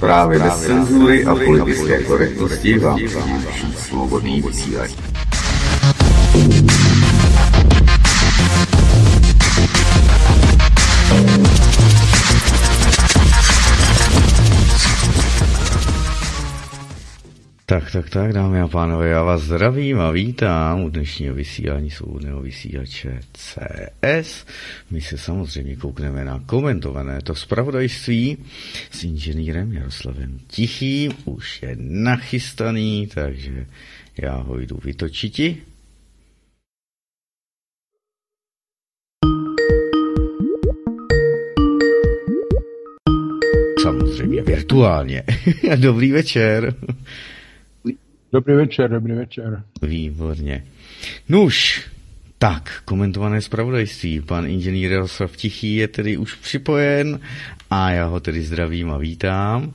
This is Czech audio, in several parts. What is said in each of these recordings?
Zprávy bez cenzury a politické korektnosti vám přináší Svobodný vysílač. Tak, dámy a pánové, já vás zdravím a vítám u dnešního vysílání Svobodného vysílače CS. My se samozřejmě koukneme na komentované to zpravodajství s inženýrem Jaroslavem Tichým. Už je nachystaný, takže já ho jdu vytočiti. Samozřejmě virtuálně. Dobrý večer. Dobrý večer. Výborně. Nuž, tak, komentované zpravodajství. Pan inženýr Jaroslav Tichý je tedy už připojen a já ho tedy zdravím a vítám.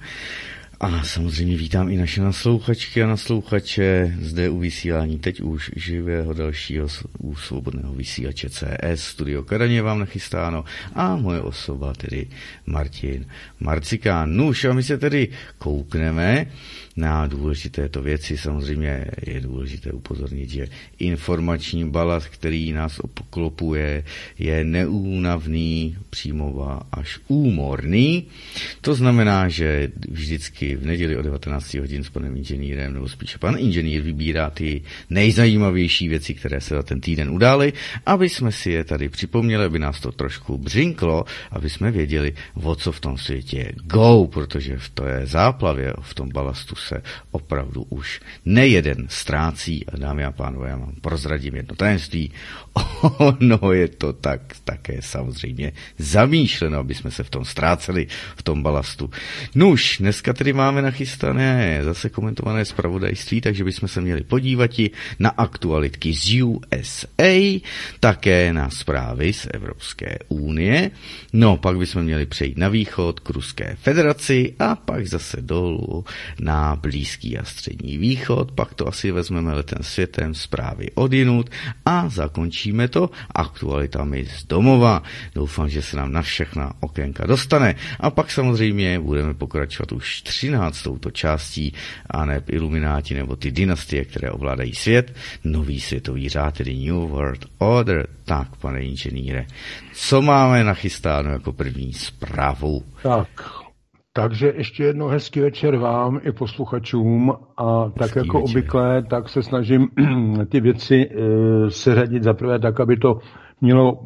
A samozřejmě vítám i naše naslouchačky a naslouchače zde u vysílání teď už živého dalšího u Svobodného vysílače CS. Studio Kadaně vám nachystáno a moje osoba tedy Martin Marcikán. Nuž a my se tedy koukneme na důležité to věci. Samozřejmě je důležité upozornit, že informační balast, který nás obklopuje, je neúnavný, přímo až úmorný. To znamená, že vždycky v neděli o 19 hodin s panem inženýrem, nebo spíše pan inženýr vybírá ty nejzajímavější věci, které se za ten týden udály, aby jsme si je tady připomněli, aby nás to trošku břinklo, aby jsme věděli, o co v tom světě go, protože v té záplavě, v tom balastu se opravdu už nejeden ztrácí. A dámy a pánové, já vám prozradím jedno tajemství. Ono je to tak také samozřejmě zamýšleno, aby jsme se v tom ztráceli, v tom balastu. Nuž, dneska tedy máme nachystané zase komentované zpravodajství, takže bychom se měli podívat na aktualitky z USA, také na zprávy z Evropské unie. No, pak bychom měli přejít na východ k Ruské federaci a pak zase dolů na Blízký a Střední východ. Pak to asi vezmeme letem světem, zprávy odjinud a zakončíme to aktualitami z domova. Doufám, že se nám na všechna okénka dostane. A pak samozřejmě budeme pokračovat už 13. částí, a ne ilumináti nebo ty dynastie, které ovládají svět. Nový světový řád, tedy New World Order. Tak, pane inženýre, co máme nachystáno jako první zprávu? Takže ještě jednou hezký večer vám i posluchačům a tak hezký jako večer. Obvykle, tak se snažím ty věci seřadit zaprvé tak, aby to mělo,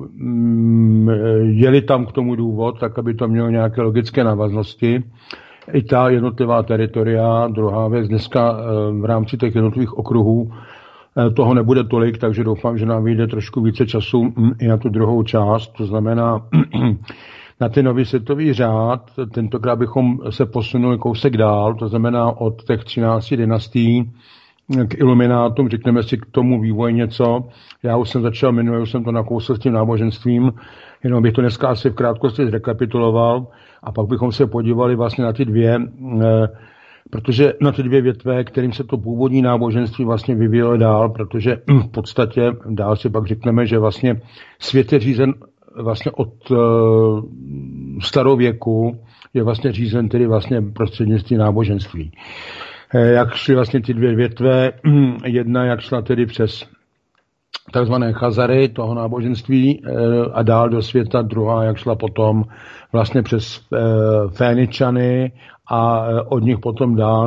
jeli tam k tomu důvod, tak aby to mělo nějaké logické návaznosti. I ta jednotlivá teritoria, druhá věc, dneska v rámci těch jednotlivých okruhů toho nebude tolik, takže doufám, že nám vyjde trošku více času i na tu druhou část, to znamená na ten nový světový řád. Tentokrát bychom se posunuli kousek dál, to znamená od těch 13 dynastií k iluminátům, řekneme si k tomu vývoji něco. Já už jsem začal minule, už jsem to nakousl s tím náboženstvím, jenom bych to dneska asi v krátkosti zrekapituloval a pak bychom se podívali vlastně na ty dvě, protože na ty dvě větve, kterým se to původní náboženství vlastně vyvíjelo dál, protože v podstatě dál si pak řekneme, že vlastně svět je řízen vlastně od starověku, je vlastně řízen tedy vlastně prostřednictvím náboženství. Jak šly vlastně ty dvě větve, jedna jak šla tedy přes takzvané Chazary toho náboženství a dál do světa, druhá jak šla potom vlastně přes Féničany a od nich potom dál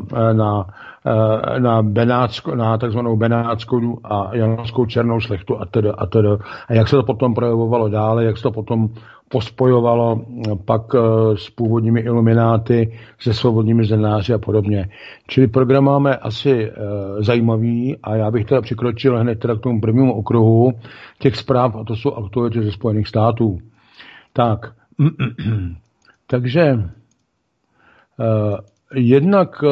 na Benátsko, na takzvanou Benátskou a Janskou černou šlechtu a tedy. A jak se to potom projevovalo dále, jak se to potom pospojovalo pak s původními ilumináty, se svobodnými zdenáři a podobně. Čili program máme asi zajímavý a já bych teda přikročil hned teda k tomu prvnímu okruhu těch zpráv, a to jsou aktuality ze Spojených států. Tak, takže jednak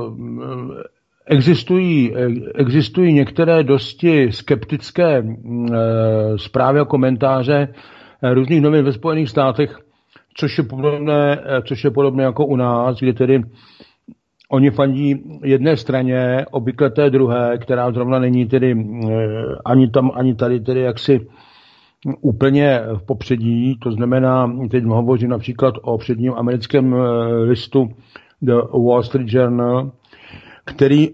existují některé dosti skeptické zprávy a komentáře různých novin ve Spojených státech, což je podobné jako u nás, kde tedy oni fandí jedné straně, obvykle té druhé, která zrovna není tedy ani tam, ani tady tedy jaksi úplně v popředí. To znamená, teď hovořím například o předním americkém listu The Wall Street Journal, který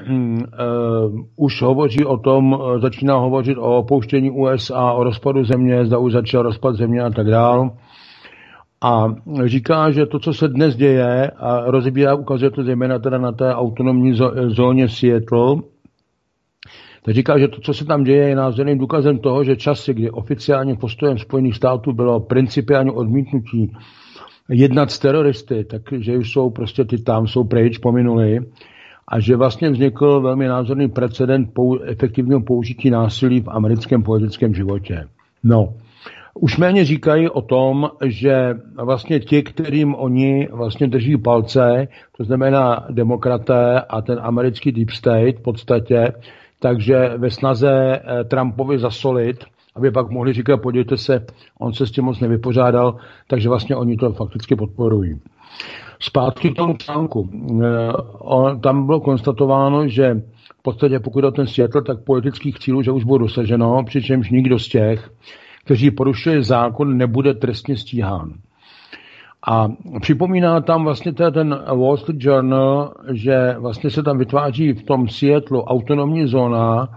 už hovoří o tom, začíná hovořit o opouštění USA, o rozpadu země, zda už začal rozpad země a tak dál. A říká, že to, co se dnes děje, a rozbírá, ukazuje to zejména teda na té autonomní zóně Seattle, tak říká, že to, co se tam děje, je názorným důkazem toho, že časy, kdy oficiálním postojem Spojených států bylo principiální odmítnutí jednat s teroristy, takže už jsou prostě ty tam jsou pryč, pominuli, a že vlastně vznikl velmi názorný precedent efektivního použití násilí v americkém politickém životě. No, už méně říkají o tom, že vlastně ti, kterým oni vlastně drží palce, to znamená demokraté a ten americký deep state v podstatě, takže ve snaze Trumpovi zasolit, aby pak mohli říkat, podívejte se, on se s tím moc nevypořádal, takže vlastně oni to fakticky podporují. Zpátky k tomu článku. Tam bylo konstatováno, že v podstatě pokud o ten Seattle, tak politických cílů, že už bylo dosaženo, přičemž nikdo z těch, kteří porušili zákon, nebude trestně stíhán. A připomíná tam vlastně ten Wall Street Journal, že vlastně se tam vytváří v tom Seattle autonomní zóna,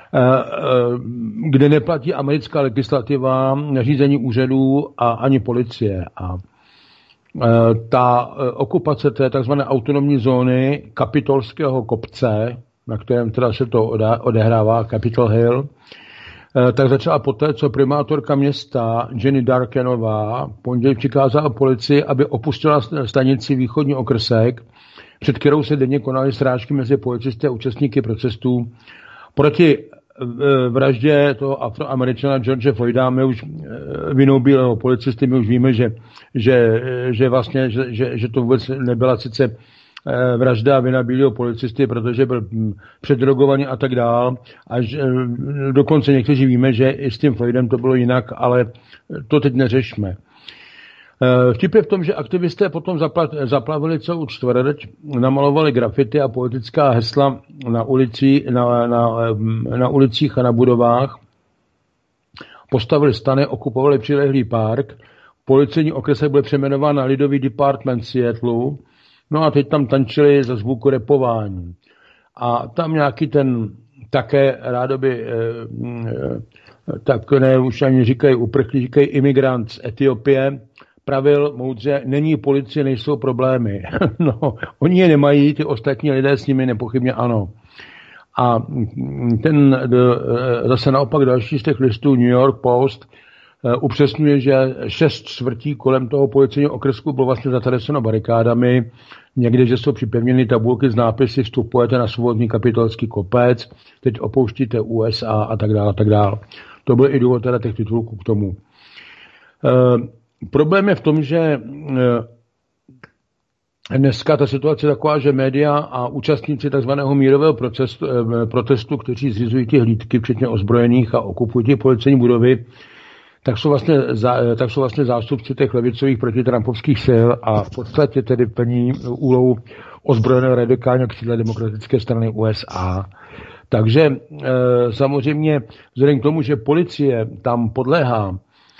kde neplatí americká legislativa, nařízení úřadů a ani policie. A ta okupace té tzv. Autonomní zóny Kapitolského kopce, na kterém teda se to odehrává, Capitol Hill, tak začala poté, co primátorka města Jenny Darkenová pondělí přikázala policii, aby opustila stanici Východní okrsek, před kterou se denně konaly srážky mezi policisty a účastníky protestů proti vraždě toho Afroameričana George Floyda. My už vinou bílého policisty, my už víme, že vlastně, že to vůbec nebyla sice vražda vina bílého policisty, protože byl předrogovaný a tak dál. Až dokonce někteří víme, že i s tím Floydem to bylo jinak, ale to teď neřešme. Vtip je v tom, že aktivisté potom zaplavili celou čtvrť, namalovali grafity a politická hesla na ulicích a na budovách, postavili stany, okupovali přilehlý park, policejní okresek byl přejmenován na Lidový department Seattle, no a teď tam tančili za zvuku repování. A tam nějaký ten také rádoby, tak ne, už ani říkají uprchlí, říkají imigrant z Etiopie, pravil moudře, není policie, nejsou problémy. No, oni je nemají, ty ostatní lidé s nimi nepochybně ano. A zase naopak další z těch listů New York Post upřesňuje, že 6/4 kolem toho policejního okresku bylo vlastně zatreseno barikádami, někde, že jsou připevněny tabulky z nápisy vstupujete na svobodný kapitolský kopec, teď opouštíte USA a tak dále a tak dále. To byl i důvod teda těch titulků k tomu. Problém je v tom, že dneska ta situace je taková, že média a účastníci takzvaného mírového protestu, kteří zřizují ty hlídky, včetně ozbrojených a okupují ty policejní budovy, tak jsou vlastně zástupci těch levicových protitrampovských sil a v podstatě tedy plní úlohu ozbrojeného radikálního křídla Demokratické strany USA. Takže samozřejmě vzhledem k tomu, že policie tam podléhá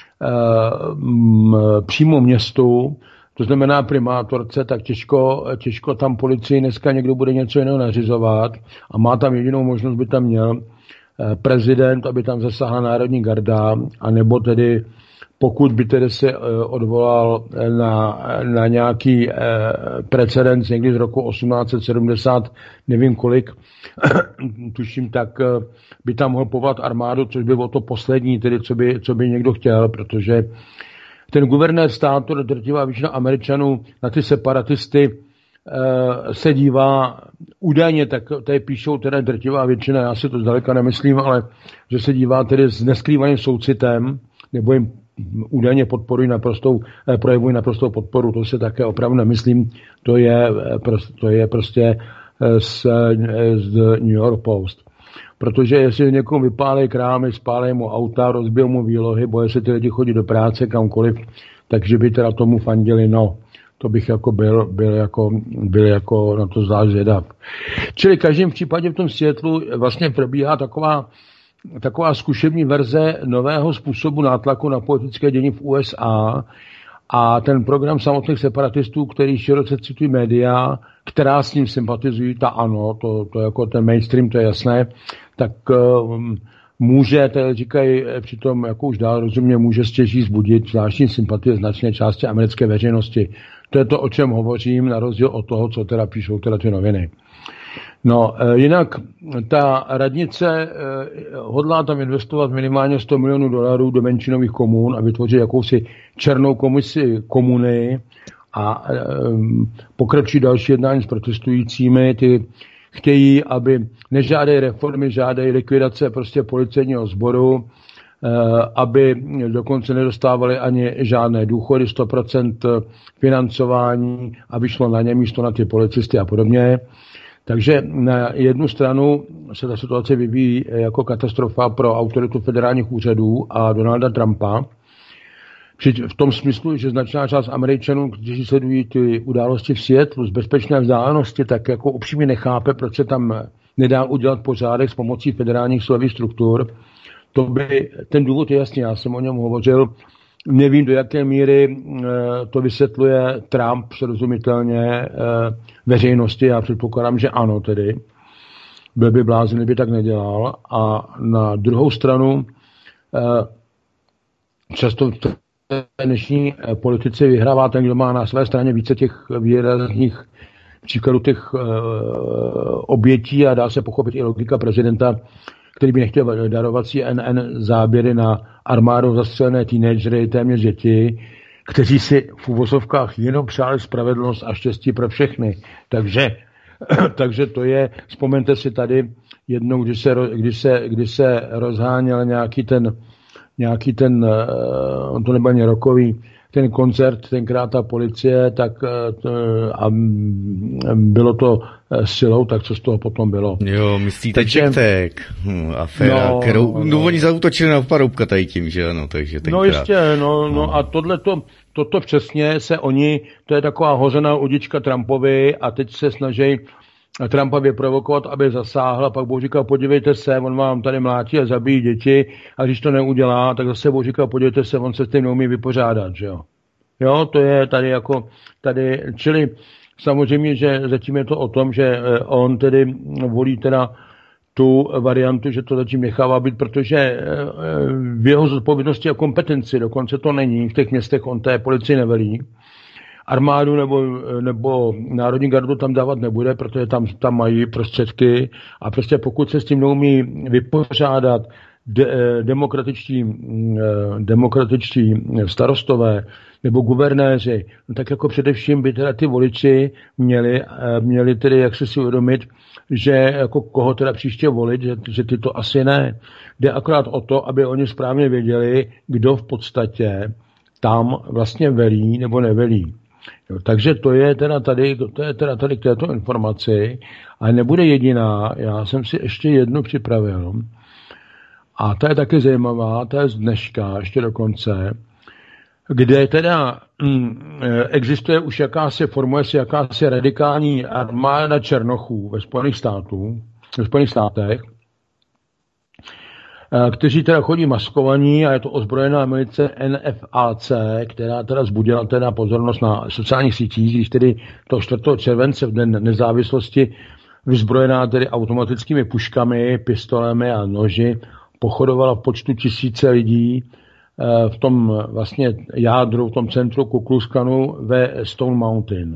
přímo městu, to znamená primátorce, tak těžko tam policii dneska někdo bude něco jiného nařizovat a má tam jedinou možnost, by tam měl prezident, aby tam zasáhla národní garda, anebo tedy pokud by tedy se odvolal na nějaký precedens někdy z roku 1870, nevím kolik, tuším, tak by tam mohl povolat armádu, což by bylo to poslední, tedy co by někdo chtěl, protože ten guvernér státu, drtivá většina Američanů na ty separatisty se dívá údajně, tak tady píšou teda drtivá většina, já si to zdaleka nemyslím, ale že se dívá tedy s neskrývaným soucitem, nebo jim údajně projevují naprostou podporu, to se také opravdu nemyslím, to je prostě z New York Post. Protože jestli někomu vypálí krámy, spálí mu auta, rozbijou mu výlohy, boje se ty lidi chodit do práce kamkoliv, takže by teda tomu fandili, no, to bych jako byl jako na to zvlášť zvědav. Čili v každém případě v tom Seattlu vlastně probíhá taková zkušební verze nového způsobu nátlaku na politické dění v USA A ten program samotných separatistů, který široce citují média, která s ním sympatizují, ta ano, to jako ten mainstream, to je jasné, tak může, tady říkají přitom, jako už dál rozumně, může stěží vzbudit zvláštní sympatie značné části americké veřejnosti. To je to, o čem hovořím, na rozdíl od toho, co teda píšou teda ty noviny. No, jinak ta radnice hodlá tam investovat minimálně $100 milionů do menšinových komun a vytvořit jakousi černou komisi komuny a pokračují další jednání s protestujícími. Ty chtějí, aby nežádají reformy, žádají likvidace prostě policejního sboru, aby dokonce nedostávali ani žádné důchody, 100% financování, aby šlo na ně místo na ty policisty a podobně. Takže na jednu stranu se ta situace vyvíjí jako katastrofa pro autoritu federálních úřadů a Donalda Trumpa. V tom smyslu, že značná část Američanů, kteří sledují ty události v Seattlu z bezpečné vzdálenosti, tak jako upřímně nechápe, proč se tam nedá udělat pořádek s pomocí federálních silových struktur. Ten důvod je jasný, já jsem o něm hovořil. Nevím, do jaké míry to vysvětluje Trump srozumitelně veřejnosti. Já předpokládám, že ano tedy. Byl by blázen, kdyby tak nedělal. A na druhou stranu často v dnešní politice vyhrává ten, kdo má na své straně více těch výrazných příkladů těch obětí a dá se pochopit i logika prezidenta, který by nechtěl darovat CNN záběry na armádou zastřelené teenagery, téměř děti, kteří si v uvozovkách jenom přáli spravedlnost a štěstí pro všechny. Takže to je, vzpomeňte si tady jednou, když se rozháněl nějaký ten, on to nebyl rokový, ten koncert, tenkrát ta policie, tak a bylo to silou, tak co z toho potom bylo. Jo, myslíte Čektek, aféra, kterou oni zaútočili na Paroubka tady tím, že ano, takže tenkrát. No jistě, no a toto přesně se oni, to je taková hozená udička Trumpovi a teď se snaží Trumpa vyprovokovat, aby zasáhl a pak Bůh říkal, podívejte se, on vám tady mlátí a zabíjí děti a když to neudělá, tak zase Bůh říkal, podívejte se, on se s tím neumí vypořádat, že jo. Jo, to je tady, čili samozřejmě, že zatím je to o tom, že on tedy volí teda tu variantu, že to zatím nechává být, protože v jeho zodpovědnosti a kompetenci dokonce to není, v těch městech on té policii nevelí. Armádu nebo národní gardu tam dávat nebude, protože tam mají prostředky a prostě pokud se s tím neumí vypořádat demokratičtí starostové nebo guvernéři, no tak jako především by teda ty voliči měli tedy jak si uvědomit, že jako koho teda příště volit, že ty to asi ne. Jde akorát o to, aby oni správně věděli, kdo v podstatě tam vlastně velí nebo nevelí. Jo, takže to je teda tady k této informaci, ale nebude jediná, já jsem si ještě jednu připravil a ta je taky zajímavá, ta je z dneška ještě dokonce, kde teda existuje už formuje se jakási radikální armáda černochů ve Spojených státech, kteří teda chodí maskovaní a je to ozbrojená milice NFAC, která teda vzbudila teda pozornost na sociálních sítích, když tedy to 4. července v den nezávislosti vyzbrojená tedy automatickými puškami, pistolemi a noži pochodovala v počtu tisíce lidí v tom vlastně jádru, v tom centru Ku Klux Klanu ve Stone Mountain.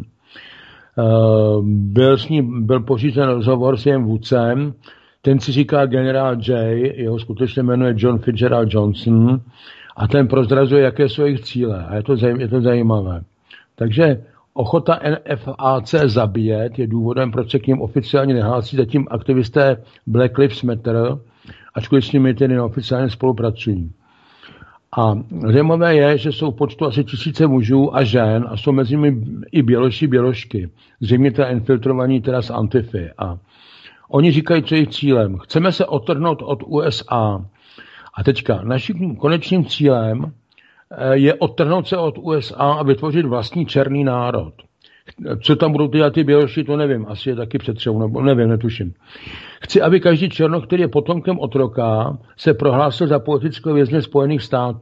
Byl pořízen rozhovor s jejím vůdcem, ten si říká generál J, jeho skutečně jméno je John Fitzgerald Johnson a ten prozrazuje, jaké jsou jejich cíle a je to zajímavé. Takže ochota NFAC zabíjet je důvodem, proč se k ním oficiálně nehlásí zatím aktivisté Black Lives Matter, ačkoliv s nimi tedy neoficiálně spolupracují. A zajímavé je, že jsou v počtu asi 1000 mužů a žen a jsou mezi nimi i běložky, zřejmě teda infiltrovaní teda z Antify. A oni říkají, co je jejich cílem. Chceme se odtrhnout od USA. A teďka, naším konečným cílem je odtrhnout se od USA a vytvořit vlastní černý národ. Co tam budou dělat ty běložky, to nevím. Asi je taky přetřebu, nebo nevím, netuším. Chci, aby každý černoch, který je potomkem otroka, se prohlásil za politického vězně Spojených států.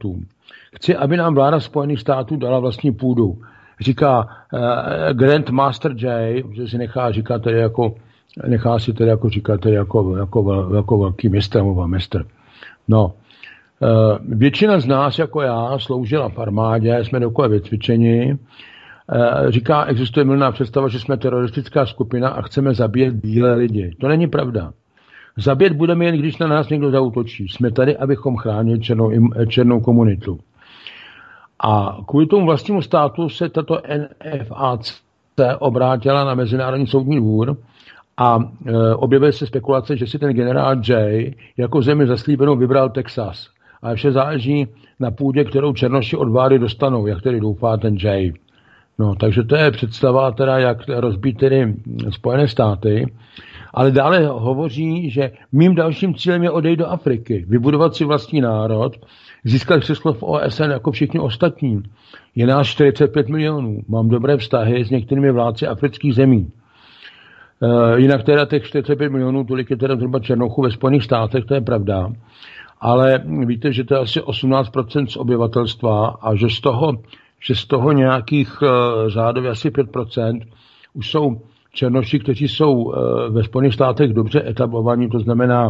Chci, aby nám vláda Spojených států dala vlastní půdu. Říká Grand Master J, že si nechá si tedy jako říkat tedy jako velký mistr. No, většina z nás, jako já, sloužila v armádě, jsme dokonce vycvičeni. Říká, existuje milná představa, že jsme teroristická skupina a chceme zabíjet bílé lidi. To není pravda. Zabít budeme jen, když na nás někdo zaútočí. Jsme tady, abychom chránili černou komunitu. A kvůli tomu vlastnímu státu se tato NFAC obrátila na Mezinárodní soudní dvůr a objevily se spekulace, že si ten generál J jako zemi zaslíbenou vybral Texas. A vše záleží na půdě, kterou černoši od vlády dostanou, jak tedy doufá ten J. No, takže to je představa, teda, jak rozbít tedy Spojené státy. Ale dále hovoří, že mým dalším cílem je odejít do Afriky, vybudovat si vlastní národ, získat křeslo v OSN jako všichni ostatní. Je nás 45 milionů. Mám dobré vztahy s některými vládci afrických zemí. Jinak teda těch 45 milionů, tolik je teda zhruba černochů ve Spojených státech, to je pravda. Ale víte, že to je asi 18% z obyvatelstva a že z toho nějakých řádově asi 5% už jsou černoši, kteří jsou ve Spojených státech dobře etablovaní, to znamená,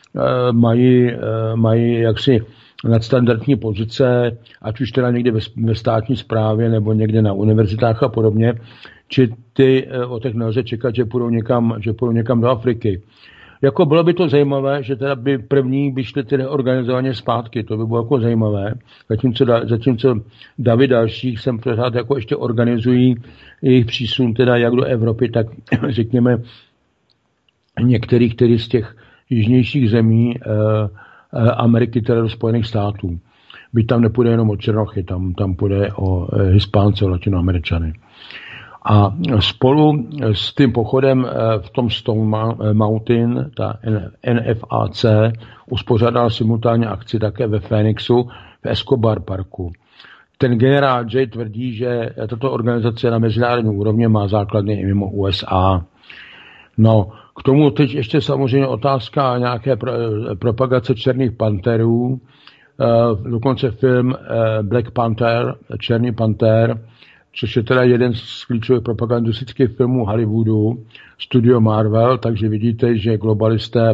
mají jaksi nadstandardní pozice, ať už teda někde ve státní správě nebo někde na univerzitách a podobně, či ty o těch nelze čekat, že půjdou někam do Afriky. Jako bylo by to zajímavé, že teda by první by šli tedy organizovaně zpátky, to by bylo jako zajímavé, zatímco davy dalších sem pořád jako ještě organizují jejich přísun teda jak do Evropy, tak řekněme některých tedy z těch jižnějších zemí Ameriky, teda do Spojených států. Byť tam nepůjde jenom o černochy, tam půjde o Hispánce, o Latinoameričany. A spolu s tím pochodem v tom Stone Mountain, ta NFAC, uspořádala simultánně akci také ve Phoenixu, v Escobar parku. Ten generál J tvrdí, že tato organizace na mezinárodní úrovni má základny i mimo USA. No, k tomu teď ještě samozřejmě otázka nějaké propagace černých panterů, dokonce film Black Panther, Černý panter, což je teda jeden z klíčových propagandistických filmů Hollywoodu, studio Marvel, takže vidíte, že globalisté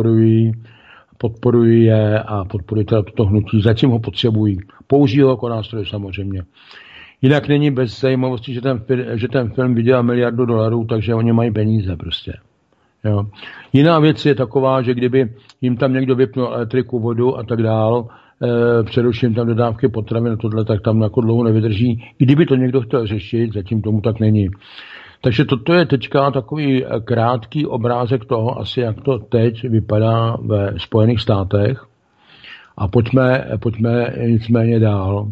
podporují je a podporují teda toto hnutí, zatím ho potřebují. Použijí ho jako nástroj samozřejmě. Jinak není bez zajímavosti, že ten film vydělal $1 miliard, takže oni mají peníze prostě. Jo. Jiná věc je taková, že kdyby jim tam někdo vypnul elektriku, vodu a tak dál, přeruším tam dodávky potravin a tohle, tak tam jako dlouho nevydrží. Kdyby to někdo chtěl řešit, zatím tomu tak není. Takže toto je teďka takový krátký obrázek toho, asi jak to teď vypadá ve Spojených státech. A pojďme nicméně dál.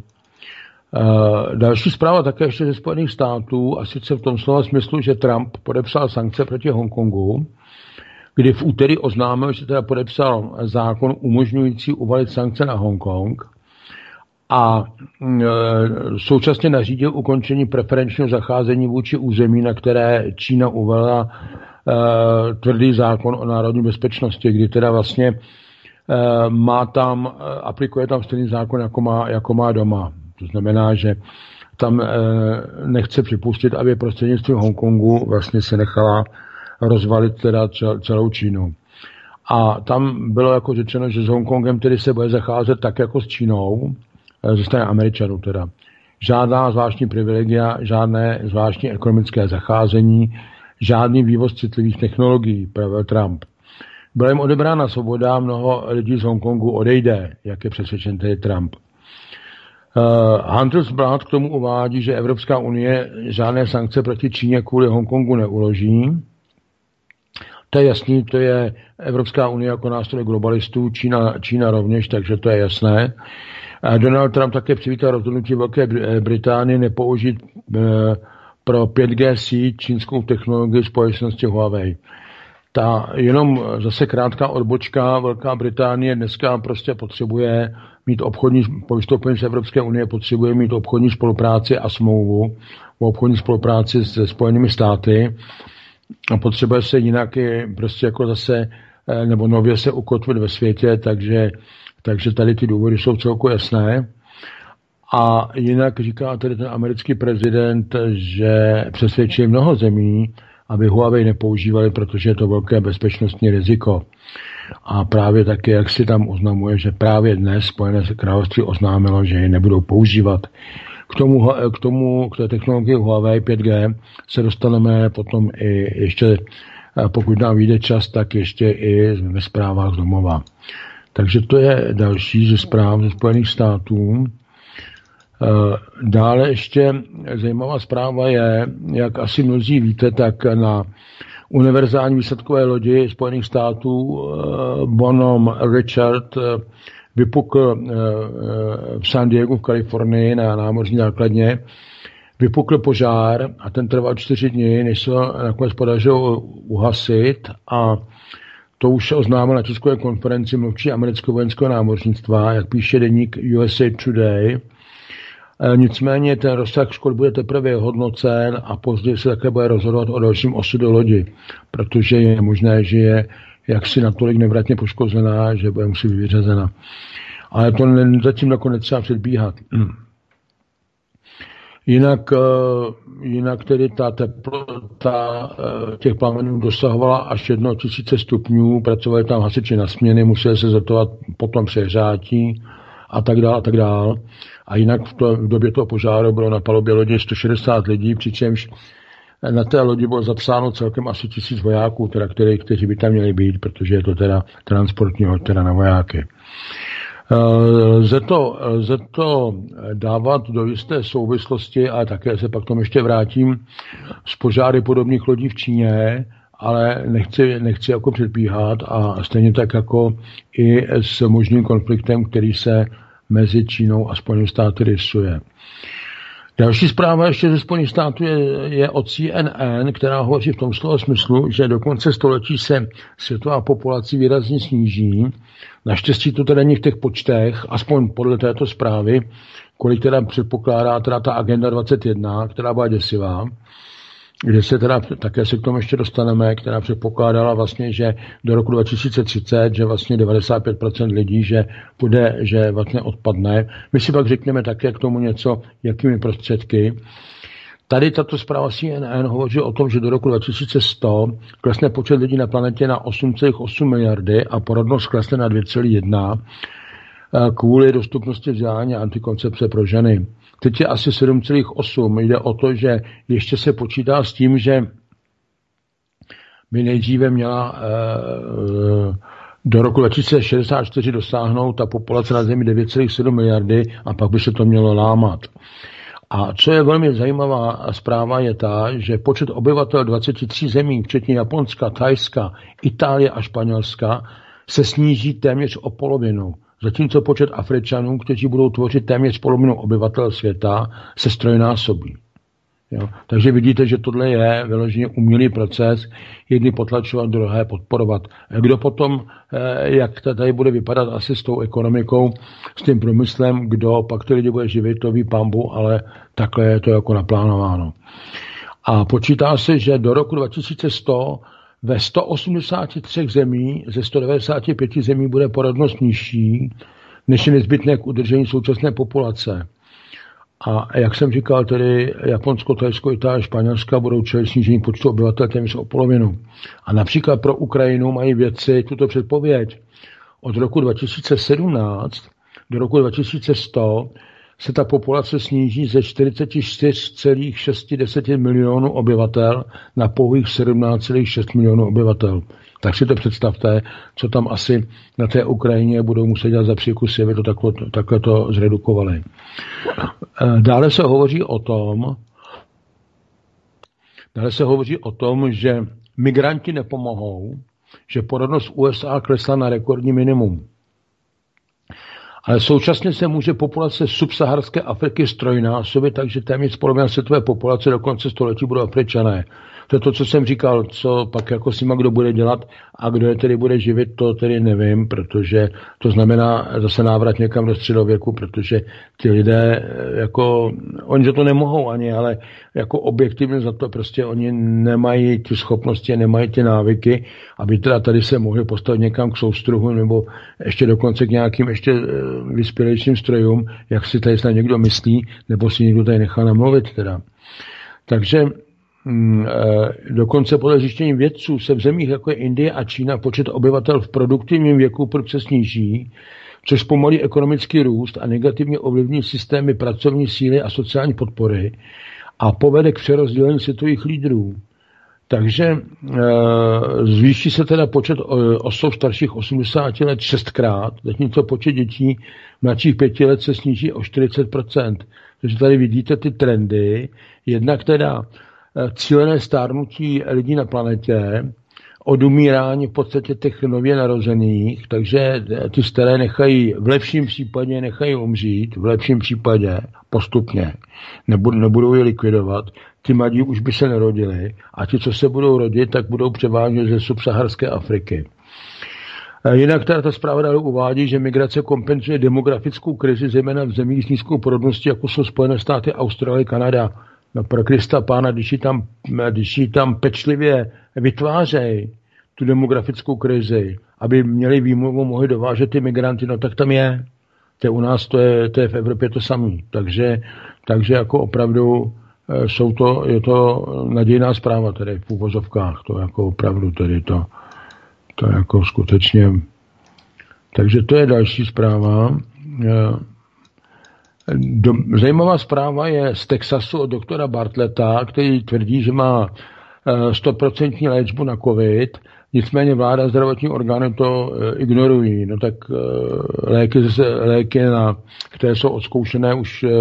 Další zpráva také ještě ze Spojených států, a sice v tom slova smyslu, že Trump podepsal sankce proti Hongkongu, kdy v úterý oznámil, že teda podepsal zákon umožňující uvalit sankce na Hongkong a současně nařídil ukončení preferenčního zacházení vůči území, na které Čína uvalila tvrdý zákon o národní bezpečnosti, kdy teda vlastně aplikuje tam stejný zákon, jako má doma. To znamená, že tam nechce připustit, aby prostřednictvím Hongkongu vlastně se nechala rozvalit teda celou Čínu. A tam bylo jako řečeno, že s Hongkongem tedy se bude zacházet tak jako s Čínou, ze strany Američanů teda. Žádná zvláštní privilegia, žádné zvláštní ekonomické zacházení, žádný vývoz citlivých technologií, pravil Trump. Byla jim odebrána svoboda, mnoho lidí z Hongkongu odejde, jak je přesvědčen tedy Trump. Handelsblatt k tomu uvádí, že Evropská unie žádné sankce proti Číně kvůli Hongkongu neuloží. To je jasný, to je Evropská unie jako nástroj globalistů, Čína rovněž, takže to je jasné. Donald Trump také přivítal rozhodnutí Velké Británie nepoužít pro 5G síť čínskou technologii společnosti Huawei. Jenom zase krátká odbočka, Velká Británie dneska prostě potřebuje mít po vystoupení z Evropské unie potřebuje mít obchodní spolupráci a smlouvu o obchodní spolupráci se Spojenými státy a potřebuje se jinak prostě jako zase nebo nově se ukotvit ve světě, takže tady ty důvody jsou celku jasné. A jinak říká tedy ten americký prezident, že přesvědčil mnoho zemí, aby Huawei nepoužívali, protože je to velké bezpečnostní riziko. A právě taky, jak si tam oznamuje, že právě dnes Spojené království oznámilo, že ji nebudou používat. K té technologii Huawei 5G se dostaneme potom i ještě, pokud nám vyjde čas, tak ještě i ve zprávách z domova. Takže to je další ze zpráv ze Spojených států. Dále ještě zajímavá zpráva je, jak asi mnozí víte, tak na univerzální výsadkové lodi Spojených států Bonhomme Richard vypukl v San Diegu v Kalifornii na námořní základně, vypukl požár a ten trval 4 dny, než se nakonec podařilo uhasit, a to už se oznámil na tiskové konferenci mluvčí amerického vojenského námořnictva, jak píše deník USA Today. Nicméně ten rozsah škod bude teprve hodnocen a později se také bude rozhodovat o dalším osudu lodi, protože je možné, že je jaksi natolik nevratně poškozená, že bude muset být vyřazena. Ale to zatím nakonec třeba předbíhat. Jinak tedy ta teplota těch plamenů dosahovala až 1000 stupňů, pracovali tam hasiči na směny, museli se zatovat potom přehřátí a tak dál. A jinak v době toho požáru bylo na palubě lodi 160 lidí, přičemž na té lodi bylo zapsáno celkem asi 1000 vojáků, teda kteří by tam měli být, protože je to teda transportní loď teda na vojáky. Lze to dávat do jisté souvislosti, ale také se pak tomu ještě vrátím, z požáry podobných lodí v Číně, ale nechci jako předbíhat, a stejně tak jako i s možným konfliktem, který se mezi Čínou a Spojenými státy rysuje. Další zpráva ještě ze Spojených států je od CNN, která hovoří v tom slova smyslu, že do konce století se světová populace výrazně sníží. Naštěstí to teda není v těch počtech, aspoň podle této zprávy, kolik teda předpokládá teda ta agenda 21, která byla děsivá, kde se teda, také se k tomu ještě dostaneme, která předpokládala vlastně, že do roku 2030, že vlastně 95% lidí, že vlastně odpadne. My si pak řekneme také k tomu něco, jakými prostředky. Tady tato zpráva CNN hovoří o tom, že do roku 2100 klesne počet lidí na planetě na 8,8 miliardy a porodnost klesne na 2,1 kvůli dostupnosti vzdělání a antikoncepce pro ženy. Teď je asi 7,8. Jde o to, že ještě se počítá s tím, že by nejdříve měla do roku 2064 dosáhnout ta populace na Zemi 9,7 miliardy a pak by se to mělo lámat. A co je velmi zajímavá zpráva je ta, že počet obyvatel 23 zemí, včetně Japonska, Thajska, Itálie a Španělska, se sníží téměř o polovinu. Zatímco počet Afričanů, kteří budou tvořit téměř polovinu obyvatel světa, se strojnásobí. Jo? Takže vidíte, že tohle je vyloženě umělý proces, jedni potlačovat, druhé podporovat. Kdo potom, jak tady bude vypadat asi s tou ekonomikou, s tím průmyslem, kdo pak ty lidi bude živit, to ví pambu, ale takhle je to jako naplánováno. A počítá se, že do roku 2100 ve 183 zemí ze 195 zemí bude porodnost nižší, než je nezbytné k udržení současné populace. A jak jsem říkal, tedy Japonsko, Thajsko, Itálie, Španělska budou čelit snížení počtu obyvatel téměř o polovinu. A například pro Ukrajinu mají vědci tuto předpověď. Od roku 2017 do roku 2100 se ta populace sníží ze 44,6 milionů obyvatel na pouhých 17,6 milionů obyvatel. Tak si to představte, co tam asi na té Ukrajině budou muset dělat za příkusy, aby to takhle to zredukovali. Dále se hovoří o tom, že migranti nepomohou, že porodnost USA klesla na rekordní minimum. Ale současně se může populace subsaharské Afriky strojnásobit, takže téměř polovina světové populace do konce století budou Afričané. To je to, co jsem říkal, co pak jako s nima kdo bude dělat a kdo je tedy bude živit, to tedy nevím, protože to znamená zase návrat někam do středověku, protože ti lidé, jako, oni za to nemohou ani, ale jako objektivně za to prostě oni nemají ty schopnosti, nemají ty návyky, aby teda tady se mohli postavit někam k soustruhu nebo ještě dokonce k nějakým ještě vyspělejším strojům, jak si tady snad někdo myslí, nebo si někdo tady nechá namluvit teda. Takže dokonce podle zjištění vědců se v zemích jako je Indie a Čína počet obyvatel v produktivním věku prudce sníží, což zpomalí ekonomický růst a negativně ovlivní systémy pracovní síly a sociální podpory a povede k přerozdělení světových lídrů. Takže zvýší se teda počet osob starších 80 let 6krát, zatímco počet dětí mladších 5 let se sníží o 40%. Takže tady vidíte ty trendy, jednak teda cílené stárnutí lidí na planetě, odumírání v podstatě těch nově narozených, takže ty staré nechají, v lepším případě nechají umřít, v lepším případě postupně, nebudou je likvidovat, ty mladí už by se nerodili a ti, co se budou rodit, tak budou převážně ze subsaharské Afriky. Jinak ta zpráva dále uvádí, že migrace kompenzuje demografickou krizi, zejména v zemích s nízkou porodností, jako jsou Spojené státy, Austrálie, Kanada. No pro Krista pána, když ji tam pečlivě vytvářejí, tu demografickou krizi, aby měli výmluvu, mohli dovážet ty migranty, no tak tam je. To je u nás, to je v Evropě to samé. Takže jako opravdu je to nadějná zpráva tedy v uvozovkách. To jako opravdu tedy to jako skutečně. Takže to je další zpráva. Zajímavá zpráva je z Texasu od doktora Bartletta, který tvrdí, že má 100% léčbu na COVID, nicméně vláda a zdravotní orgány to ignorují. No tak léky které jsou odzkoušené,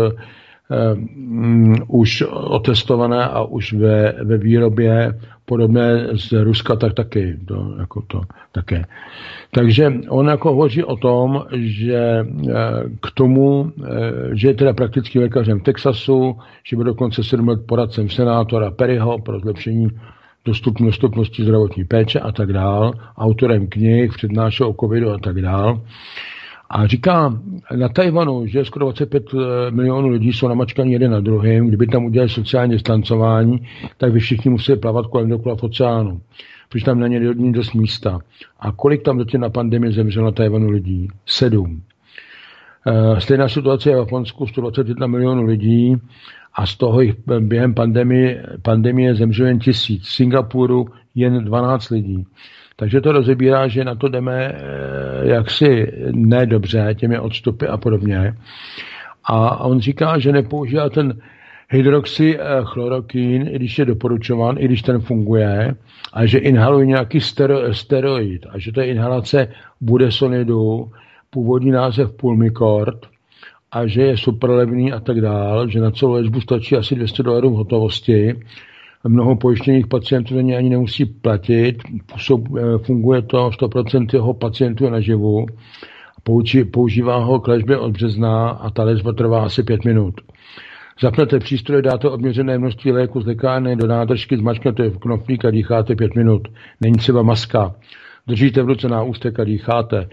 už otestované a už ve výrobě podobné z Ruska, tak taky. Také. Takže on jako hovoří o tom, že k tomu, že je teda praktickým lékařem v Texasu, že byl dokonce 7 let poradcem senátora Perryho pro zlepšení dostupnosti zdravotní péče a tak dál, autorem knih, přednášel o covidu a tak dál. A říká, na Tajvanu, že skoro 25 milionů lidí jsou namačkaní jeden na druhým, kdyby tam udělali sociální distancování, tak by všichni museli plavat kolem dokola v oceánu, protože tam není dost místa. A kolik tam zatím na pandemii zemřelo na Tajvanu lidí? 7. Stejná situace je v Japonsku, 121 milionů lidí a z toho jich během pandemie zemřelo jen 1000. V Singapuru jen 12 lidí. Takže to rozebírá, že na to jdeme jaksi nedobře, těmi odstupy a podobně. A on říká, že nepoužívá ten hydroxychlorokin, i když je doporučován, i když ten funguje, a že inhaluje nějaký steroid a že to je inhalace budesonidu, původní název Pulmicort, a že je super levný a tak dál, že na celou léčbu stačí asi $200 v hotovosti. Mnoho pojištěných pacientů ani nemusí platit, funguje to 100% jeho pacientů naživu, používá ho k léčbě od března a ta léčba trvá asi 5 minut. Zapnete přístroj, dáte odměřené množství léku z lékárny do nádržky, zmačknete knoflík a dýcháte 5 minut. Není třeba maska. Držíte v ruce náústek a dýcháte.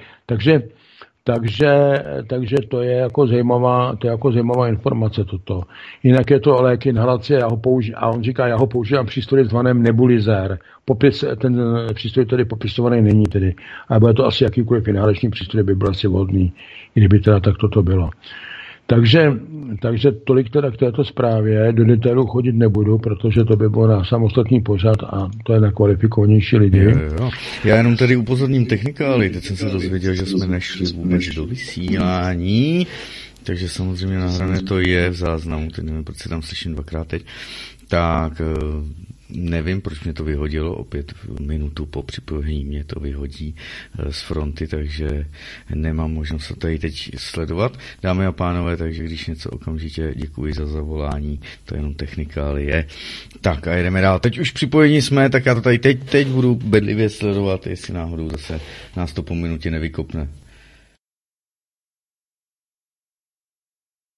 Takže to je jako zajímavá informace toto. Jinak je to lék inhalace, a on říká, já ho používám přístroj zvaném nebulizér. Ten přístroj tedy popisovaný není tedy, ale bude to asi jakýkoliv inhalační přístroj, by byl asi vhodný, kdyby teda tak toto bylo. Takže tolik teda k této zprávě, do detailu chodit nebudu, protože to by bylo na samostatný pořad a to je na kvalifikovanější lidi. Jo. Já jenom tady upozorním technikály, teď jsem se dozvěděl, že jsme nešli vůbec do vysílání, takže samozřejmě nahrané to je v záznamu, teď nevím, proč se tam slyším dvakrát teď, tak nevím, proč mě to vyhodilo, opět minutu po připojení mě to vyhodí z fronty, takže nemám možnost to tady teď sledovat. Dámy a pánové, takže když něco okamžitě děkuji za zavolání, to jenom technikálie. Tak a jdeme dál. Teď už připojení jsme, tak já to tady teď budu bedlivě sledovat, jestli náhodou zase nás to po minutě nevykopne.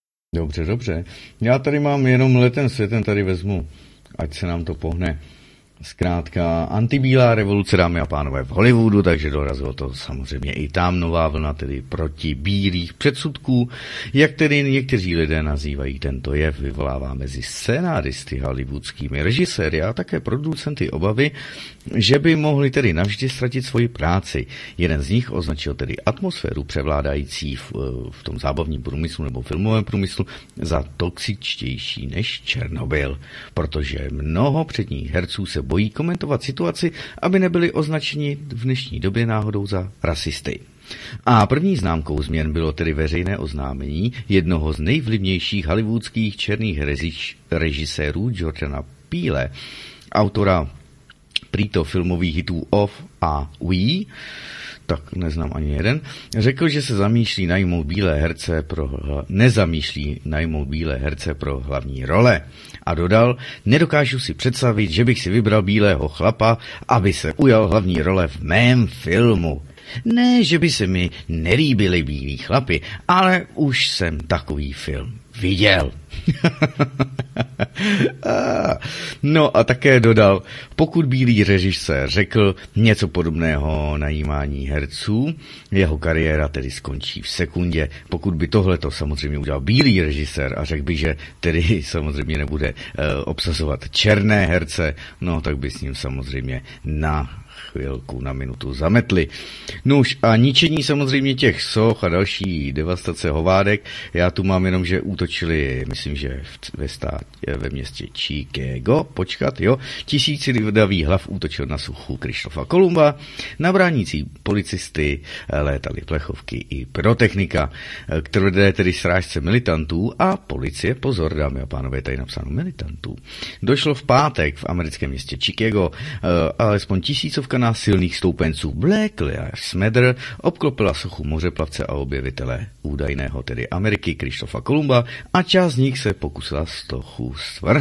Dobře. Já tady mám jenom letem světem, tady vezmu, ať se nám to pohne. Zkrátka antibílá revoluce, dámy a pánové, v Hollywoodu, takže dorazilo to samozřejmě i tam nová vlna, tedy proti bílých předsudků, jak tedy někteří lidé nazývají tento jev, vyvolává mezi scénáristy, hollywoodskými režiséry a také producenty obavy, že by mohli tedy navždy ztratit svoji práci. Jeden z nich označil tedy atmosféru převládající v tom zábavním průmyslu nebo filmovém průmyslu za toxičtější než Černobyl, protože mnoho předních herců se bojí komentovat situaci, aby nebyli označeni v dnešní době náhodou za rasisty. A první známkou změn bylo tedy veřejné oznámení jednoho z nejvlivnějších hollywoodských černých režisérů Jordana Peele, autora prýto filmových hitů Off a We, tak neznám ani jeden, řekl, že se nezamýšlí najmout bílé herce pro hlavní role. A dodal, nedokážu si představit, že bych si vybral bílého chlapa, aby se ujal hlavní role v mém filmu. Ne, že by se mi nelíbili bílí chlapi, ale už jsem takový film viděl. No a také dodal, pokud bílý režisér řekl něco podobného najímání herců, jeho kariéra tedy skončí v sekundě. Pokud by tohleto samozřejmě udělal bílý režisér a řekl by, že tedy samozřejmě nebude obsazovat černé herce, no tak by s ním samozřejmě na chvilku, na minutu zametli. Nuž a ničení samozřejmě těch soch a další devastace hovádek. Já tu mám jenom, že útočili, myslím, že ve městě Chicago, tisíci davých hlav útočil na sochu Kryštofa Kolumba, na bránící policisty létaly plechovky i pyrotechnika, které tedy srážce militantů a policie, pozor, dámy a pánové, tady napsáno militantů. Došlo v pátek v americkém městě Chicago, alespoň tisícovka násilných stoupenců Black Lives Matter obklopila sochu mořeplavce a objevitele údajného tedy Ameriky Kryštofa Kolumba a část z nich se pokusila sochu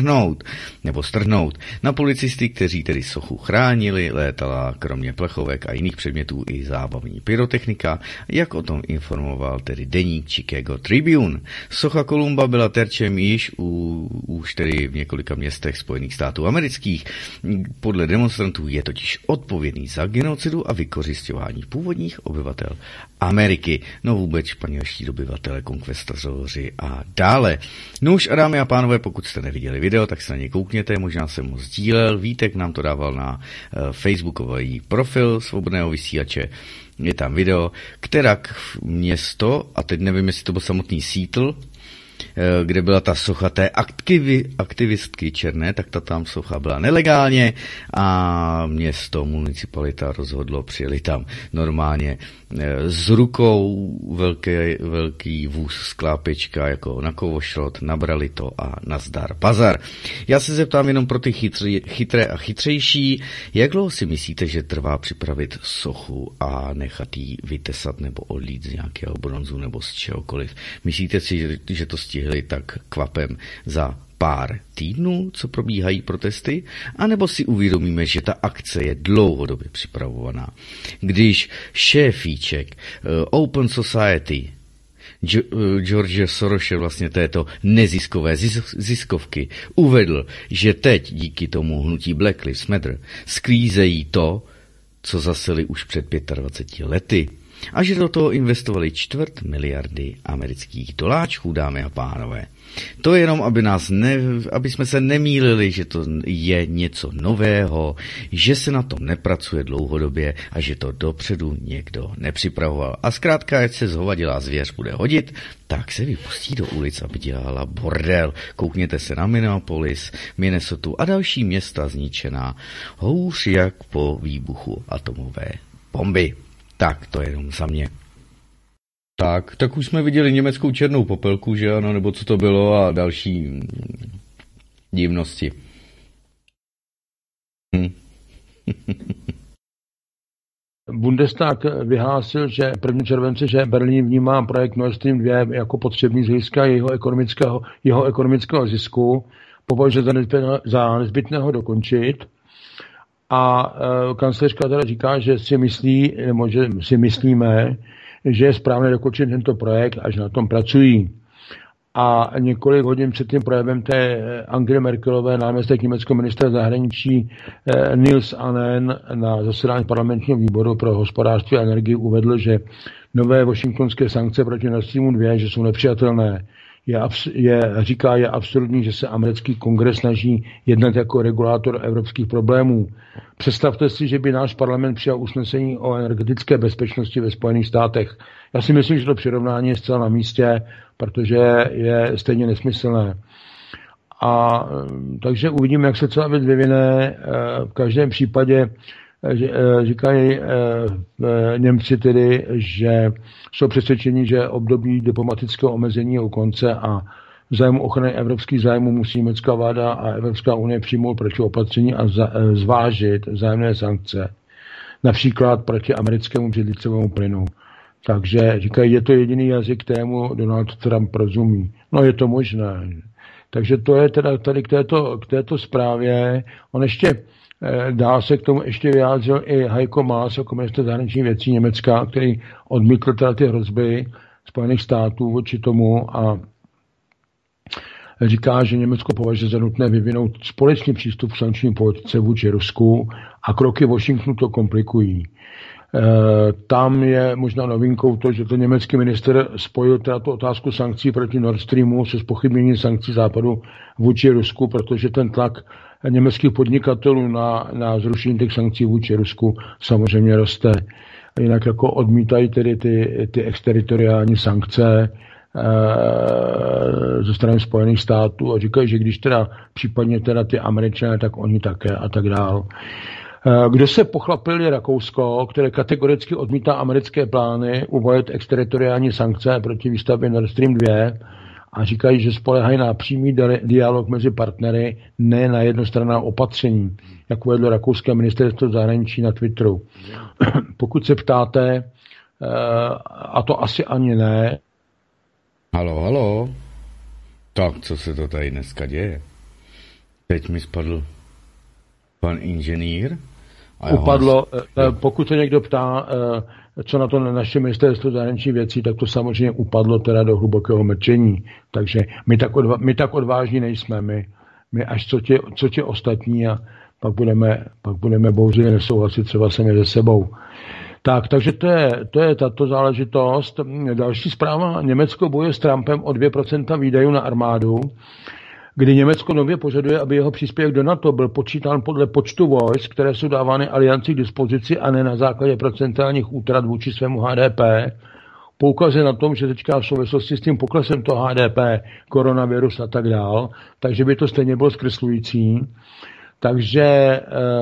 strhnout. Na policisty, kteří tedy sochu chránili, létala kromě plechovek a jiných předmětů i zábavní pyrotechnika, jak o tom informoval tedy deník Chicago Tribune. Socha Kolumba byla terčem již už tedy v několika městech Spojených států amerických. Podle demonstrantů je totiž odpovědný za genocidu a vykořisťování původních obyvatel Ameriky. No vůbec španělští obyvatele, konkvistazoři a dále. No už a dámy a pánové, pokud jste neviděli video, tak se na ně koukněte, možná jsem ho sdílel. Vítek nám to dával na facebookový profil Svobodného vysílače. Je tam video, kterak město, a teď nevím, jestli to byl samotný Seattle, kde byla ta socha té aktivistky černé, tak ta tam socha byla nelegálně a město, municipalita rozhodlo, přijeli tam normálně s rukou velký vůz sklápečka jako na kovošrot, nabrali to a nazdar bazar. Já se zeptám jenom pro ty chytré a chytřejší, jak dlouho si myslíte, že trvá připravit sochu a nechat ji vytesat nebo odlít z nějakého bronzu nebo z čehokoliv? Myslíte si, že to stihli tak kvapem za pár týdnů, co probíhají protesty, anebo si uvědomíme, že ta akce je dlouhodobě připravovaná. Když šéfíček Open Society George Sorose, vlastně této neziskové ziskovky, uvedl, že teď díky tomu hnutí Black Lives Matter sklízejí to, co zaseli už před 25 lety, a že do toho investovali $250 miliardy amerických doláčků, dámy a pánové. To je jenom, aby jsme se nemýlili, že to je něco nového, že se na tom nepracuje dlouhodobě a že to dopředu někdo nepřipravoval. A zkrátka, ať se zhovadilá zvěř bude hodit, tak se vypustí do ulic, aby dělala bordel. Koukněte se na Minneapolis, Minnesota a další města zničená hůř jak po výbuchu atomové bomby. Tak, to je jenom za mě. Tak už jsme viděli německou černou popelku, že ano, nebo co to bylo a další divnosti. Bundestag vyhlásil, že 1. července, že Berlín vnímá projekt Nord Stream 2 jako potřebný z hlediska jeho ekonomického zisku, považuje za nezbytného dokončit. A kancléřka teda říká, že si myslíme, že je správné dokončit tento projekt a že na tom pracují. a několik hodin před tím projevem té Angely Merkelové náměstek německého ministra zahraničí Nils Annen na zasedání parlamentního výboru pro hospodářství a energii uvedl, že nové washingtonské sankce proti Nord Streamu 2, že jsou nepřijatelné. Je absurdní, že se americký kongres snaží jednat jako regulátor evropských problémů. Představte si, že by náš parlament přijal usnesení o energetické bezpečnosti ve Spojených státech. Já si myslím, že to přirovnání je zcela na místě, protože je stejně nesmyslné. A takže uvidíme, jak se celá věc vyvine. V každém případě říkají Němci tedy, že jsou přesvědčeni, že období diplomatického omezení je u konce a v zájmu ochrany evropských zájmů musí německá vláda a Evropská unie přijmout protiopatření a zvážit vzájemné sankce. Například proti americkému břidlicovému plynu. Takže říkají, je to jediný jazyk, kterému Donald Trump rozumí. No je to možné. Takže to je teda tady k této zprávě. On ještě dál se k tomu ještě vyjádřil i Heiko Maas jako ministr zahraničních věcí Německa, který odmítl teda ty hrozby Spojených států vůči tomu a říká, že Německo považuje za nutné vyvinout společný přístup k sankční politice vůči Rusku a kroky Washingtonu to komplikují. Tam je možná novinkou to, že ten německý minister spojil teda tu otázku sankcí proti Nord Streamu se zpochybněním sankcí Západu vůči Rusku, protože ten tlak německých podnikatelů na zrušení těch sankcí vůči Rusku samozřejmě roste. Jinak jako odmítají tedy ty exteritoriální sankce ze strany Spojených států a říkají, že když teda případně teda ty Američané, tak oni také a tak dál. Kdo se pochlapil je Rakousko, které kategoricky odmítá americké plány uvalit exteritoriální sankce proti výstavbě Nord Stream 2 a říkají, že spoléhají na přímý dialog mezi partnery, ne na jednostranná opatření, jak uvedlo rakouské ministerstvo zahraničí na Twitteru. Pokud se ptáte, a to asi ani ne. Halo. Tak, co se to tady dneska děje? Teď mi spadl pan inženýr. Upadlo, pokud se někdo ptá, co na to naše ministerstvo zahraničních věcí, tak to samozřejmě upadlo teda do hlubokého mlčení. Takže my tak odvážní nejsme. My až co tě ostatní a pak budeme bouřlivě nesouhlasit třeba sami se sebou. Takže to je tato záležitost. Další zpráva. Německo bojuje s Trumpem o 2% výdajů na armádu, kdy Německo nově požaduje, aby jeho příspěvek do NATO byl počítán podle počtu vojsk, které jsou dávány alianci k dispozici a ne na základě procentálních útrat vůči svému HDP. Poukazuje na tom, že teďka v souvislosti s tím poklesem toho HDP, koronavirus a tak dál, takže by to stejně bylo zkreslující. Takže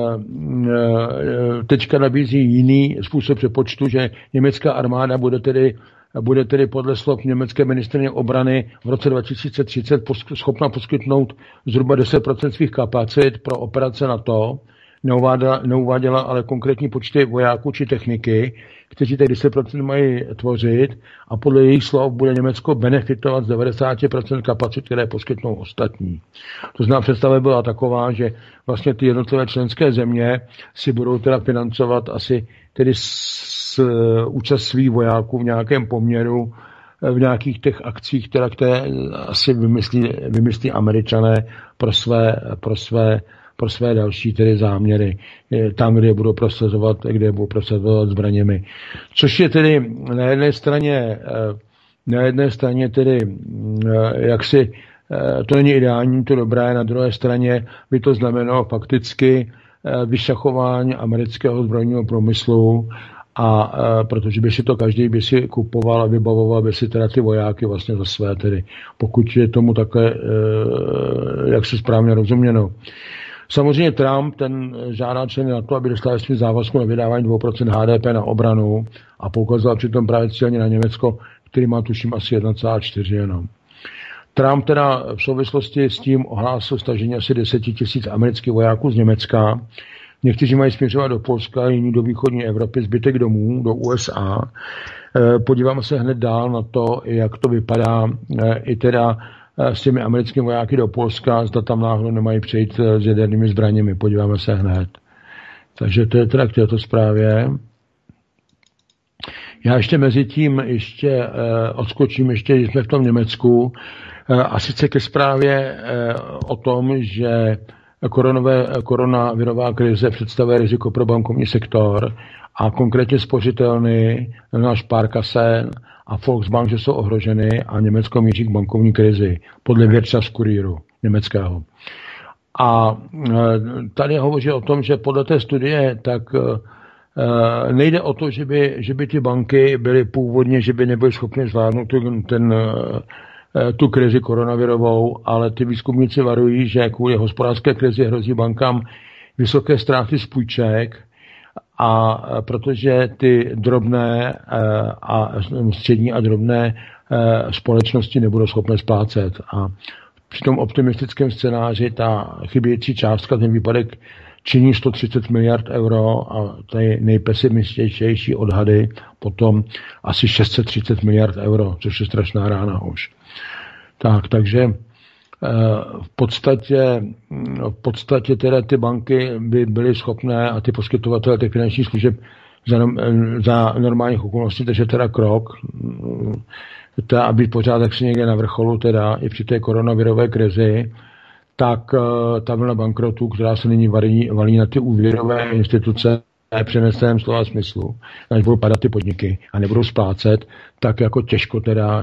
teďka nabízí jiný způsob přepočtu, že německá armáda bude tedy podle slov německé ministryně obrany v roce 2030 schopna poskytnout zhruba 10% svých kapacit pro operace NATO. Neuváděla ale konkrétní počty vojáků či techniky, kteří těch 10% mají tvořit a podle jejich slov bude Německo benefitovat z 90% kapacit, které poskytnou ostatní. To znamená, představa byla taková, že vlastně ty jednotlivé členské země si budou teda financovat asi tedy s účast svých vojáků v nějakém poměru v nějakých těch akcích, které asi vymyslí Američané pro své další tedy záměry, tam, kde budou prosazovat zbraněmi. Což je tedy na jedné straně tedy jaksi to není ideální, to dobré, na druhé straně by to znamenalo fakticky vyšachování amerického zbrojního průmyslu a protože by si to každý si kupoval a vybavoval by si teda ty vojáky vlastně za své tedy, pokud je tomu takhle, jak se správně rozuměno. Samozřejmě Trump, ten žádá členy na to, aby dostal svým závazku na vydávání 2% HDP na obranu a poukazoval přitom právě cíleně na Německo, který má tuším asi 1,4 jenom. Trump teda v souvislosti s tím ohlásil stažení asi 10 000 amerických vojáků z Německa. Někteří mají směřovat do Polska, jiní do východní Evropy, zbytek domů, do USA. Podíváme se hned dál na to, jak to vypadá i teda s těmi americkými vojáky do Polska, zda tam náhodou nemají přejít s jadernými zbraněmi. Podíváme se hned. Takže to je teda k této zprávě. Já ještě mezi tím odskočím, že jsme v tom Německu, a sice ke zprávě o tom, že koronavirová krize představuje riziko pro bankovní sektor a konkrétně spořitelny, náš Sparkassen a Volksbank, že jsou ohroženy a Německo míří k bankovní krizi podle Wirtschaftskuriru německého. A tady hovoří o tom, že podle té studie tak nejde o to, že by ty banky byly původně, že by nebyly schopny zvládnout tu krizi koronavirovou, ale ty výzkumníci varují, že kvůli hospodářské krizi hrozí bankám vysoké ztráty z půjček, a protože ty drobné a střední a drobné společnosti nebudou schopné splácet. A při tom optimistickém scénáři ta chybějící částka, ten výpadek činí 130 miliard euro a ty nejpesimističtější odhady potom asi 630 miliard euro, což je strašná rána už. Takže v podstatě teda ty banky by byly schopné a ty poskytovatelé těch finančních služeb za normálních okolností, takže teda krok, teda aby pořád tak si někde na vrcholu teda i při té koronavirové krizi, tak ta vlna bankrotů, která se nyní valí na ty úvěrové instituce v přeneseném slova smyslu, až budou padat ty podniky a nebudou splácet, tak jako těžko teda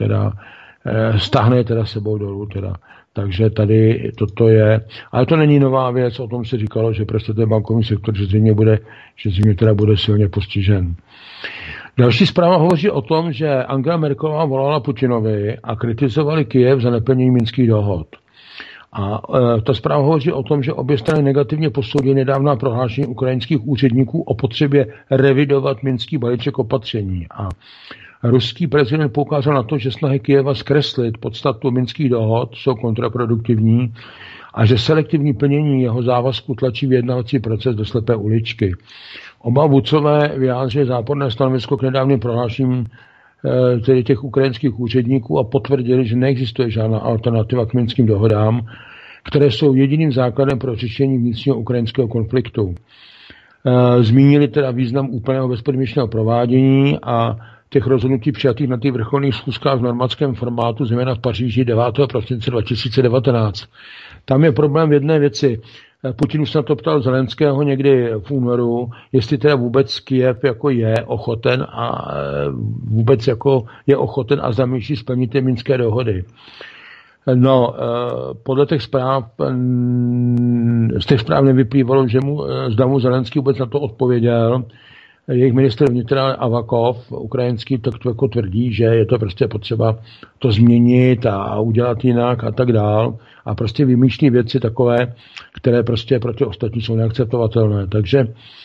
stáhne teda sebou dolů teda. Takže tady toto je, ale to není nová věc, o tom se říkalo, že prostě ten bankovní sektor, že zřejmě teda bude silně postižen. Další zpráva hovoří o tom, že Angela Merkelová volala Putinovi a kritizovali Kyjev za neplnění minských dohod. A ta zpráva hovoří o tom, že obě strany negativně posoudily nedávná prohlášení ukrajinských úředníků o potřebě revidovat minský balíček opatření. A ruský prezident poukázal na to, že snahy Kyjeva zkreslit podstatu minských dohod jsou kontraproduktivní a že selektivní plnění jeho závazku tlačí vyjednávací proces do slepé uličky. Oba vůdcové vyjádřili záporné stanovisko k nedávným prohlášením tedy těch ukrajinských úředníků a potvrdili, že neexistuje žádná alternativa k minským dohodám, které jsou jediným základem pro řešení vnitřního ukrajinského konfliktu. Zmínili teda význam úplného bezpodmínečného provádění a těch rozhodnutí přijatých na těch vrcholných schůzkách v normandském formátu, zejména v Paříži 9. prosince 2019. Tam je problém v jedné věci. Putin už se na to ptal Zelenského někdy v únoru, jestli teda vůbec Kyjev jako je ochoten a vůbec jako je ochoten a zamýšlí splnit ty minské dohody. No, podle těch zpráv, z těch zpráv nevyplývalo, že zda mu Zelenský vůbec na to odpověděl. Jejich ministr vnitra Avakov, ukrajinský, tak to jako tvrdí, že je to prostě potřeba to změnit a udělat jinak a tak dál. A prostě vymýšlí věci takové, které prostě pro ty ostatní jsou neakceptovatelné. Takže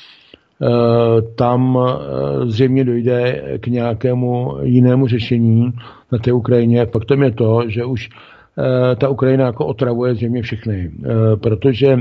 tam zřejmě dojde k nějakému jinému řešení na té Ukrajině. Faktem je to, že už ta Ukrajina jako otravuje zřejmě všechny, protože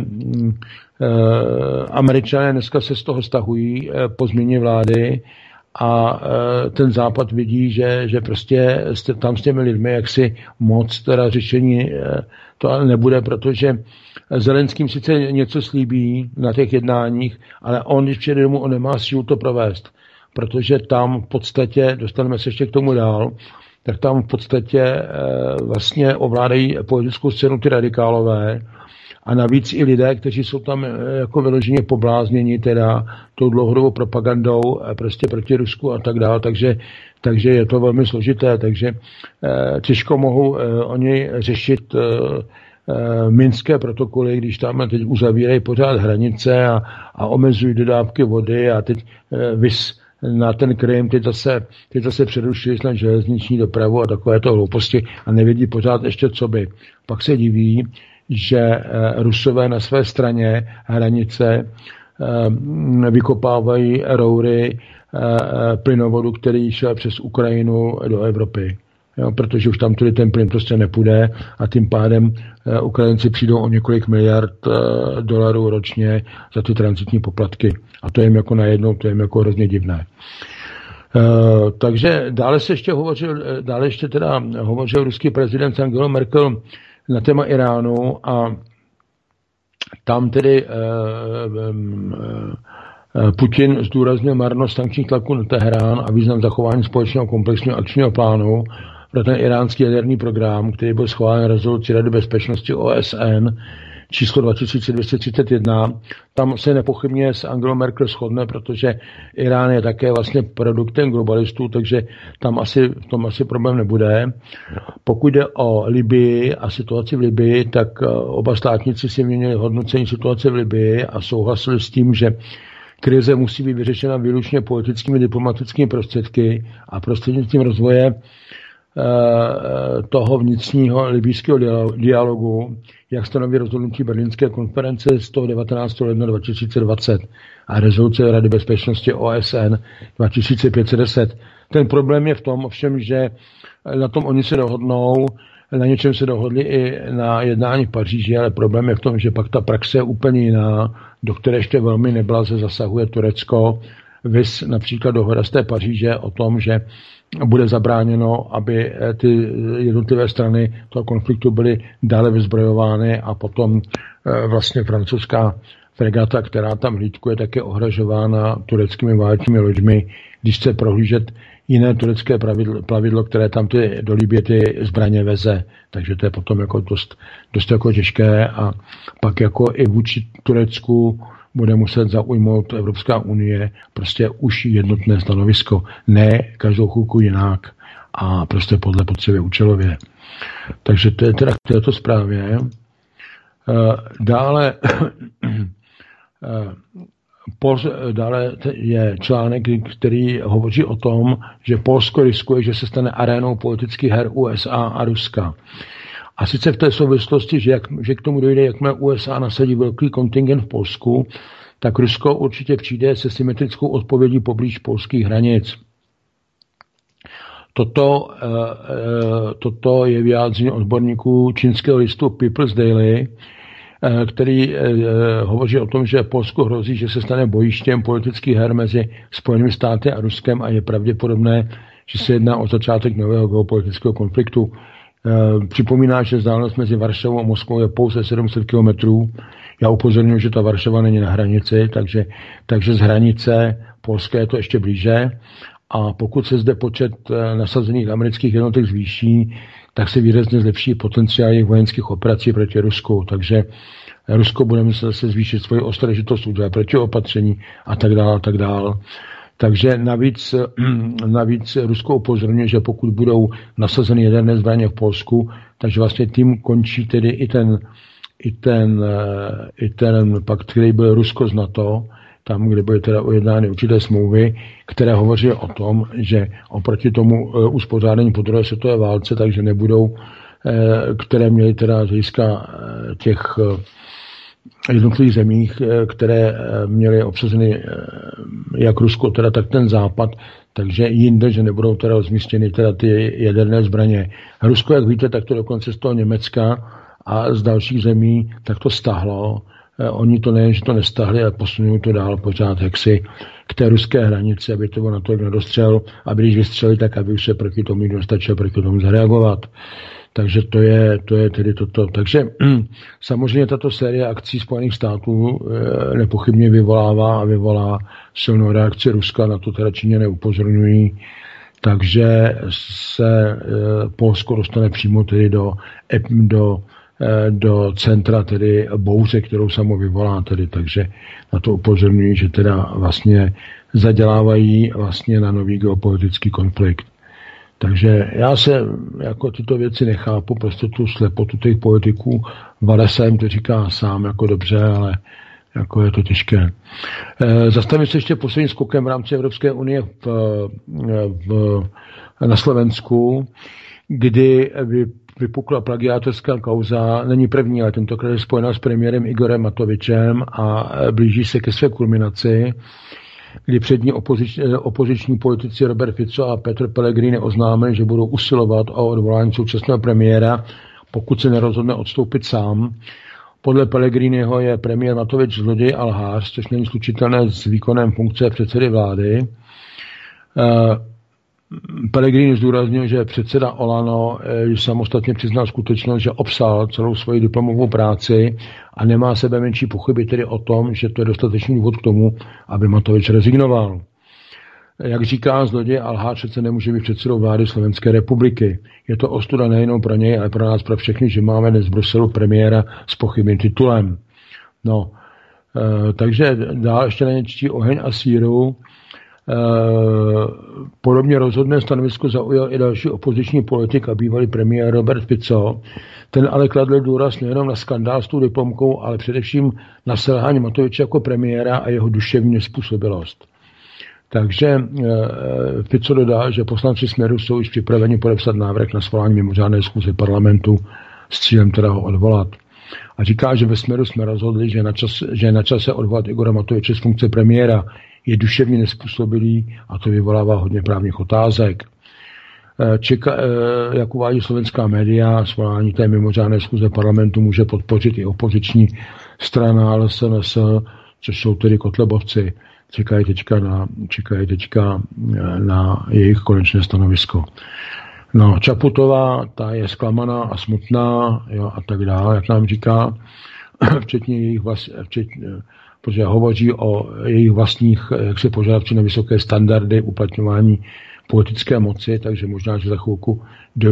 Američané dneska se z toho stahují po změně vlády a ten Západ vidí, že prostě tam s těmi lidmi jaksi moc teda řešení to nebude, protože Zelenským sice něco slíbí na těch jednáních, ale on, když přijde domů, on nemá sílu to provést, protože tam v podstatě, dostaneme se ještě k tomu dál, tak tam v podstatě vlastně ovládají politickou scénu ty radikálové a navíc i lidé, kteří jsou tam jako vyloženě poblázněni teda tou dlouhodobou propagandou prostě proti Rusku a tak dále, takže je to velmi složité, takže těžko mohou oni řešit minské protokoly, když tam teď uzavírají pořád hranice a omezují dodávky vody a teď na ten Krym, teď zase přerušili snad železniční dopravu a takovéto hlouposti a nevědí pořád ještě co by. Pak se diví, že Rusové na své straně hranice vykopávají roury plynovodu, který šel přes Ukrajinu do Evropy. Jo, protože už tam ten plyn prostě nepůjde a tím pádem Ukrajinci přijdou o několik miliard dolarů ročně za ty tranzitní poplatky. A to je jim jako najednou, to je jim jako hrozně divné. Takže dále ještě hovořil ruský prezident Angela Merkel na téma Iránu a tam tedy Putin zdůraznil marnost sankčních tlaků na Teherán a význam zachování společného komplexního akčního plánu pro ten iránský jaderný program, který byl schválen rezolucí Rady bezpečnosti OSN číslo 2231. Tam se nepochybně s Angelou Merkel shodne, protože Irán je také vlastně produktem globalistů, takže tam v tom asi problém nebude. Pokud jde o Libii a situaci v Libii, tak oba státníci si měnili hodnocení situace v Libii a souhlasili s tím, že krize musí být vyřešena výlučně politickými diplomatickými prostředky a prostřednictvím rozvoje toho vnitřního libijského dialogu, jak stanoví rozhodnutí Berlínské konference z toho 19. ledna 2020 a rezoluce Rady bezpečnosti OSN 2510. Ten problém je v tom ovšem, že na tom oni se dohodnou, na něčem se dohodli i na jednání v Paříži, ale problém je v tom, že pak ta praxe je úplně jiná, do které ještě velmi neblaze zasahuje Turecko. Vys například dohoda z té Paříže o tom, že bude zabráněno, aby ty jednotlivé strany toho konfliktu byly dále vyzbrojovány a potom vlastně francouzská fregata, která tam hlídkuje, tak je ohrožována tureckými válečnými loďmi, když chce prohlížet jiné turecké plavidlo, které tam do Libye ty zbraně veze. Takže to je potom jako dost jako těžké a pak jako i vůči Turecku bude muset zaujmout Evropská unie prostě už jednotné stanovisko. Ne každou chvilku jinak a prostě podle potřeby účelově. Takže to je teda k této zprávě. Dále je článek, který hovoří o tom, že Polsko riskuje, že se stane arénou politických her USA a Ruska. A sice v té souvislosti, že k tomu dojde, jakmile USA nasadí velký kontingent v Polsku, tak Rusko určitě přijde se symetrickou odpovědí poblíž polských hranic. Toto je vyjádření odborníků čínského listu People's Daily, který hovoří o tom, že Polsku hrozí, že se stane bojištěm politických her mezi Spojenými státy a Ruskem a je pravděpodobné, že se jedná o začátek nového geopolitického konfliktu. Připomíná, že vzdálenost mezi Varšavou a Moskvou je pouze 700 kilometrů. Já upozorňuji, že ta Varšava není na hranici, takže z hranice Polska je to ještě blíže. A pokud se zde počet nasazených amerických jednotek zvýší, tak se výrazně zlepší potenciál jejich vojenských operací proti Rusku. Takže Rusko bude muset se zvýšit svoji ostražitost, udělat protiopatření a tak dále, a tak dále. Takže navíc Rusko upozorňuje, že pokud budou nasazeny jaderné zbraně v Polsku, takže vlastně tím končí tedy i ten pakt, který byl Rusko z NATO, tam, kde byly teda ujednány určité smlouvy, které hovoří o tom, že oproti tomu uspořádání po druhé světové válce, takže nebudou, které měly teda z hlediska těch jednotlivých zemích, které měly obsazeny jak Rusko, teda tak ten Západ, takže jinde, že nebudou teda rozmístěny teda ty jaderné zbraně. Rusko, jak víte, tak to dokonce z toho Německa a z dalších zemí tak to stahlo. Oni to nejen, že to nestahli, ale posunují to dál pořád jaksi k té ruské hranici, aby to na to nedostřel, aby když vystřelili, tak aby už se proti tomu dostačil proti tomu zareagovat. Takže to je tedy toto. Takže samozřejmě tato série akcí Spojených států nepochybně vyvolá silnou reakci Ruska, na to teda Číňané upozorňují. Takže se Polsko dostane přímo tedy do centra tedy bouře, kterou samo vyvolá tedy, takže na to upozorňují, že teda vlastně zadělávají vlastně na nový geopolitický konflikt. Takže já se jako tyto věci nechápu, prostě tu slepotu těch politiků. Valesa jim to říká sám jako dobře, ale jako je to těžké. Zastavím se ještě posledním skokem v rámci Evropské unie na Slovensku, kdy vypukla plagiátorská kauza, není první, ale tentokrát je spojená s premiérem Igorem Matovičem a blíží se ke své kulminaci, kdy přední opoziční politici Robert Fico a Petr Pellegrini oznámili, že budou usilovat o odvolání současného premiéra, pokud se nerozhodne odstoupit sám. Podle Pellegriniho je premiér Matovič zloděj a lhář, což není slučitelné s výkonem funkce předsedy vlády. Pellegrini zdůraznil, že předseda Olano samostatně přiznal skutečnost, že obsal celou svoji diplomovou práci a nemá sebe menší pochyby tedy o tom, že to je dostatečný důvod k tomu, aby Matovič rezignoval. Jak říká zloděj a lhář, přece nemůže být předsedou vlády Slovenské republiky. Je to ostuda nejenom pro něj, ale pro nás, pro všechny, že máme dnes v Bruselu premiéra s pochybným titulem. No, takže dál ještě na ně čtí oheň a síru. Podobně rozhodné stanovisko zaujal i další opoziční politik a bývalý premiér Robert Fico. Ten ale kladl důraz nejenom na skandál s tou diplomkou, ale především na selhání Matoviče jako premiéra a jeho duševní nezpůsobilost. Takže Fico dodal, že poslanci Smeru jsou již připraveni podepsat návrh na svolání mimořádné schůze parlamentu s cílem teda ho odvolat. A říká, že ve Smeru jsme rozhodli, že je na čase odvolat Igora Matoviče z funkce premiéra. Je duševně nezpůsobilý a to vyvolává hodně právních otázek. Jak uvádí slovenská média, svolání té mimořádné schůze parlamentu může podpořit i opoziční strana LSNS, což jsou tedy kotlebovci. Čekají teďka na jejich konečné stanovisko. No, Čaputová, ta je zklamaná a smutná, jo, a tak dále, jak nám říká, včetně jejich protože hovoří o jejich vlastních požadavcích na vysoké standardy uplatňování politické moci, takže možná, že za chvilku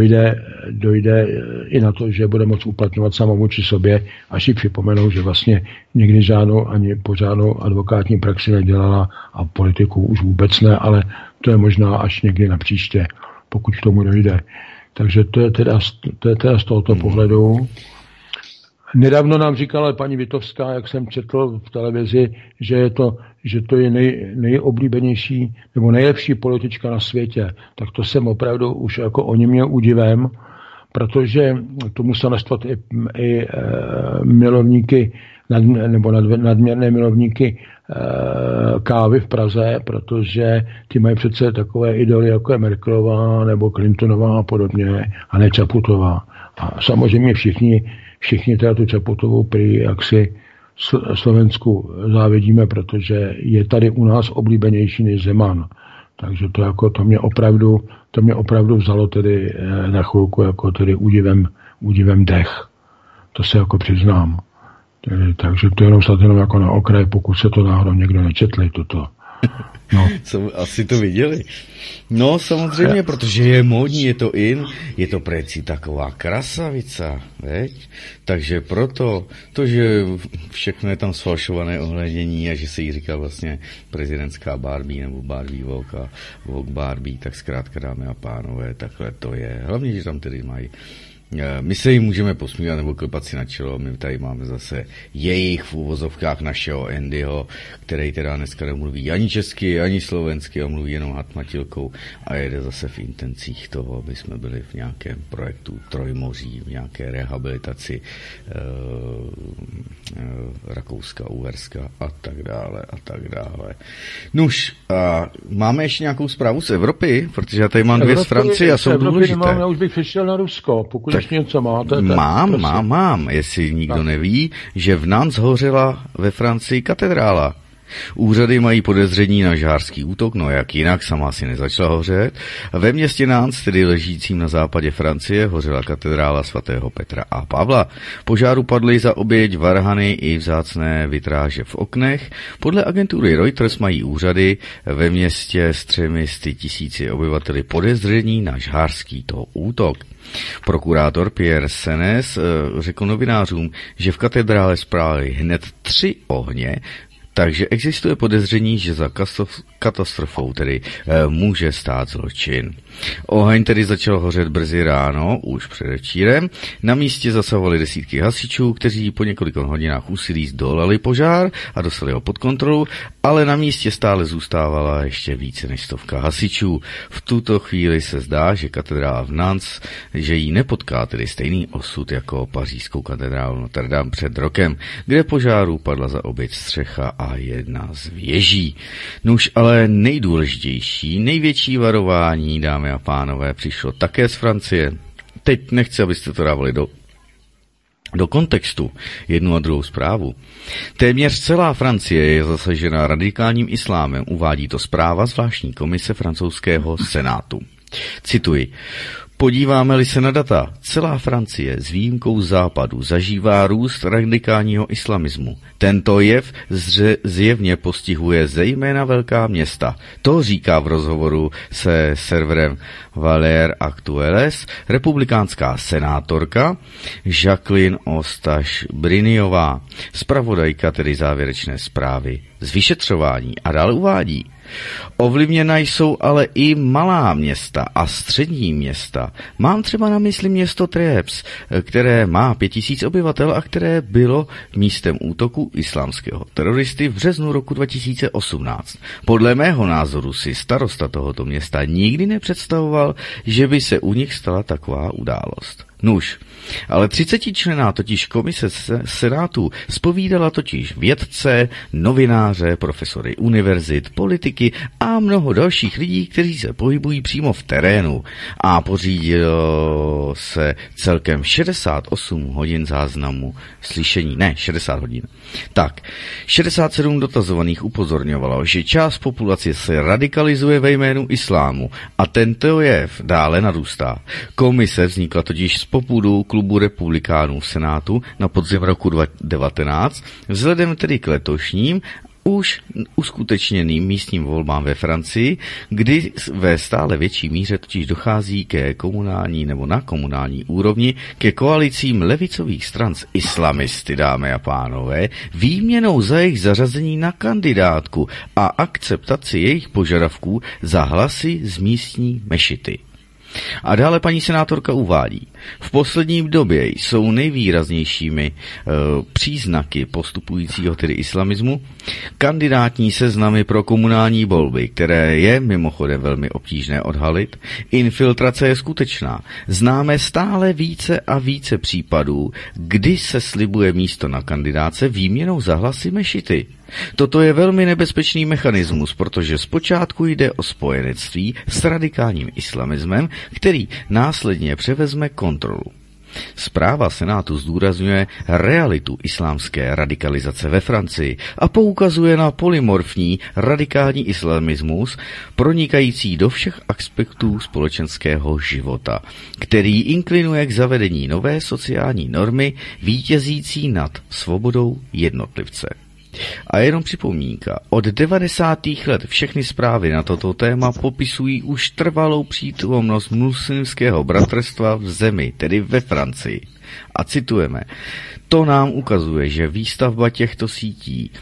dojde i na to, že bude moct uplatňovat sama vůči sobě, až si připomenou, že vlastně nikdy žádnou ani pořádnou advokátní praxi nedělala a politiku už vůbec ne, ale to je možná až někdy na příště, pokud k tomu dojde. Takže to je teda z tohoto pohledu. Nedávno nám říkala paní Vitovská, jak jsem četl v televizi, že to je nejoblíbenější nebo nejlepší politička na světě. Tak to jsem opravdu už jako o ní měl údivem, protože to musel naštvat i milovníky nebo nadměrné milovníky kávy v Praze, protože ty mají přece takové idoly, jako je Merkelová nebo Clintonová a podobně, a ne Čaputová. A samozřejmě všichni teda tu Čaputovou prý jaksi Slovensku závidíme, protože je tady u nás oblíbenější než Zeman. Takže to mě opravdu vzalo tedy na chvilku jako tedy údivem dech. To se jako přiznám. Takže to jenom jako na okraj, pokud se to náhodou někdo nečetli toto. No. Asi to viděli. No samozřejmě, protože je módní, je to in, je to preci taková krasavica, veď? Takže proto, to, že všechno je tam sfalšované ohledění a že se jí říká vlastně prezidentská Barbie nebo Barbie Vogue Barbie, tak zkrátka, dámy a pánové, takhle to je. Hlavně, že tam tedy mají. My se jim můžeme posmívat nebo klepat si na čelo, my tady máme zase jejich v úvozovkách našeho Andyho, který teda dneska nemluví ani česky, ani slovensky, a mluví jenom hatmatilkou a jede zase v intencích toho, aby jsme byli v nějakém projektu Trojmoří, v nějaké rehabilitaci Rakouska, Uherska a tak dále a tak dále. Nuž, máme ještě nějakou zprávu z Evropy, protože já tady mám dvě z Francie a jsou důležité. Já už bych přišel na Rusko, pokud něco máte. Mám, jestli nikdo neví, že v Nantes hořela ve Francii katedrála. Úřady mají podezření na žhářský útok, no jak jinak, sama asi nezačala hořet. Ve městě Nantes, tedy ležícím na západě Francie, hořela katedrála svatého Petra a Pavla. Požáru padly za oběť varhany i vzácné vitráže v oknech. Podle agentury Reuters mají úřady ve městě s 300 000 obyvateli podezření na žhářský útok. Prokurátor Pierre Senes řekl novinářům, že v katedrále spálili hned 3 ohně, takže existuje podezření, že za katastrofou tedy může stát zločin. Oheň tedy začal hořet brzy ráno, už předevčírem. Na místě zasahovali desítky hasičů, kteří po několika hodinách úsilí zdolali požár a dostali ho pod kontrolu, ale na místě stále zůstávala ještě více než 100 hasičů. V tuto chvíli se zdá, že katedrála v Nantes, že jí nepotká tedy stejný osud jako pařížskou katedrálu Notre Dame před rokem, kde požáru padla za oběť střecha a jedna z věží. Nuž ale nejdůležitější, největší varování, dámy a pánové, přišlo také z Francie. Teď nechci, abyste to dávali Do kontextu jednu a druhou zprávu. Téměř celá Francie je zasažena radikálním islámem, uvádí to zpráva zvláštní komise francouzského senátu. Cituji. Podíváme-li se na data, celá Francie s výjimkou západu zažívá růst radikálního islamismu. Tento jev zjevně postihuje zejména velká města. To říká v rozhovoru se serverem Valeurs Actuelles republikánská senátorka Jacqueline Eustache-Brinioová, zpravodajka tedy závěrečné zprávy z vyšetřování, a dále uvádí. Ovlivněna jsou ale i malá města a střední města. Mám třeba na mysli město Trèbes, které má 5000 obyvatel a které bylo místem útoku islámského teroristy v březnu roku 2018. Podle mého názoru si starosta tohoto města nikdy nepředstavoval, že by se u nich stala taková událost. Nuž, ale 30členná totiž komise senátu zpovídala totiž vědce, novináře, profesory univerzit, politiky a mnoho dalších lidí, kteří se pohybují přímo v terénu, a pořídilo se celkem 68 hodin záznamu slyšení, ne 60 hodin. Tak, 67 dotazovaných upozorňovalo, že část populace se radikalizuje ve jménu islámu a tento jev dále narůstá. Komise vznikla totiž z popudu klubu republikánů v Senátu na podzim roku 2019, vzhledem tedy k letošním už uskutečněným místním volbám ve Francii, kdy ve stále větší míře totiž dochází ke komunální nebo na komunální úrovni ke koalicím levicových stran s islamisty, dámy a pánové, výměnou za jejich zařazení na kandidátku a akceptaci jejich požadavků za hlasy z místní mešity. A dále paní senátorka uvádí, v poslední době jsou nejvýraznějšími příznaky postupujícího tedy islamismu kandidátní seznamy pro komunální volby, které je mimochodem velmi obtížné odhalit. Infiltrace je skutečná. Známe stále více a více případů, kdy se slibuje místo na kandidáce výměnou za hlasy mešity. Toto je velmi nebezpečný mechanismus, protože zpočátku jde o spojenectví s radikálním islamismem, který následně převezme kontrolu. Zpráva Senátu zdůrazňuje realitu islámské radikalizace ve Francii a poukazuje na polymorfní radikální islamismus pronikající do všech aspektů společenského života, který inklinuje k zavedení nové sociální normy vítězící nad svobodou jednotlivce. A jenom připomínka, od 90. let všechny zprávy na toto téma popisují už trvalou přítomnost muslimského bratrstva v zemi, tedy ve Francii. A citujeme, to nám ukazuje, že výstavba těchto sítí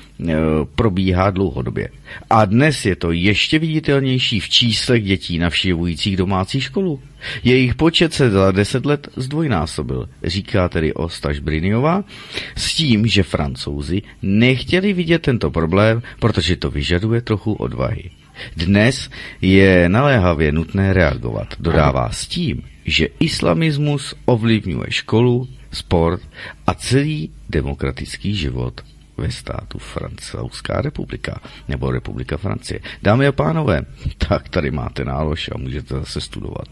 probíhá dlouhodobě. A dnes je to ještě viditelnější v číslech dětí navštěvujících domácí školu. Jejich počet se za 10 let zdvojnásobil, říká tedy Eustache-Brinioová, s tím, že Francouzi nechtěli vidět tento problém, protože to vyžaduje trochu odvahy. Dnes je naléhavě nutné reagovat, dodává s tím, že islamismus ovlivňuje školu, sport a celý demokratický život ve státu Francouzská republika nebo Republika Francie. Dámy a pánové, tak tady máte nálož a můžete zase studovat.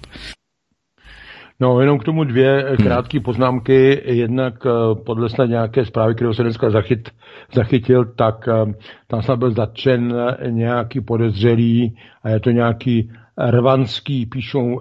No, jenom k tomu dvě krátké poznámky. Jednak podle snad nějaké zprávy, kterou se dneska zachytil, tak tam snad byl zatčen nějaký podezřelý a je to nějaký rwandský, píšou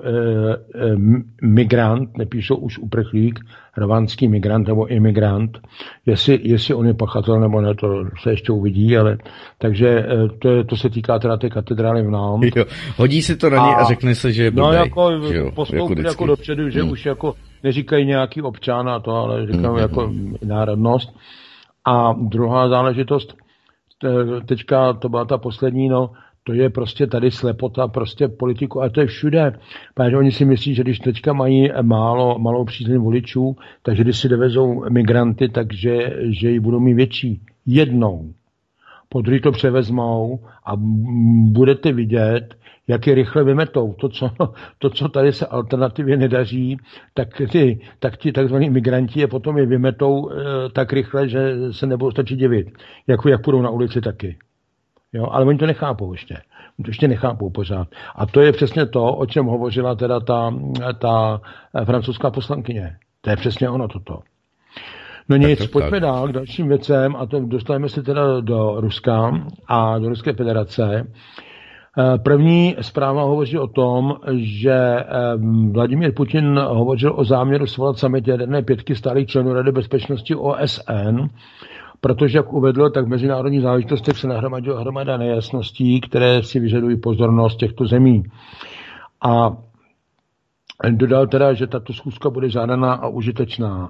migrant, nepíšou už uprchlík, rwandský migrant nebo imigrant. Jestli on je pachatel nebo ne, to se ještě uvidí, ale takže to se týká teda té katedrály v Nantes. Hodí se to na ně a řekne se, že je blbej. No jako postoupit jako dopředu, že už jako neříkají nějaký občan a to, ale říkají jako národnost. A druhá záležitost, teďka to byla ta poslední, no, to je prostě tady slepota prostě politiku a to je všude. Protože oni si myslí, že když teďka mají malou přízeň voličů, takže když si dovezou migranty, takže že ji budou mít větší. Jednou. Podruhé to převezmou a budete vidět, jak je rychle vymetou. To, co tady se alternativě nedaří, tak ti takzvaní migranti je potom je vymetou tak rychle, že se nebudou stačit divit. Jak půjdou na ulici taky. Jo, ale oni to nechápou ještě. Oni to ještě nechápou pořád. A to je přesně to, o čem hovořila teda ta francouzská poslankyně. To je přesně ono toto. No nic, pojďme dál k dalším věcem a to dostaneme se teda do Ruska a do Ruské federace. První zpráva hovoří o tom, že Vladimír Putin hovořil o záměru svolat summit jaderné pětky stálých členů Rady bezpečnosti OSN, protože, jak uvedl, tak v mezinárodních záležitostech se nahromadila hromada nejasností, které si vyžadují pozornost těchto zemí. A dodal teda, že tato schůzka bude žádaná a užitečná.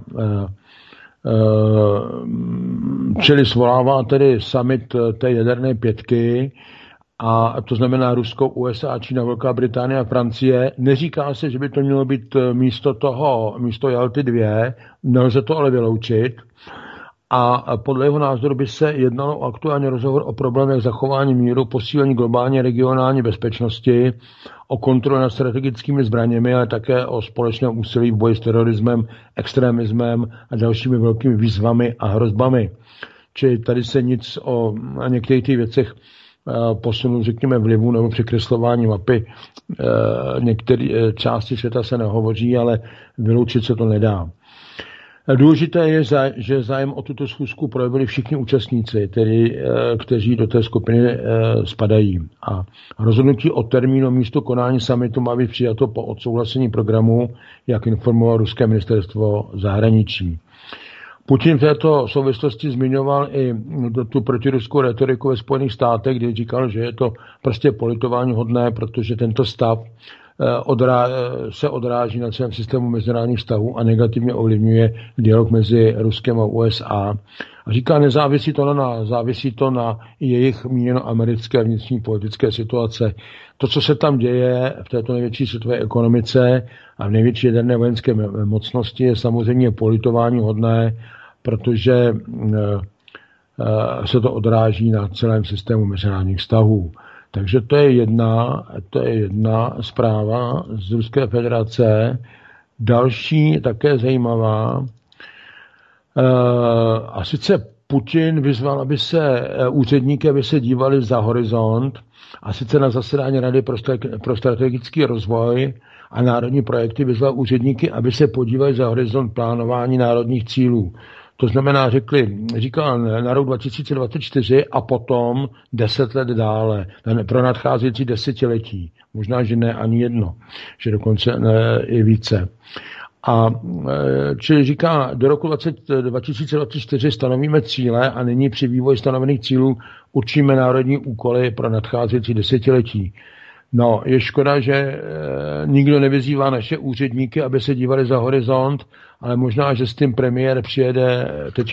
Čili svolává tedy summit té jaderné pětky, a to znamená Rusko, USA, Čína, Velká Británie a Francie. Neříká se, že by to mělo být místo Jalty 2, nelze to ale vyloučit. A podle jeho názoru by se jednalo o aktuální rozhovor o problémech zachování míru, posílení globální regionální bezpečnosti, o kontrole nad strategickými zbraněmi, ale také o společném úsilí v boji s terorismem, extremismem a dalšími velkými výzvami a hrozbami. Čili tady se nic o některých těch věcech posunu, řekněme, vlivu nebo překreslování mapy. Některé části světa se nehovoří, ale vyloučit se to nedá. Důležité je, že zájem o tuto schůzku projevili všichni účastníci, tedy, kteří do té skupiny spadají. A rozhodnutí o termínu místu konání summitu má být přijato po odsouhlasení programu, jak informovalo ruské ministerstvo zahraničí. Putin v této souvislosti zmiňoval i tu protiruskou retoriku ve Spojených státech, kdy říkal, že je to prostě politování hodné, protože tento stav se odráží na celém systému mezinárodních vztahů a negativně ovlivňuje dialog mezi Ruskem a USA. A říká, závisí to na jejich míněno americké vnitřní politické situace. To, co se tam děje v této největší světové ekonomice a v největší jaderné vojenské mocnosti, je samozřejmě politování hodné, protože se to odráží na celém systému mezinárodních vztahů. Takže to je jedna zpráva z Ruské federace. Další, také zajímavá, a sice Putin vyzval, aby se úředníky, aby se dívali za horizont, a sice na zasedání Rady pro strategický rozvoj a národní projekty vyzval úředníky, aby se podívali za horizont plánování národních cílů. To znamená, říkal na rok 2024 a potom 10 let dále, pro nadcházející desetiletí. Možná, že ne ani jedno, že dokonce i více. A čili říká, do roku 2024 stanovíme cíle a nyní při vývoji stanovených cílů určíme národní úkoly pro nadcházející desetiletí. No, je škoda, že nikdo nevyzývá naše úředníky, aby se dívali za horizont, ale možná, že s tím premiér přijede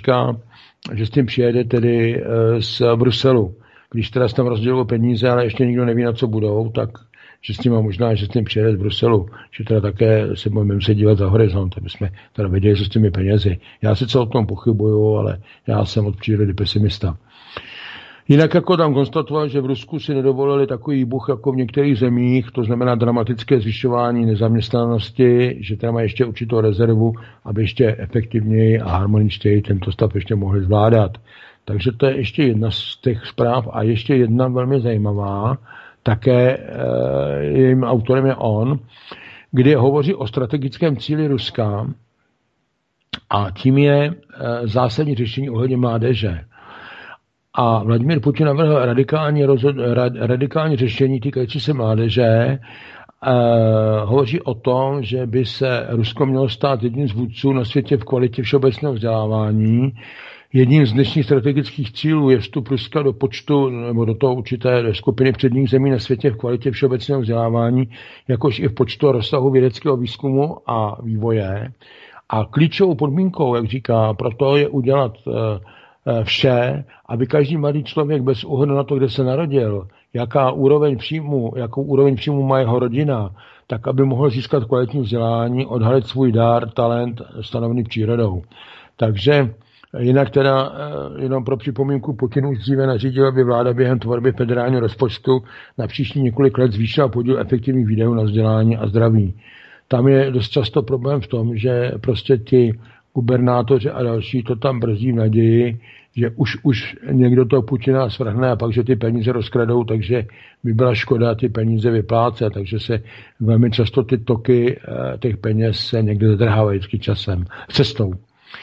tedy z Bruselu. Když teda tam rozdělují peníze, ale ještě nikdo neví, na co budou, tak že s tím možná, že s tím přijede z Bruselu, že teda také se budeme se dívat za horizont, aby jsme teda věděli, co s těmi penězi. Já sice o tom pochybuju, ale já jsem od přírody pesimista. Jinak jako tam konstatoval, že v Rusku si nedovolili takový výbuch jako v některých zemích, to znamená dramatické zvyšování nezaměstnanosti, že tam má ještě určitou rezervu, aby ještě efektivněji a harmoničtěji tento stav ještě mohli zvládat. Takže to je ještě jedna z těch zpráv a ještě jedna velmi zajímavá, také jejím autorem je on, kde hovoří o strategickém cíli Ruska a tím je zásadní řešení ohledně mládeže. A Vladimír Putin navrhl radikální řešení týkající se mládeže. Hovoří o tom, že by se Rusko mělo stát jedním z vůdců na světě v kvalitě všeobecného vzdělávání. Jedním z dnešních strategických cílů je vstup Ruska do počtu nebo do toho určité skupiny předních zemí na světě v kvalitě všeobecného vzdělávání, jakož i v počtu a rozsahu vědeckého výzkumu a vývoje. A klíčovou podmínkou, jak říká, proto je udělat vše, aby každý mladý člověk bez ohledu na to, kde se narodil, jakou úroveň příjmu má jeho rodina, tak aby mohl získat kvalitní vzdělání, odhalit svůj dar, talent stanovený přírodou. Takže jinak teda jenom pro připomínku, Putin už dříve nařídil, aby vláda během tvorby federálního rozpočtu na příští několik let zvýšila podíl efektivních výdajů na vzdělání a zdraví. Tam je dost často problém v tom, že prostě ti gubernátoři a další to tam brzdí v naději, že už někdo toho Putina svrhne a pak, že ty peníze rozkradou, takže by byla škoda ty peníze vyplácet, takže se velmi často ty toky těch peněz se někde zadrhávají cestou.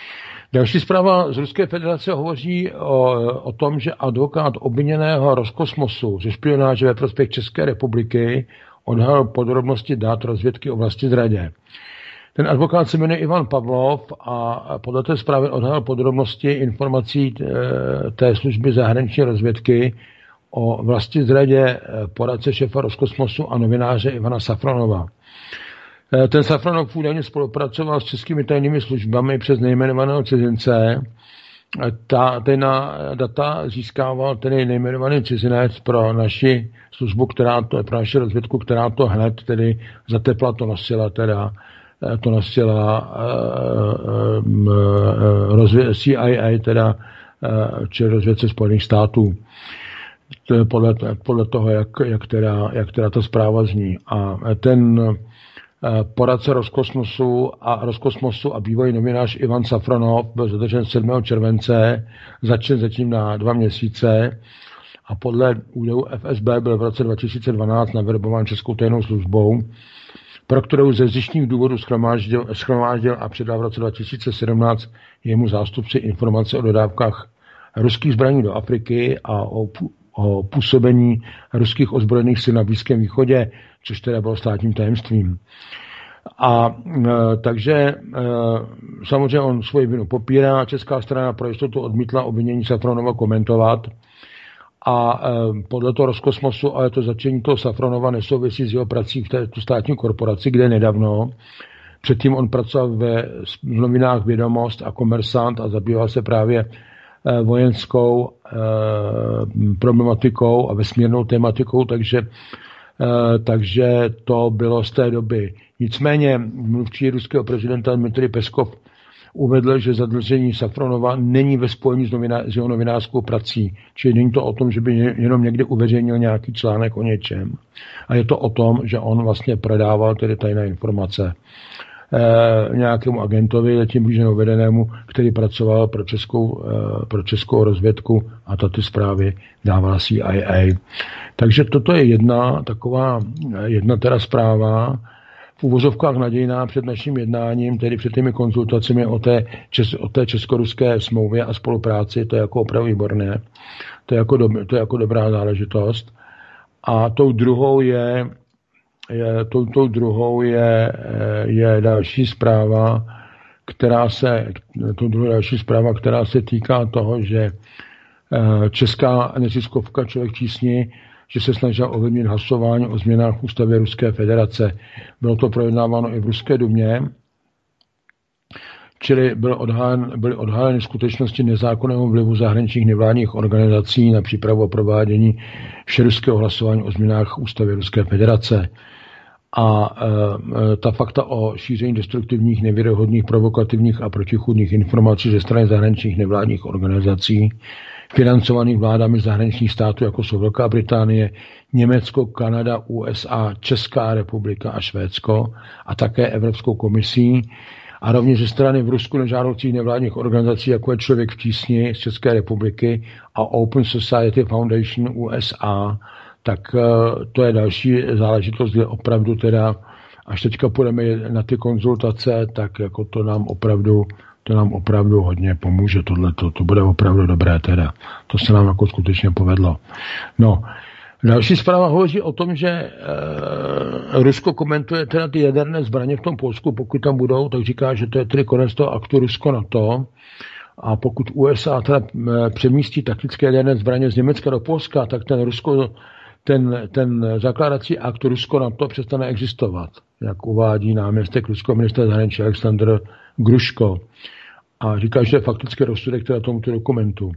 Další zpráva z Ruské federace hovoří o tom, že advokát obviněného Roskosmosu ze špionáže ve prospěch České republiky odhalil podrobnosti dat rozvědky o vlastizradě. Ten advokát se jmenuje Ivan Pavlov a podle té zprávy odhalil podrobnosti informací té služby zahraniční rozvědky o vlastizradě poradce šéfa Roskosmosu a novináře Ivana Safronova. Ten Safronov údajně spolupracoval s českými tajnými službami přes nejmenovaného cizince. Ty data získával ten nejmenovaný cizinec pro naši službu, pro naši rozvědku, která to hned tedy zatepla to nosila CIA, teda či rozvědce Spojených států. To je podle toho, jak teda ta zpráva zní. A ten poradce Roskosmosu a bývalý novinář Ivan Safronov byl zadržen 7. července, začen zatím na 2 měsíce a podle údajů FSB byl v roce 2012 naverbován Českou tajnou službou, pro kterou ze zištních důvodů shromáždil a předal v roce 2017 jemu zástupci informace o dodávkách ruských zbraní do Afriky a o působení ruských ozbrojených sil na Blízkém východě, což teda bylo státním tajemstvím. A takže samozřejmě on svoji vinu popírá, česká strana pro jistotu odmítla obvinění Safronova komentovat a podle toho Roskosmosu, ale to začení toho Safronova nesouvisí s jeho prací v této státní korporaci, kde nedávno. Předtím on pracoval v novinách Vědomost a Komersant a zabýval se právě vojenskou problematikou a vesmírnou tematikou, takže to bylo z té doby. Nicméně mluvčí ruského prezidenta Dmitrij Peskov uvedl, že zadržení Safronova není ve spojení s jeho novinářskou prací. Čili není to o tom, že by jenom někde uveřejnil nějaký článek o něčem. A je to o tom, že on vlastně prodával tedy tajné informace nějakému agentovi, tím blíže vedenému, který pracoval pro českou rozvědku a tato zprávy dávala CIA. Takže toto je jedna teda zpráva v uvozovkách nadějná před naším jednáním, tedy před těmi konzultacemi o té česko-ruské smlouvě a spolupráci. To je jako opravdu výborné. To je jako dobrá záležitost. A tou druhou je další zpráva, která se týká toho, že česká neziskovka Člověk v tísni, že se snažila ovlivnit hlasování o změnách v ústavě Ruské federace. Bylo to projednáváno i v Ruské dumě, čili byly odhaleny skutečnosti nezákonného vlivu zahraničních nevládních organizací na přípravu a provádění všeruského hlasování o změnách ústavy Ruské federace. A ta fakta o šíření destruktivních, nevěrohodných, provokativních a protichůdných informací ze strany zahraničních nevládních organizací, financovaných vládami zahraničních států, jako jsou Velká Británie, Německo, Kanada, USA, Česká republika a Švédsko a také Evropskou komisí a rovněž ze strany v Rusku nežádoucích nevládních organizací, jako je Člověk v tísni z České republiky a Open Society Foundation USA, tak to je další záležitost, kde opravdu teda, až teďka půjdeme na ty konzultace, tak jako to nám opravdu hodně pomůže. To bude opravdu dobré teda. To se nám jako skutečně povedlo. No, další zpráva hovoří o tom, že Rusko komentuje teda ty jaderné zbraně v tom Polsku, pokud tam budou, tak říká, že to je tedy konec toho aktu Rusko-NATO. A pokud USA teda přemístí taktické jaderné zbraně z Německa do Polska, tak ten zakládací akt Rusko-NATO přestane existovat, jak uvádí náměstek ruského ministra zahraničí Aleksandr Gruško. A říká, že je fakticky rozsudek teda tomuto dokumentu,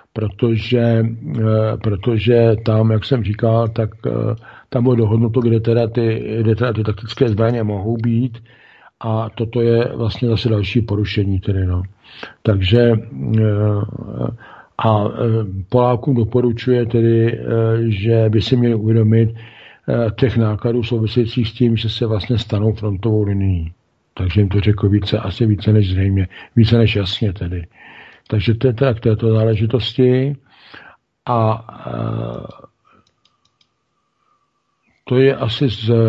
protože tam, jak jsem říkal, tak tam bylo dohodnuto, kde teda ty taktické zbraně mohou být a toto je vlastně zase další porušení tedy, no. Takže a Polákům doporučuje tedy, že by si měli uvědomit těch nákladů souvisejících s tím, že se vlastně stanou frontovou linií. Takže jim to řekl více než zřejmě, více než jasně tedy. Takže to je teda k této záležitosti a to je asi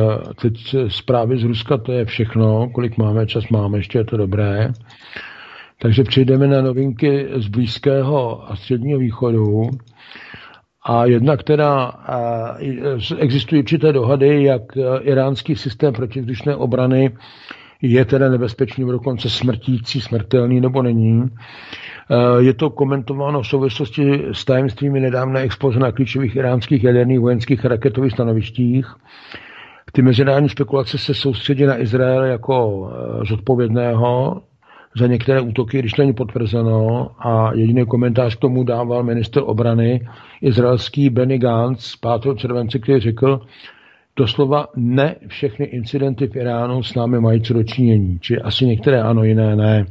teď zprávy z Ruska, to je všechno, kolik máme čas máme, ještě je to dobré. Takže přejdeme na novinky z Blízkého a Středního východu. A jednak teda existují určité dohady, jak iránský systém protivzdušné obrany je teda nebezpečný, dokonce smrtící, smrtelný nebo není. Je to komentováno v souvislosti s tajemstvími nedávné exploze na klíčových iránských jaderných vojenských raketových stanovištích. Ty mezinárodní spekulace se soustředí na Izrael jako zodpovědného za některé útoky, když to není potvrzeno, a jediný komentář k tomu dával ministr obrany izraelský Benny Gantz 5. července, který řekl doslova: ne všechny incidenty v Iránu s námi mají co dočinění. Či asi některé ano, jiné ne.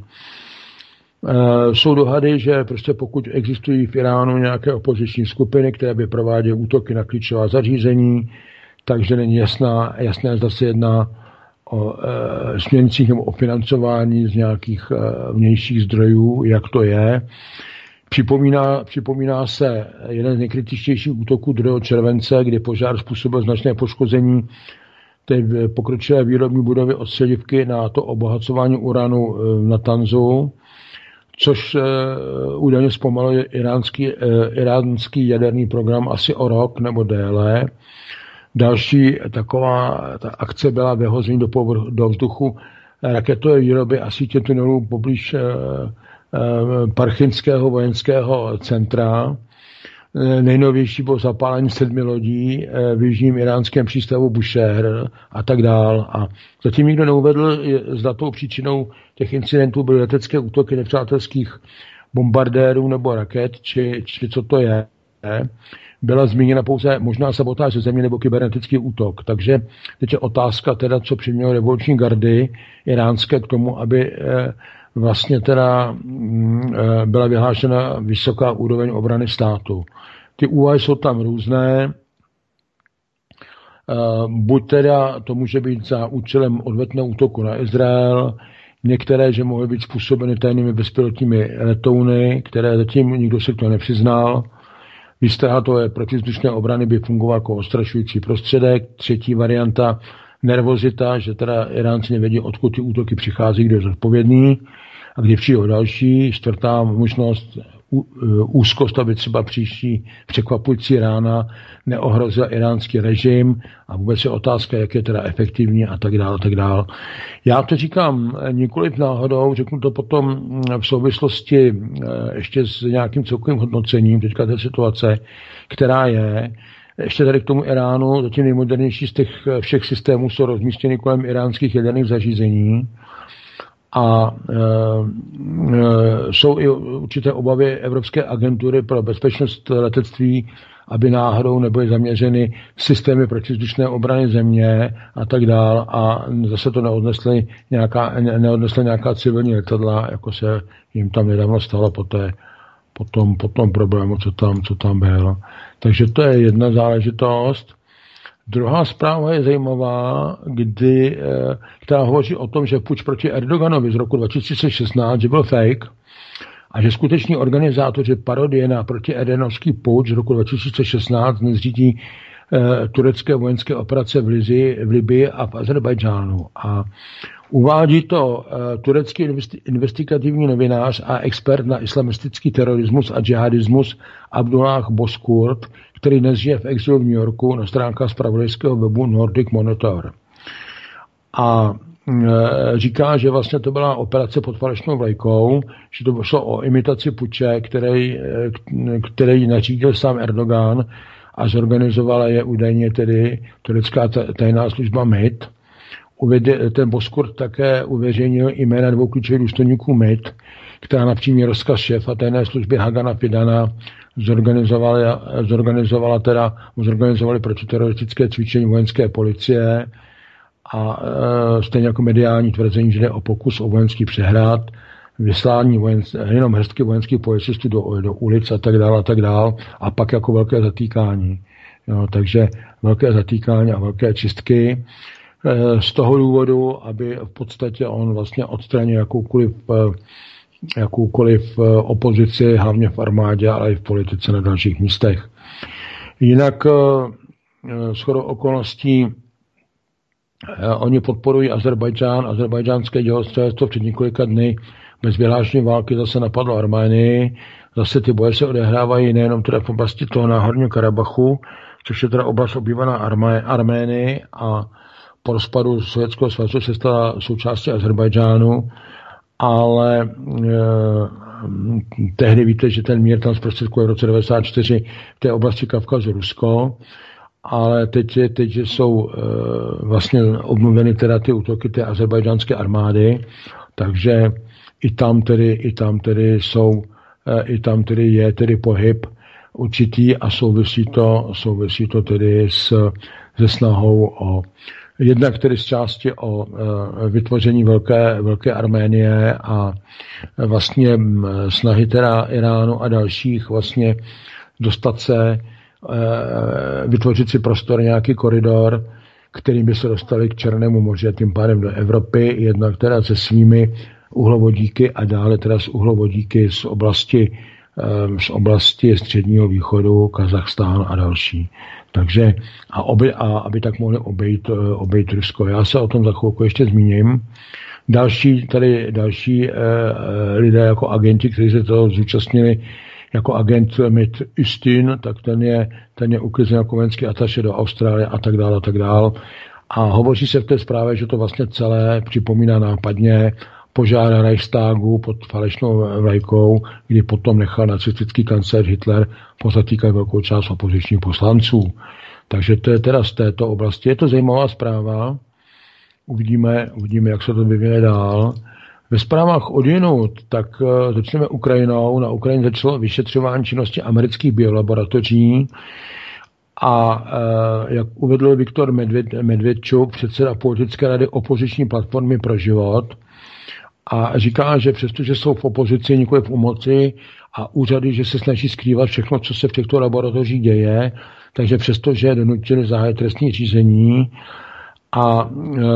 Jsou dohady, že prostě pokud existují v Iránu nějaké opoziční skupiny, které by prováděly útoky na klíčová zařízení, takže není jasné, zda se jedná o směrnicích nebo o financování z nějakých vnějších zdrojů, jak to je. Připomíná se jeden z nejkritičtějších útoků 2. července, kdy požár způsobil značné poškození té pokročilé výrobní budovy od středivky na to obohacování uranu na Tanzu, což údajně zpomaluje iránský jaderný program asi o rok nebo déle. Další taková ta akce byla vyhození do vzduchu raketové výroby a sítě tunelů poblíž Parchinského vojenského centra. Nejnovější bylo zapálení 7 lodí v jižním iránském přístavu Bushehr a tak dál. A zatím nikdo neuvedl, zda tou příčinou těch incidentů byly letecké útoky nepřátelských bombardérů nebo raket, či co to je. Byla zmíněna pouze možná sabotáž ze země nebo kybernetický útok. Takže teď je otázka teda, co přimělo revoluční gardy iránské k tomu, aby vlastně teda byla vyhlášena vysoká úroveň obrany státu. Ty úvahy jsou tam různé. Buď teda to může být za účelem odvetného útoku na Izrael, některé, že mohly být způsobeny tajnými bezpilotními letouny, které zatím nikdo se k tomu nepřiznal. Výstrahové protivzdušné obrany by fungoval jako ostrašující prostředek. Třetí varianta, nervozita, že teda Iránci nevědí, odkud ty útoky přichází, kdo je zodpovědný a kdy přijdou další. Čtvrtá možnost, úzkost, aby třeba příští překvapující rána neohrozila iránský režim a vůbec je otázka, jak je teda efektivní a tak dále, tak dále. Já to říkám nikoliv náhodou, řeknu to potom v souvislosti ještě s nějakým celkovým hodnocením teďka té situace, která je. Ještě tady k tomu Iránu, zatím nejmodernější z těch všech systémů jsou rozmístěny kolem iránských jaderných zařízení. A jsou i určité obavy Evropské agentury pro bezpečnost letectví, aby náhodou nebyly zaměřeny systémy protivzdušné obrany země a tak dál a zase to neodnesly nějaká civilní letadla, jako se jim tam nedávno stalo po tom problému, co tam bylo. Takže to je jedna záležitost. Druhá zpráva je zajímavá, která hovoří o tom, že puč proti Erdoganovi z roku 2016, že byl fake a že skuteční organizátoři parodie na protierdoganovský puč z roku 2016 dnes řídí turecké vojenské operace v Libii a v Azerbajdžánu. A uvádí to turecký investigativní novinář a expert na islamistický terorismus a džihadismus Abdullah Bozkurt, který dnes žije v exilu v New Yorku na stránkách zpravodajského webu Nordic Monitor. A říká, že vlastně to byla operace pod falešnou vlajkou, že to šlo o imitaci puče, který nařídil sám Erdogan a zorganizovala je údajně tedy turecká tajná služba MIT. Ten Bozkurt také uveřejnil jména 2 klíčových důstojníků MIT, která na přímý rozkaz šéfa tajné služby Hagana Fidana zorganizovali protiteroristické cvičení vojenské policie a stejně jako mediální tvrzení, že jde o pokus o vojenský přehrad, vyslání jenom hrstky vojenských policistů do ulic a tak dále a pak jako velké zatýkání. Jo, takže velké zatýkání a velké čistky z toho důvodu, aby v podstatě on vlastně odstranil jakoukoliv opozici, hlavně v armádě, ale i v politice na dalších místech. Jinak shodou okolností oni podporují azerbajdžánské dělostřelectvo. Před několika dny bez vyhlášení války zase napadlo Arménii. Zase ty boje se odehrávají nejenom teda v oblasti toho Náhorního Karabachu, což je teda oblast obývaná Arménii a po rozpadu Sovětského svazu se stala součástí Azerbajdžánu, ale tehdy víte, že ten mír tam zprostředkuje v roce 1994 v té oblasti Kavkazu Rusko, ale teď jsou vlastně obnoveny teda ty útoky té azerbajdžánské armády, takže i tam tedy je tedy pohyb určitý a souvisí to tedy se snahou o jednak tedy z části o vytvoření velké Arménie a vlastně snahy teda Iránu a dalších vlastně dostat se, vytvořit si prostor, nějaký koridor, kterým by se dostali k Černému moři a tím pádem do Evropy, jednak teda se svými uhlovodíky a dále teda z uhlovodíky z oblasti Středního východu, Kazachstán a další. Takže aby tak mohli obejít Rusko. Já se o tom za chvilku ještě zmíním. Další lidé jako agenti, kteří se toho zúčastnili, jako agent Mit Ustin, tak ten je uklizen jako vojenský ataše do Austrálie a tak dále. A hovoří se v té zprávě, že to vlastně celé připomíná nápadně požár Reichstagu pod falešnou vlajkou, kdy potom nechal nacistický kancléř Hitler pozatýkat velkou část opozičních poslanců. Takže to je teda z této oblasti. Je to zajímavá zpráva. Uvidíme, jak se to vyvine dál. Ve zprávách odjinud, tak začneme Ukrajinou. Na Ukrajině začalo vyšetřování činnosti amerických biolaboratoří a jak uvedl Viktor Medvedčuk, předseda politické rady opoziční platformy Pro život, a říká, že přestože jsou v opozici, nikoli v moci a úřady, že se snaží skrývat všechno, co se v těchto laboratořích děje, takže přestože donutili zahájit trestní řízení a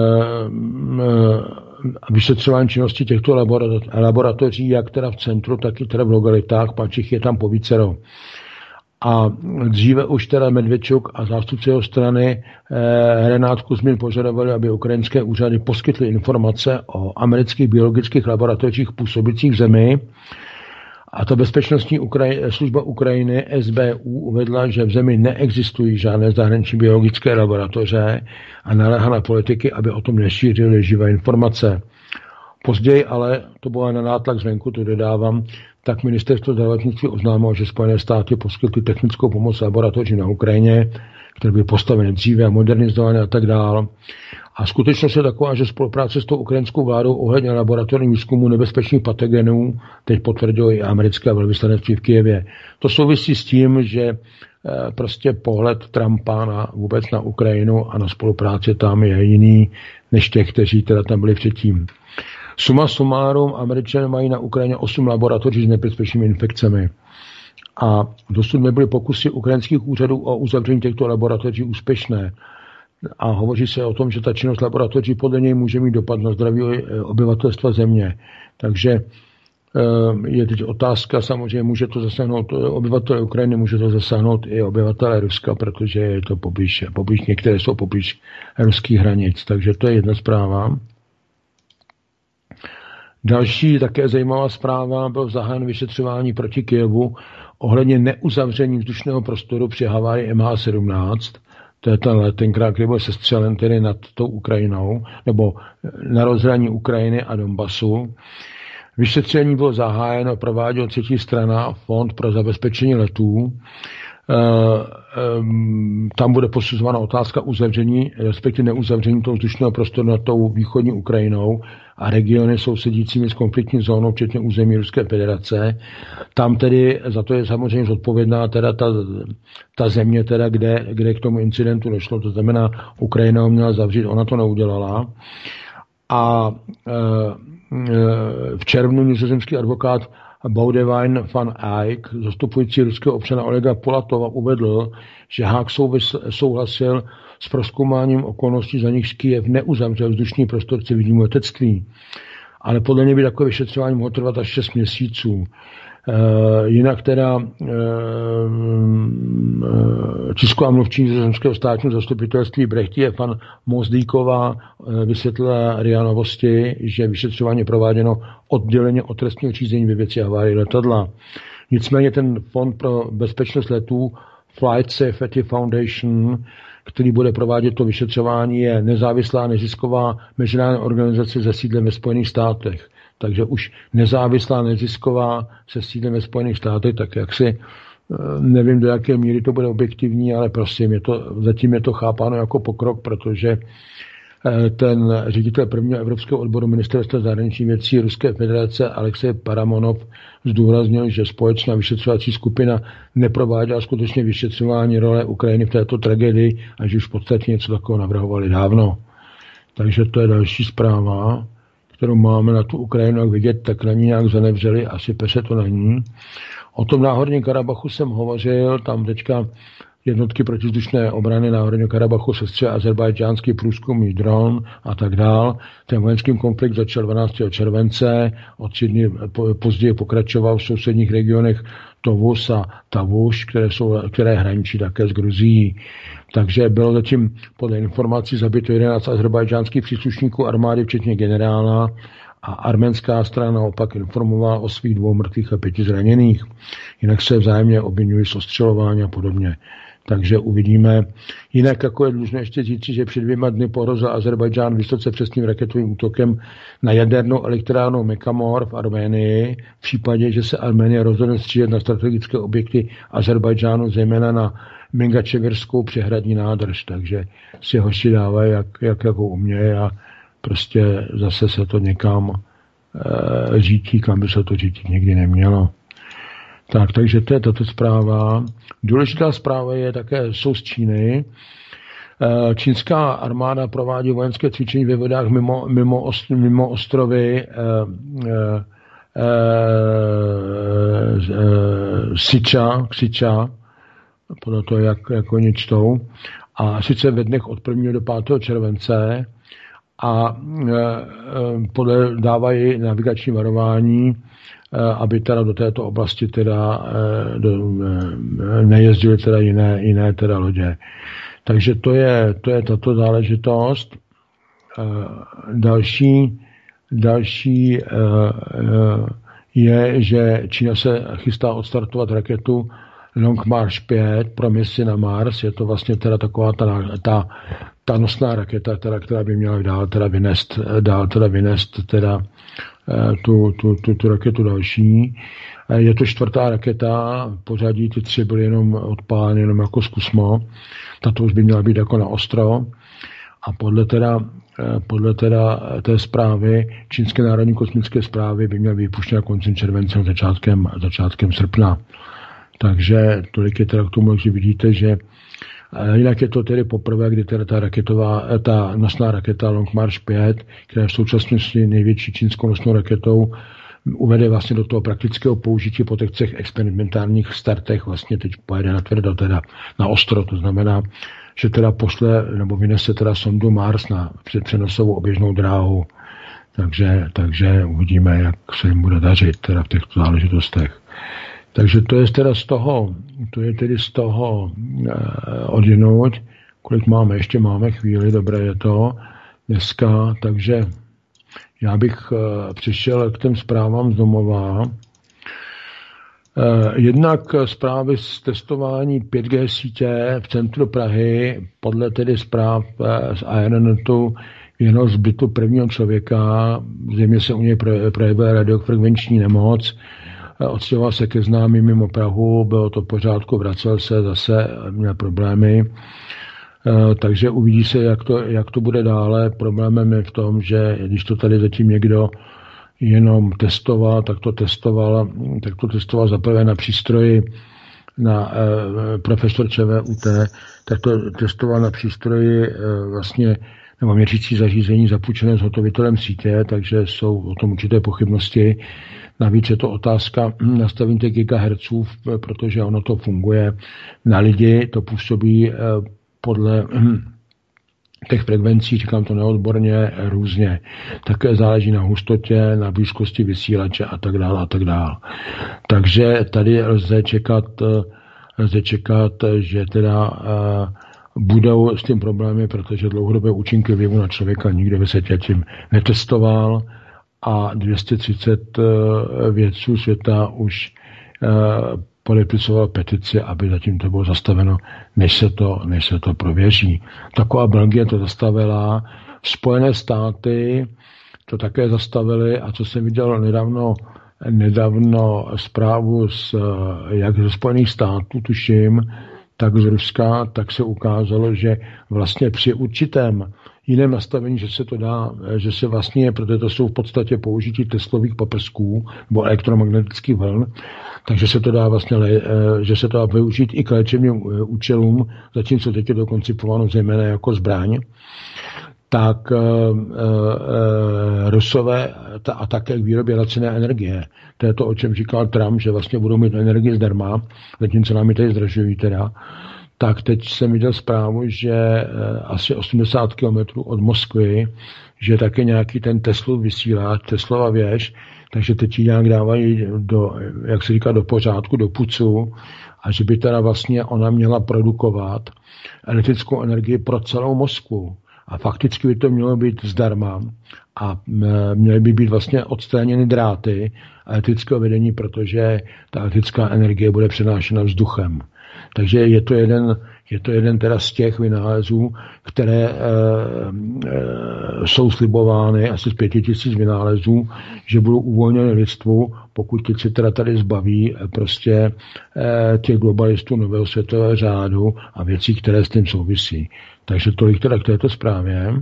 vyšetřování činnosti těchto laboratoří, jak teda v centru, tak i teda v lokalitách, pač je tam povícero. A dříve už teda Medvedčuk a zástupci jeho strany Renát Kuzmin požadovali, aby ukrajinské úřady poskytly informace o amerických biologických laboratořích působících v zemi. A ta bezpečnostní služba Ukrajiny SBU uvedla, že v zemi neexistují žádné zahraniční biologické laboratoře a naléhá na politiky, aby o tom nešířili živé informace. Později ale, to bylo na nátlak zvenku, to dodávám, tak ministerstvo zdravotnictví oznámilo, že Spojené státy poskytly technickou pomoc laboratoři na Ukrajině, které byly postaveny dříve a modernizované a tak dále. A skutečnost je taková, že spolupráce s tou ukrajinskou vládou ohledně laboratorních výzkumů nebezpečných patogenů teď potvrdilo i americké velvyslanectví v Kyjevě. To souvisí s tím, že prostě pohled Trumpa vůbec na Ukrajinu a na spolupráci tam je jiný než těch, kteří teda tam byli předtím. Suma sumárum, Američané mají na Ukrajině 8 laboratoří s nebezpečnými infekcemi. A dosud nebyly pokusy ukrajinských úřadů o uzavření těchto laboratoří úspěšné. A hovoří se o tom, že ta činnost laboratoří podle něj může mít dopad na zdraví obyvatelstva země. Takže je teď otázka, samozřejmě může to zasáhnout obyvatele Ukrajiny, může to zasáhnout i obyvatele Ruska, protože je to poblíž, některé jsou poblíž ruských hranic. Takže to je jedna zpráva. Další také zajímavá zpráva byl zahájen vyšetřování proti Kyjevu ohledně neuzavření vzdušného prostoru při havárii MH17. To je ten let, tenkrát, kdy byl sestřelen tedy nad tou Ukrajinou, nebo na rozhraní Ukrajiny a Donbasu. Vyšetření bylo zahájeno, prováděl třetí strana, Fond pro zabezpečení letů. Tam bude posuzována otázka uzavření, respektive neuzavření toho vzdušného prostoru nad tou východní Ukrajinou a regiony sousedícími s konfliktní zónou, včetně území Ruské federace. Tam tedy za to je samozřejmě zodpovědná teda ta země, teda, kde k tomu incidentu došlo. To znamená, Ukrajina ho měla zavřít, ona to neudělala. A v červnu nizozemský advokát Boudewijn van Eyck, zastupující ruského občana Olega Polatova, uvedl, že Haag souhlasil s prozkoumáním okolností, za nichž Kyjev neuzavřel vzdušný prostor civilnímu letectví. Ale podle něj by takové vyšetřování mohlo trvat až 6 měsíců. Jinak teda tisková mluvčí zemského státního zastupitelství Brechtije pan Mozdýková vysvětlila RIA Novosti, že vyšetřování je prováděno odděleně od trestního řízení ve věci havárie letadla. Nicméně ten Fond pro bezpečnost letů Flight Safety Foundation, který bude provádět to vyšetřování, je nezávislá nezisková mezinárodní organizace se sídlem ve Spojených státech. Takže už nezávislá nezisková se sídlem ve Spojených státech, tak jak si nevím, do jaké míry to bude objektivní, ale prostě zatím je to chápáno jako pokrok, protože ten ředitel prvního evropského odboru ministerstva zahraničních věcí Ruské federace Alexej Paramonov zdůraznil, že společná vyšetřovací skupina neprováděla skutečně vyšetřování role Ukrajiny v této tragédii a že už v podstatě něco takového navrhovali dávno. Takže to je další zpráva, kterou máme na tu Ukrajinu, jak vidět, tak na ní nějak zanevřeli, asi se to na ní. O tom Náhorním Karabachu jsem hovořil, tam teďka jednotky protizdušné obrany Náhorního Karabachu sestřelil azerbajdžánský průzkumný dron a tak dál. Ten vojenský konflikt začal 12. července, o 3 dny později pokračoval v sousedních regionech Tovus a Tavuš, které hraničí také s Gruzií. Takže bylo zatím podle informací zabito 11 azerbajdžánských příslušníků armády, včetně generála, a arménská strana naopak informovala o svých 2 mrtvých a 5 zraněných. Jinak se vzájemně obvinují z ostřelování a podobně. Takže uvidíme. Jinak jako je dlužné ještě říct, že před 2 dny pohrozil Azerbajdžán vysoce přesným raketovým útokem na jadernou elektrárnu Mekamor v Arménii v případě, že se Arménie rozhodne střílet na strategické objekty Azerbajdžánu, zejména na Mingačevirskou přehradní nádrž. Takže si hoši dávají, jak umějí a prostě zase se to někam řítí, kam by se to řítit nikdy nemělo. Takže to je tato zpráva. Důležitá zpráva je také, jsou z Číny. Čínská armáda provádí vojenské cvičení ve vodách mimo ostrovy Ksiča, podle toho, jak oni čtou, a sice ve dnech od 1. do 5. července a dávají navigační varování, aby teda do této oblasti teda nejezdily teda jiné teda lodě. Takže to je tato záležitost. Další je, že Čína se chystá odstartovat raketu Long March 5 pro misi na Mars. Je to vlastně teda taková ta nosná raketa, teda, která by měla dál teda vynést tu raketu další. Je to 4. raketa, pořadí ty 3 byly jenom odpáleny jenom jako zkusmo. Tato už by měla být jako na ostro. A podle té zprávy, Čínské národní kosmické zprávy, by měla být vypuštěna koncem července, začátkem srpna. Takže tolik je teda k tomu, že vidíte, že jinak je to tedy poprvé, kdy teda ta nosná raketa Long March 5, která je v současnosti největší čínskou nosnou raketou, uvede vlastně do toho praktického použití po těch 3 experimentálních startech, vlastně teď pojede natvrdo teda na ostro, to znamená, že teda vynese teda sondu Mars na přenosovou oběžnou dráhu. Takže uvidíme, jak se jim bude dařit teda v těchto záležitostech. Takže to je tedy z toho odjinuť. Kolik máme? Ještě máme chvíli, dobré je to dneska, takže já bych přišel k těm zprávám z domova. Jednak zprávy z testování 5G sítě v centru Prahy, podle tedy zpráv z Aeronetu, jenom zbytu prvního člověka, zřejmě se u něj projevila radiofrekvenční nemoc, odstěhoval se ke známým mimo Prahu, bylo to v pořádku, vracel se, zase měl problémy, takže uvidí se, jak to bude dále. Problémem je v tom, že když to tady zatím někdo jenom testoval, tak to testoval zaprvé na přístroji, na profesor ČVUT, tak to testoval na přístroji vlastně nebo měřící zařízení zapůjčené zhotovitelem sítě, takže jsou o tom určité pochybnosti. Navíc je to otázka nastavení těch gigahertzů, protože ono to funguje na lidi, to působí podle těch frekvencí, říkám to neodborně, různě. Také záleží na hustotě, na blízkosti vysílače a tak dále a tak dále. Takže tady lze čekat, že teda budou s tím problémy, protože dlouhodobé účinky vlivu na člověka nikdo ve světě tím netestoval a 230 vědců světa už podepisoval petici, aby zatím to bylo zastaveno, než se to prověří. Taková Belgie to zastavila, Spojené státy to také zastavili a co jsem viděl nedávno zprávu jak ze Spojených států, tuším, tak z Ruska, tak se ukázalo, že vlastně při určitém jiném nastavení, že se to dá, že se vlastně, protože to jsou v podstatě použití teslových paprsků nebo elektromagnetických vln, takže se to dá vlastně, že se to dá využít i k léčebným účelům, zatímco teď je to koncipováno zejména jako zbraň, tak Rusové a také k výrobě laciné energie. To je to, o čem říkal Trump, že vlastně budou mít energii zdarma, zatímco nám ji tady zdražují teda. Tak teď jsem viděl zprávu, že asi 80 kilometrů od Moskvy, že také nějaký ten Teslov vysílá, Teslova věž, takže teď ji nějak dávají do, jak se říká, do pořádku, do pucu a že by teda vlastně ona měla produkovat elektrickou energii pro celou Moskvu. A fakticky by to mělo být zdarma a měly by být vlastně odstraněny dráty elektrického vedení, protože ta elektrická energie bude přenášena vzduchem. Takže je to jeden teda z těch vynálezů, které jsou slibovány, asi z 5000 vynálezů, že budou uvolněny lidstvu, pokud teď se teda tady zbaví prostě těch globalistů nového světového řádu a věcí, které s tím souvisí. Takže tolik teda k této zprávě.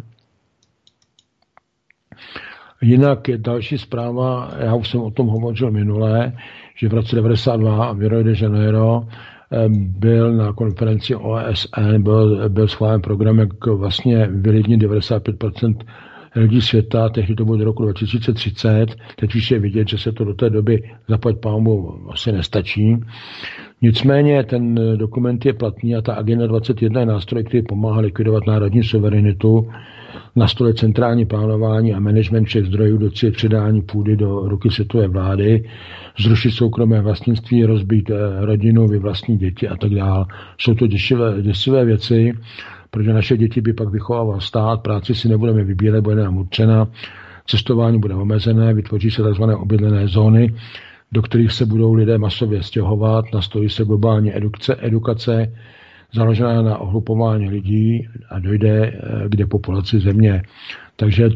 Jinak je další zpráva, já už jsem o tom hovořil minule, že v roce 1992 v Rio de Janeiro byl na konferenci OSN, byl schválen program, jak vlastně vylidnit 95% lidí světa, tehdy to bylo do roku 2030, teď už je vidět, že se to do té doby zaplať pánbou asi nestačí. Nicméně ten dokument je platný a ta Agenda 21 je nástroj, který pomáhá likvidovat národní suverenitu, nastolit centrální plánování a management všech zdrojů, docílit předání půdy do ruky světové vlády, zrušit soukromé vlastnictví, rozbít rodinu, vyvlastnit děti a tak dále. Jsou to děsivé věci, protože naše děti by pak vychovával stát, práci si nebudeme vybírat, bude nám určena, cestování bude omezené, vytvoří se tzv. Obydlené zóny, do kterých se budou lidé masově stěhovat, nastojí se globální edukace, založená na ohlupování lidí a dojde k depopulaci země. Takže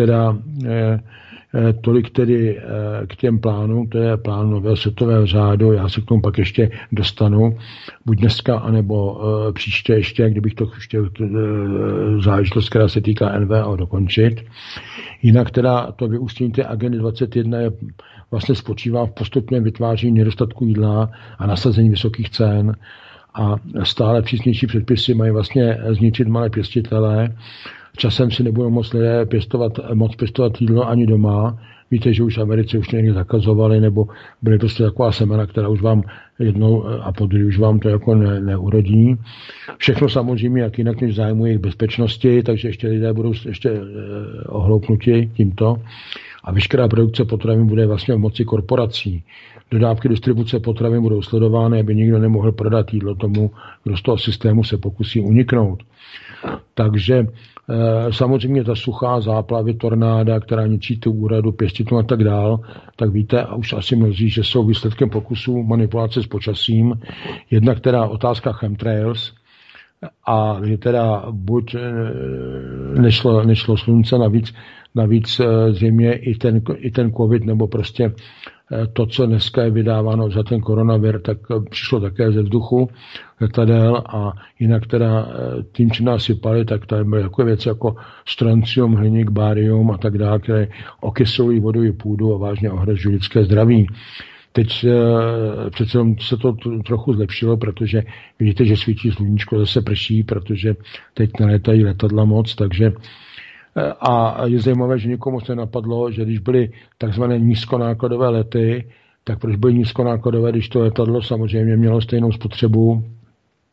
tolik tedy k těm plánům, to je plán nového světového řádu, já se k tomu pak ještě dostanu, buď dneska, anebo příště ještě, kdybych to chtěl záležitost, která se týká NVO, dokončit. Jinak teda to vyústění té agendy 21 je vlastně spočívá v postupném vytváření nedostatku jídla a nasazení vysokých cen a stále přísnější předpisy mají vlastně zničit malé pěstitele. Časem si nebudou moc lidé pěstovat jídlo ani doma. Víte, že už v Americe už někdy zakazovali, nebo byly prostě taková semena, která už vám jednou a podruhé už vám to jako neurodí. Všechno samozřejmě, jak jinak než zájmu jejich bezpečnosti, takže ještě lidé budou ještě ohloupnuti tímto. A veškerá produkce potravin bude vlastně v moci korporací. Dodávky distribuce potravin budou sledovány, aby nikdo nemohl prodat jídlo tomu, kdo z toho systému se pokusí uniknout. Takže samozřejmě ta suchá záplavy, tornáda, která ničí tu úradu, pěstitů a tak dál, tak víte, a už asi mnozí, že jsou výsledkem pokusů manipulace s počasím. Jednak teda otázka chemtrails, a že teda buď nešlo slunce, navíc zřejmě i ten covid, nebo prostě to, co dneska je vydáváno za ten koronavir, tak přišlo také ze vzduchu letadel a jinak teda tím, čím nás sypali, tak tady byly takové věci jako stroncium, hliník, bárium a tak dále, které okyselují vodu i půdu a vážně ohrožují lidské zdraví. Teď přece se to trochu zlepšilo, protože vidíte, že svítí sluníčko, zase prší, protože teď nelétají letadla moc, takže a je zajímavé, že nikomu moc nenapadlo, že když byly takzvané nízkonákladové lety, tak proč byly nízkonákladové, když to letadlo samozřejmě mělo stejnou spotřebu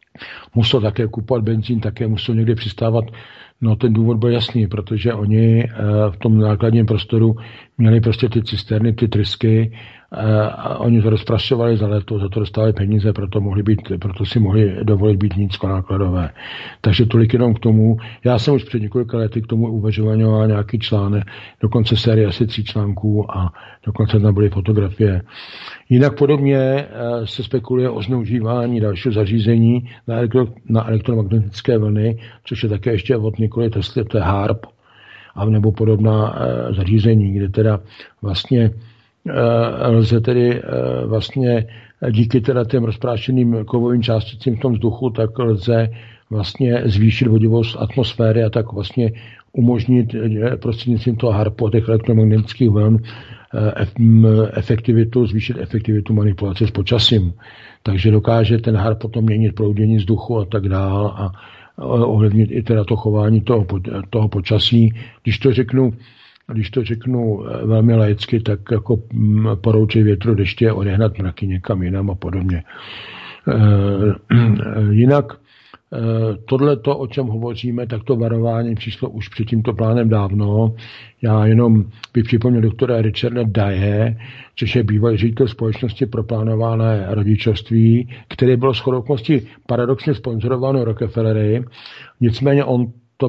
musel také kupovat benzín, také musel někde přistávat. No ten důvod byl jasný, protože oni v tom nákladním prostoru měli prostě ty cisterny, ty trysky, a oni to rozprašovali za léto, za to dostali peníze, proto si mohli dovolit být nízkonákladové. Takže tolik jenom k tomu. Já jsem už před několika lety k tomu uvažoval nějaký článek, dokonce série asi 3 článků a dokonce tam byly fotografie. Jinak podobně se spekuluje o zneužívání dalšího zařízení na elektromagnetické vlny, což je také ještě od Nikoli Tesly, to je HAARP, nebo podobná zařízení, kde teda vlastně lze tedy vlastně díky teda těm rozprášeným kovovým částicím v tom vzduchu, tak lze vlastně zvýšit vodivost atmosféry a tak vlastně umožnit prostřednictvím toho HAARPu, těch elektromagnetických vln, zvýšit efektivitu manipulace s počasím. Takže dokáže ten HAARP potom měnit proudění vzduchu a tak dál a ovlivnit i teda to chování toho počasí. Když to řeknu velmi laicky, tak jako poroučej větru, deště, odehnat mraky někam jinam a podobně. Jinak tohleto, o čem hovoříme, tak to varování přišlo už před tímto plánem dávno. Já jenom bych připomněl doktora Richarda Dye, což je bývalý ředitel společnosti pro plánované rodičovství, který byl shodou okolností paradoxně sponzorováno Rockefellery. Nicméně on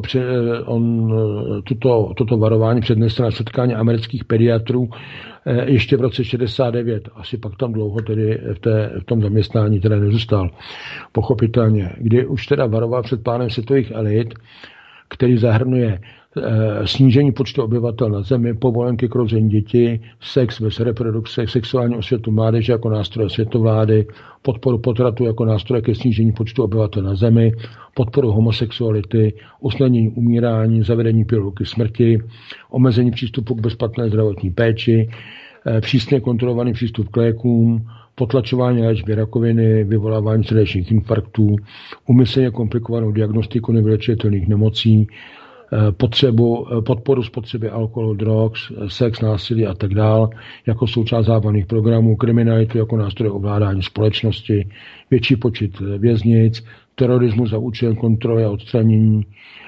toto varování přednesl na setkání amerických pediatrů ještě v roce 69. Asi pak tam dlouho tedy v tom zaměstnání teda nezůstal. Pochopitelně. Kdy už teda varoval před plánem světových elit, který zahrnuje snížení počtu obyvatel na Zemi, povolenky k rození dětí, sex bez reprodukce, sexuální osvětu mládeže jako nástroje světovlády, podporu potratu jako nástroje ke snížení počtu obyvatel na Zemi, podporu homosexuality, usnadnění umírání, zavedení pilulky smrti, omezení přístupu k bezplatné zdravotní péči, přísně kontrolovaný přístup k lékům, potlačování léčby rakoviny, vyvolávání srdečních infarktů, úmyslně komplikovanou diagnostiku nevylečitelných nemocí, podporu spotřeby alkoholu, drog, sex, násilí a tak dál, jako součást zábavných programů, kriminalitu jako nástroj ovládání společnosti, větší počet věznic, terorismus za účelem kontroly a odstranění,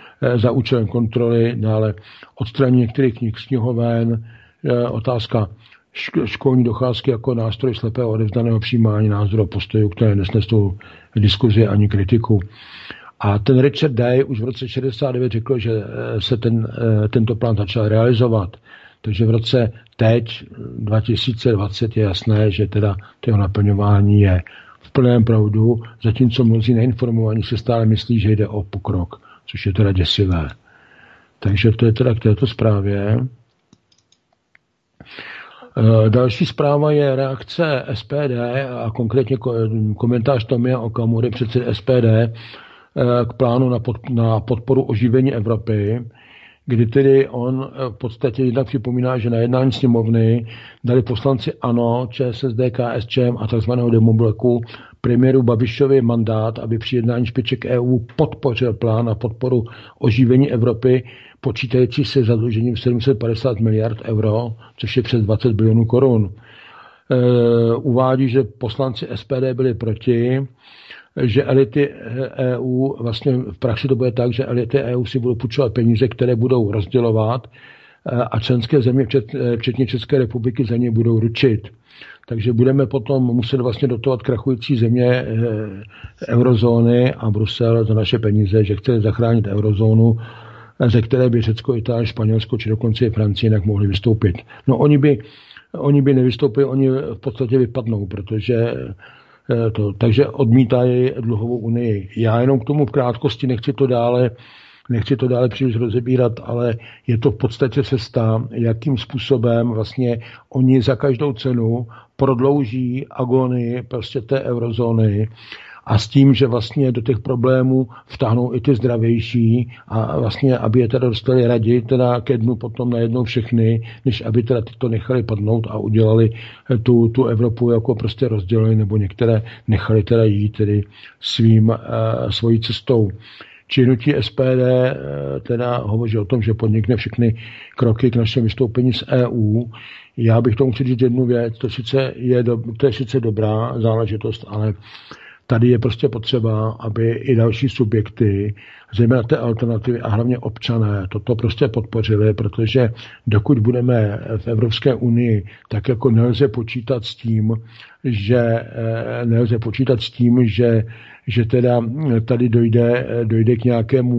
dále odstranění některých knih z knihoven, otázka školní docházky jako nástroj slepého odevzdaného přijímání názoru a postojů, které nesnesou diskuzi ani kritiku. A ten Richard Day už v roce 69 řekl, že se tento plán začal realizovat. Takže v roce 2020 je jasné, že teda toho naplňování je v plném proudu, zatímco mnozí neinformovaní se stále myslí, že jde o pokrok, což je teda děsivé. Takže to je teda k této zprávě. Další zpráva je reakce SPD a konkrétně komentář Tomia Okamury, předsedy SPD, k plánu na podporu oživení Evropy, kdy tedy on v podstatě jednak připomíná, že na jednání sněmovny dali poslanci ANO, ČSSD, KSČM a tzv. Demobloku premiéru Babišovi mandát, aby při jednání špiček EU podpořil plán na podporu oživení Evropy, počítající se zadlužením 750 miliard euro, což je přes 20 bilionů korun. Uvádí, že poslanci SPD byli proti, že elity EU, vlastně v praxi to bude tak, že elity EU si budou půjčovat peníze, které budou rozdělovat a členské země, včetně České republiky, za ně budou ručit. Takže budeme potom muset vlastně dotovat krachující země eurozóny a Brusel za naše peníze, že chce zachránit eurozónu, ze které by Řecko, Itálie, Španělsko či dokonce i Francie jinak mohli vystoupit. No oni by nevystoupili, oni v podstatě vypadnou, protože takže odmítají dluhovou unii. Já jenom k tomu v krátkosti nechci to dále příliš rozebírat, ale je to v podstatě cesta, jakým způsobem vlastně oni za každou cenu prodlouží agonii prostě té eurozóny a s tím, že vlastně do těch problémů vtáhnou i ty zdravější a vlastně, aby je teda dostali raději teda ke dnu potom najednou všechny, než aby teda tyto nechali padnout a udělali tu Evropu jako prostě rozdělili, nebo některé nechali teda jít tedy svojí cestou. Či hnutí SPD teda hovoří o tom, že podnikne všechny kroky k našemu vystoupení z EU. Já bych tomu chtěl říct jednu věc, to je sice dobrá záležitost, ale tady je prostě potřeba, aby i další subjekty, zejména té alternativy a hlavně občané, toto prostě podpořili, protože dokud budeme v Evropské unii, tak jako nelze počítat s tím, že teda tady dojde k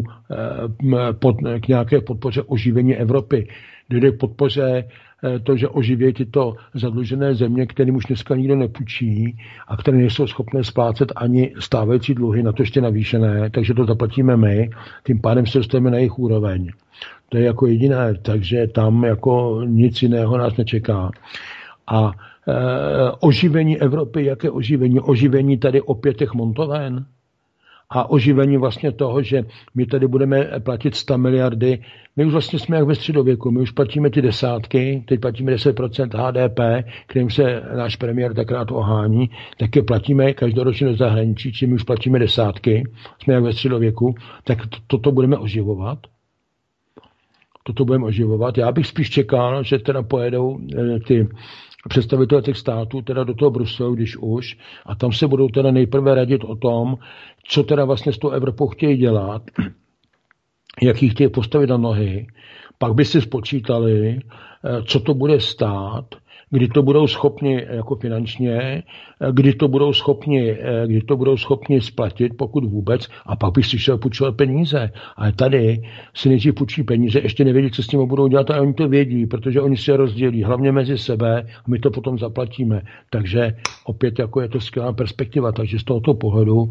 nějaké podpoře oživení Evropy. Dojde k podpoře to, že oživí tyto zadlužené země, kterým už dneska nikdo nepůjčí a které nejsou schopné splácet ani stávající dluhy, na to ještě navýšené, takže to zaplatíme my, tím pádem se dostaneme na jejich úroveň. To je jako jediné, takže tam jako nic jiného nás nečeká. A oživení Evropy, jaké oživení? Oživení tady opět těch montoven a oživení vlastně toho, že my tady budeme platit 100 miliardy. My už vlastně jsme jak ve středověku, my už platíme ty desátky, teď platíme 10% HDP, kterým se náš premiér takrát ohání, tak je platíme každoročně do zahraničí, čím už platíme desátky, jsme jak ve středověku, tak toto budeme oživovat. Já bych spíš čekal, že teda pojedou ty představitelé těch států teda do toho Bruselu, když už, a tam se budou teda nejprve radit o tom, co teda vlastně s tou Evropou chtějí dělat, jak ji chtějí postavit na nohy, pak by si spočítali, co to bude stát, kdy to budou schopni jako finančně, kdy to budou schopni splatit, pokud vůbec, a pak by si šel půjčovat peníze. Ale tady si nejdřív půjčí peníze, ještě nevědí, co s tím budou dělat, a oni to vědí, protože oni se rozdělí, hlavně mezi sebe, a my to potom zaplatíme. Takže opět jako je to skvělá perspektiva, takže z tohoto pohledu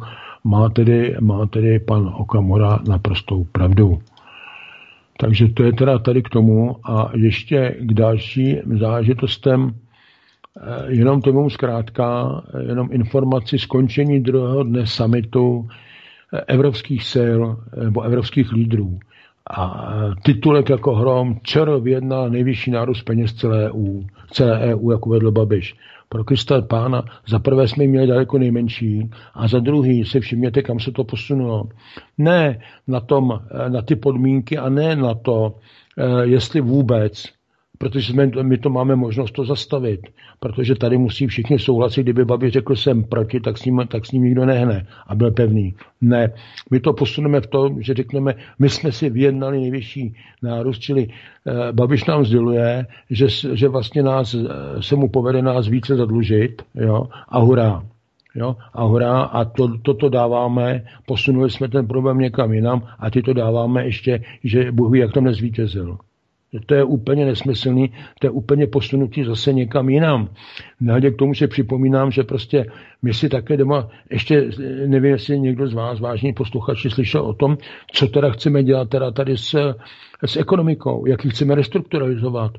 má tedy pan Okamura naprostou pravdu. Takže to je teda tady k tomu a ještě k dalším záležitostem, jenom tomu zkrátka, jenom informaci skončení druhého dne summitu evropských sil nebo evropských lídrů. A titulek jako hrom, ČR vyjednal nejvyšší nárůst peněz celé EU, jako vedl Babiš. Pro Krista pána, za prvé jsme měli daleko nejmenší a za druhý si všimněte, kam se to posunulo. Ne na ty podmínky a ne na to, jestli vůbec, protože my to máme možnost to zastavit, protože tady musí všichni souhlasit, kdyby Babiš řekl jsem proti, tak s ním nikdo nehne a byl pevný. Ne, my to posuneme v tom, že řekneme, my jsme si vyjednali nejvyšší nárůst, čili Babiš nám sděluje, že vlastně se mu povede nás více zadlužit, jo, a hurá. Jo, a hurá, a toto dáváme, posunuli jsme ten problém někam jinam a ty to dáváme ještě, že Bůh ví, jak tam nezvítězil. To je úplně nesmyslný, to je úplně posunutí zase někam jinam. Nehledě k tomu, že připomínám, že prostě my si také doma, ještě nevím, jestli někdo z vás, vážní posluchači, slyšel o tom, co teda chceme dělat teda tady s ekonomikou, jak ji chceme restrukturalizovat,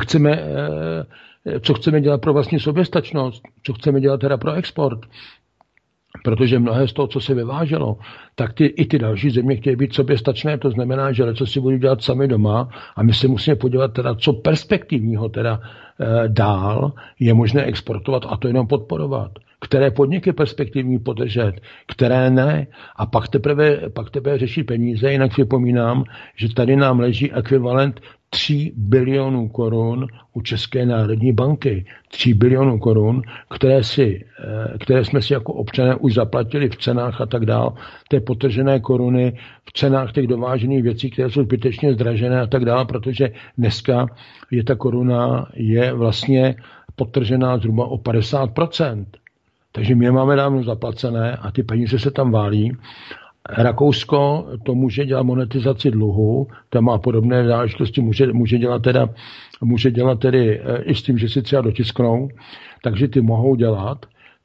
co chceme dělat pro vlastní soběstačnost, co chceme dělat teda pro export. Protože mnohé z toho, co se vyváželo, tak i ty další země chtějí být soběstačné, to znamená, že co si budou dělat sami doma a my se musíme podívat teda, co perspektivního teda dál je možné exportovat a to jenom podporovat. Které podniky perspektivní podržet, které ne. A pak teprve řešit peníze, jinak připomínám, že tady nám leží ekvivalent 3 bilionů korun u České národní banky. 3 bilionů korun, které jsme si jako občané už zaplatili v cenách a tak dál. Té potržené koruny v cenách těch dovážených věcí, které jsou zbytečně zdražené a tak dál, protože dneska je ta koruna vlastně potržená zhruba o 50%. Takže my je máme dávno zaplacené a ty peníze se tam válí. Rakousko to může dělat monetizaci dluhu, to má podobné záležitosti, může dělat tedy i s tím, že si třeba dotisknou, takže ty mohou dělat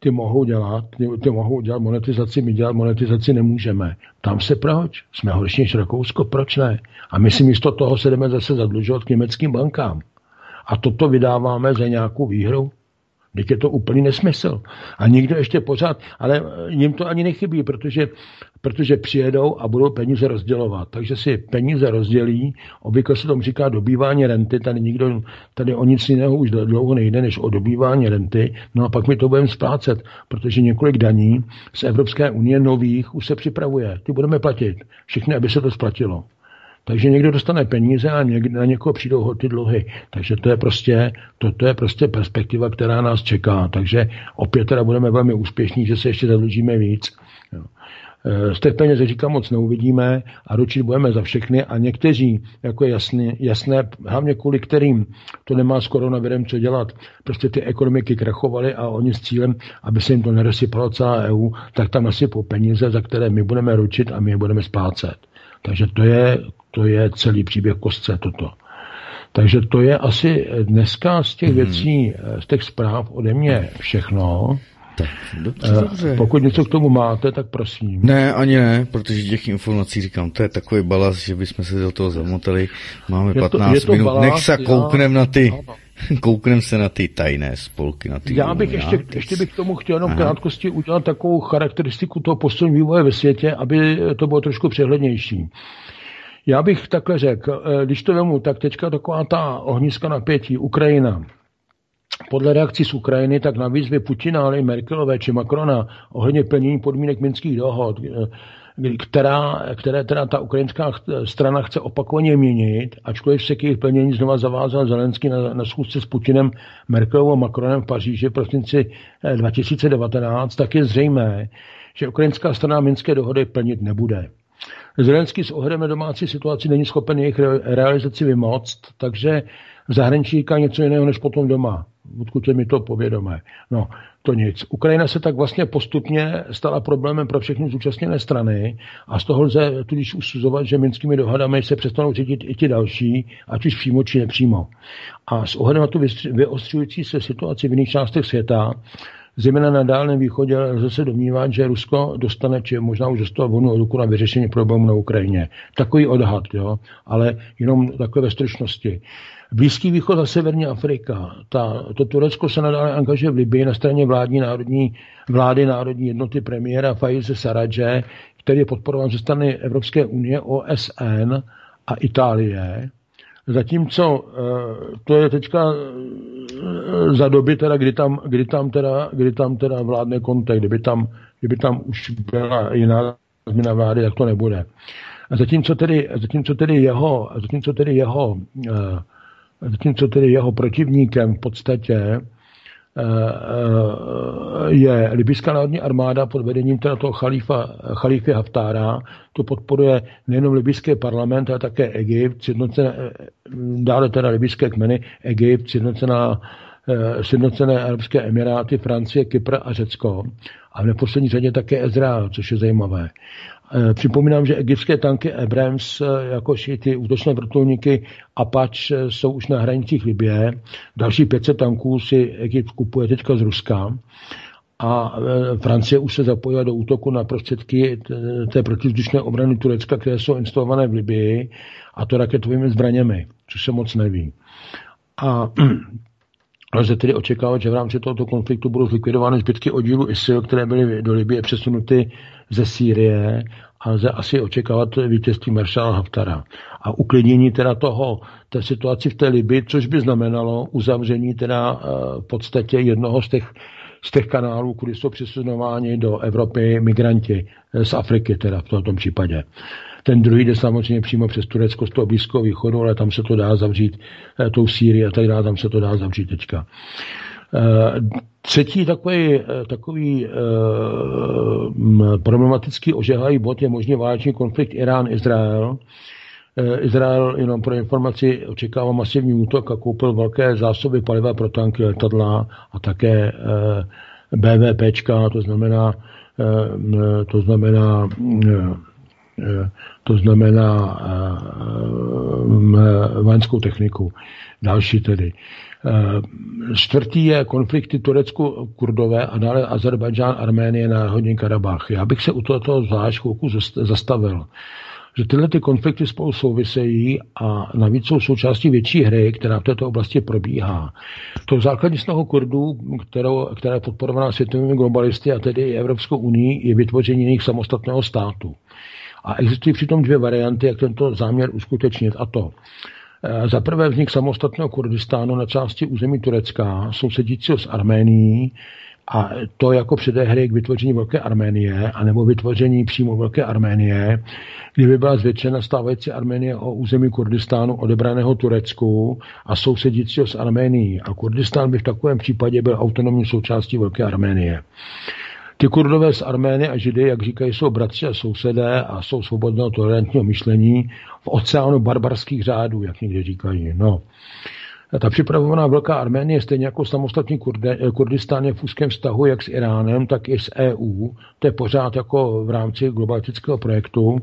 monetizaci, my dělat monetizaci nemůžeme. Tam se proč? Jsme horší než Rakousko, proč ne? A my si místo toho se jdeme zase zadlužovat k německým bankám. A toto vydáváme za nějakou výhru? Teď je to úplný nesmysl. A nikdo ještě pořád, ale jim to ani nechybí, protože přijedou a budou peníze rozdělovat. Takže si peníze rozdělí, obvykle se tomu říká dobývání renty, tady o nic jiného už dlouho nejde, než o dobývání renty, no a pak my to budeme splácet, protože několik daní z Evropské unie nových už se připravuje. Ty budeme platit, všechny, aby se to splatilo. Takže někdo dostane peníze a na někoho přijdou ty dluhy. Takže to je prostě perspektiva, která nás čeká. Takže opět teda budeme velmi úspěšní, že se ještě zadlužíme víc. Z těch peněz, říkám, moc neuvidíme a ručit budeme za všechny a někteří, jako jasné, hlavně kvůli kterým to nemá s koronavirem co dělat, prostě ty ekonomiky krachovaly a oni s cílem, aby se jim to nerosypalo celá EU, tak tam nasypou peníze, za které my budeme ručit a my je budeme splácet. Takže to je celý příběh kostce toto. Takže to je asi dneska z těch věcí, z těch zpráv ode mě všechno. Tak, dobře. Pokud něco k tomu máte, tak prosím. Ne, ani ne, protože těch informací, říkám, to je takový balast, že bychom se do toho zamotali. Máme 15 minut, balast, nech se kouknem se na ty tajné spolky. Na ty já bych ještě bych tomu chtěl jenom v krátkosti udělat takovou charakteristiku toho posledního vývoje ve světě, aby to bylo trošku přehlednější. Já bych takhle řekl, když to vemu, tak teďka taková ta ohniska napětí, Ukrajina. Podle reakcí z Ukrajiny, tak na výzvy Putina, ale i Merkelové či Macrona ohledně plnění podmínek minských dohod, které teda ta ukrajinská strana chce opakovaně měnit, ačkoliv se k jejich plnění znova zavázal Zelenský na schůzce s Putinem, Merkelovou a Macronem v Paříži v prosinci 2019, tak je zřejmé, že ukrajinská strana minské dohody plnit nebude. Zelenský s ohledem na domácí situaci není schopen jejich realizaci vymoct, takže v zahraničí říká něco jiného než potom doma. Odkud je mi to povědomé. No, to nic. Ukrajina se tak vlastně postupně stala problémem pro všechny zúčastněné strany a z toho lze tudíž usuzovat, že minskými dohodami se přestanou cítit i ti další, ať už přímo či nepřímo. A s ohledem na tu vyostřující se situaci v jiných částech světa, zejména na Dálném východě, lze se domnívat, že Rusko dostane, či možná už dostalo volnou ruku na vyřešení problémů na Ukrajině. Takový odhad, jo, ale jenom takové ve stručnosti. Blízký východ a severní Afrika. To Turecko se nadále angažuje v Libii na straně vlády národní jednoty premiéra Faize Sarradže, který je podporován ze strany Evropské unie, OSN a Itálie. Zatímco to je teďka za doby, teda, kdy tam teda vládne Conte, kdyby tam už byla jiná změna vlády, tak to nebude. A zatímco tedy jeho protivníkem v podstatě je libyská národní armáda pod vedením teda toho chalífy Haftára. To podporuje nejenom libyský parlament, ale také Egypt, dále teda libyské kmeny, Egypt, Sjednocené arabské emiráty, Francie, Kypr a Řecko. A v neposlední řadě také Izrael, což je zajímavé. Připomínám, že egyptské tanky Abrams, jakož i ty útočné vrtulníky Apache jsou už na hranicích Libye. Další 500 tanků si Egypt kupuje teďka z Ruska. A Francie už se zapojila do útoku na prostředky té protivzdušné obrany Turecka, které jsou instalované v Libyi, a to raketovými zbraněmi, což se moc neví. A lze tedy očekávat, že v rámci tohoto konfliktu budou zlikvidovány zbytky oddílu ISIL, které byly do Libye přesunuty ze Sýrie, a lze asi očekávat vítězství maršála Haftara. A uklidnění teda té situaci v té Libii, což by znamenalo uzavření teda v podstatě jednoho z těch kanálů, kudy jsou přesunováni do Evropy migranti z Afriky, teda v tomto případě. Ten druhý jde samozřejmě přímo přes Turecko z toho Blízkého východu, ale tam se to dá zavřít tou Sýrií a tak dále, tam se to dá zavřít teďka. Třetí takový problematický ožehavý bod je možný válečný konflikt Irán-Izrael. Izrael, jenom pro informaci, očekává masivní útok a koupil velké zásoby paliva pro tanky, letadla a také BVPčka, to znamená vojenskou techniku. Další tedy. Čtvrtý je konflikty Turecko-Kurdové a dále Azerbajdžán, Arménie, Náhodní Karabach. Já bych se u tohoto zvlášť chvilku zastavil, že tyhle ty konflikty spolu souvisejí a navíc jsou součástí větší hry, která v této oblasti probíhá. To základní snahu Kurdů, která je podporovaná světovými globalisty a tedy i Evropskou unii, je vytvoření jejich samostatného státu. A existují přitom dvě varianty, jak tento záměr uskutečnit, a to Za prvé vznik samostatného Kurdistánu na části území Turecka, sousedícího s Arménií, a to jako předehry k vytvoření Velké Arménie, anebo vytvoření přímo Velké Arménie, kdyby byla zvětšena stávající Arménie o území Kurdistánu odebraného Turecku a sousedícího s Arménií. A Kurdistán by v takovém případě byl autonomní součástí Velké Arménie. Ty Kurdové z Arménie a Židy, jak říkají, jsou bratři a sousedé a jsou svobodného tolerantního myšlení v oceánu barbarských řádů, jak někdy říkají. No. Ta připravovaná Velká Arménie, stejně jako samostatný Kurdistán, je v úzkém vztahu jak s Iránem, tak i s EU. To je pořád jako v rámci globalistického projektu.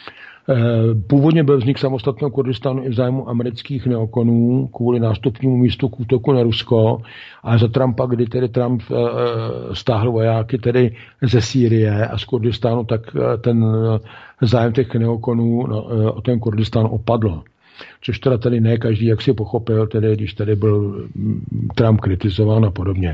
Původně byl vznik samostatného Kurdistánu i v zájmu amerických neokonů kvůli nástupnímu místu k útoku na Rusko, a za Trumpa, kdy tedy Trump stáhl vojáky tedy ze Sýrie a z Kurdistánu, tak ten zájem těch neokonů o ten Kurdistán opadl. Což teda tady ne každý, jak si pochopil, tedy když tady byl Trump kritizován a podobně.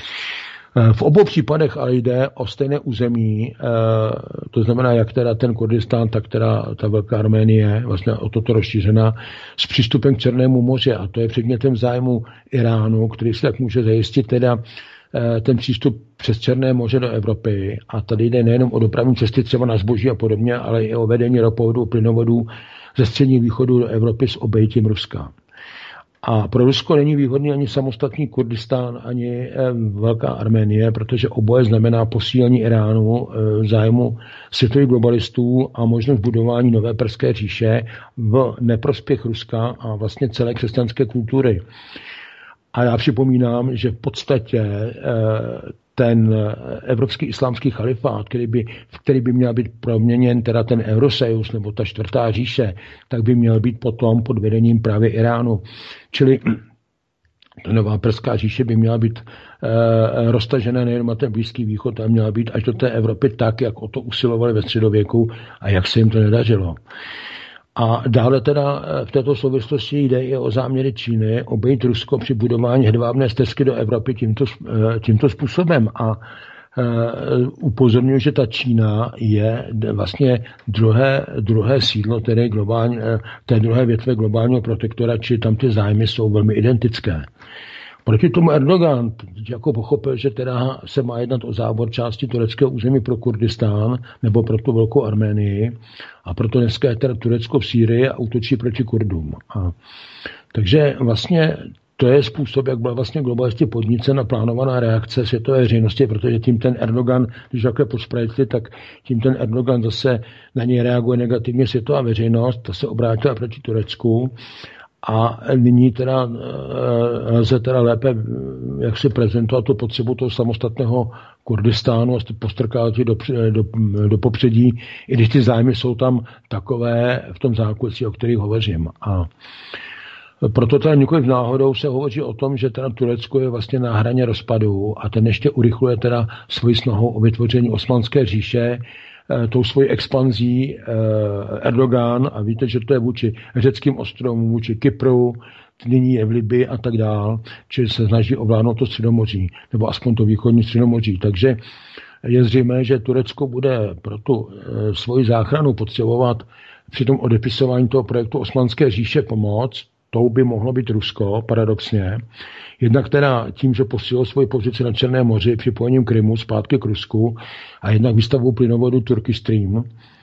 V obou případech ale jde o stejné území, to znamená, jak teda ten Kurdistán, tak teda ta Velká Arménie, vlastně o toto rozšířena, s přístupem k Černému moři, a to je předmětem zájmu Iránu, který si tak může zajistit teda ten přístup přes Černé moře do Evropy. A tady jde nejenom o dopravní cesty třeba na zboží a podobně, ale i o vedení ropovodů, plynovodů ze středního východu do Evropy s obejitím Ruska. A pro Rusko není výhodný ani samostatný Kurdistán, ani Velká Arménie, protože oboje znamená posílení Iránu, zájmu světových globalistů a možnost budování nové perské říše v neprospěch Ruska a vlastně celé křesťanské kultury. A já připomínám, že v podstatě ten evropský islámský chalifát, který by měl být proměněn, teda ten Eurosejus nebo ta čtvrtá říše, tak by měl být potom pod vedením právě Iránu. Čili ta nová perská říše by měla být roztažená nejen na ten Blízký východ, a měla být až do té Evropy tak, jak o to usilovali ve středověku a jak se jim to nedařilo. A dále teda v této souvislosti jde i o záměry Číny obejít Rusko při budování hedvábné stezky do Evropy tímto způsobem. A upozorňuji, že ta Čína je vlastně druhé sídlo, tedy té druhé větve globálního protektora, či tam ty zájmy jsou velmi identické. Proti tomu Erdogan jako pochopil, že teda se má jednat o zábor části tureckého území pro Kurdistán nebo pro tu Velkou Arménii, a proto dneska je teda Turecko v Sýrii a útočí proti Kurdům. Takže vlastně to je způsob, jak byla vlastně globalisti podnícena plánovaná reakce světové veřejnosti, protože tím ten Erdogan, když takhle posprejtli, tak tím ten Erdogan zase na něj reaguje negativně světová veřejnost, ta se obrátila proti Turecku. A nyní teda lze teda lépe jak si prezentovat tu potřebu toho samostatného Kurdistánu a postrkávat ji do popředí, i když ty zájmy jsou tam takové v tom zákulisí, o kterých hovořím. A proto teda několik náhodou se hovoří o tom, že teda Turecko je vlastně na hraně rozpadu a ten ještě urychluje teda svoji snahou o vytvoření Osmanské říše, tou svojí expanzí Erdogan, a víte, že to je vůči řeckým ostrovům, vůči Kypru, nyní je v Libii a tak dál, čili se snaží ovládnout to Středomoří, nebo aspoň to východní Středomoří. Takže je zřejmé, že Turecko bude pro tu svoji záchranu potřebovat při tom odepisování toho projektu Osmanské říše pomoc. Tou by mohlo být Rusko, paradoxně. Jednak teda tím, že posílilo svoji pozici na Černém moři připojením Krymu zpátky k Rusku, a jednak výstavou plynovodu Turkish Stream.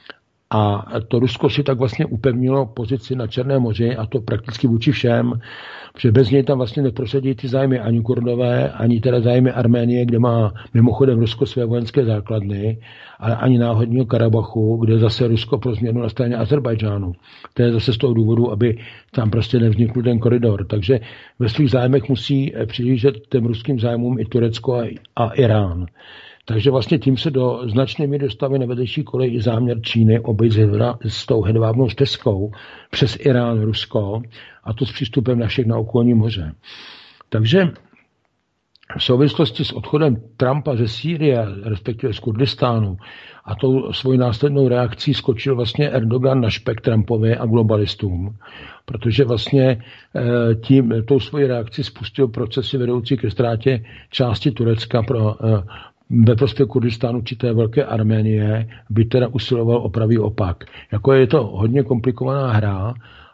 A to Rusko si tak vlastně upevnilo pozici na Černém moři, a to prakticky vůči všem, protože bez něj tam vlastně neprosadí ty zájmy ani Kurdové, ani teda zájmy Arménie, kde má mimochodem Rusko své vojenské základny, ale ani náhodního Karabachu, kde zase Rusko pro změnu na straně Azerbajdžánu. To je zase z toho důvodu, aby tam prostě nevznikl ten koridor. Takže ve svých zájmech musí přihlížet těm ruským zájmům i Turecko a Irán. Takže vlastně tím se do značné míry dostaví na vedlejší kolej i záměr Číny obejít s tou hedvábnou stezkou přes Irán, Rusko, a to s přístupem našich na okolní moře. Takže v souvislosti s odchodem Trumpa ze Sýrie, respektive z Kurdistánu, a tou svojí následnou reakcí skočil vlastně Erdogan na špek Trumpovi a globalistům, protože vlastně tou svojí reakcí spustil procesy vedoucí ke ztrátě části Turecka ve prospěch Kurdistánu či té Velké Arménie, by teda usiloval o pravý opak. Jako je to hodně komplikovaná hra,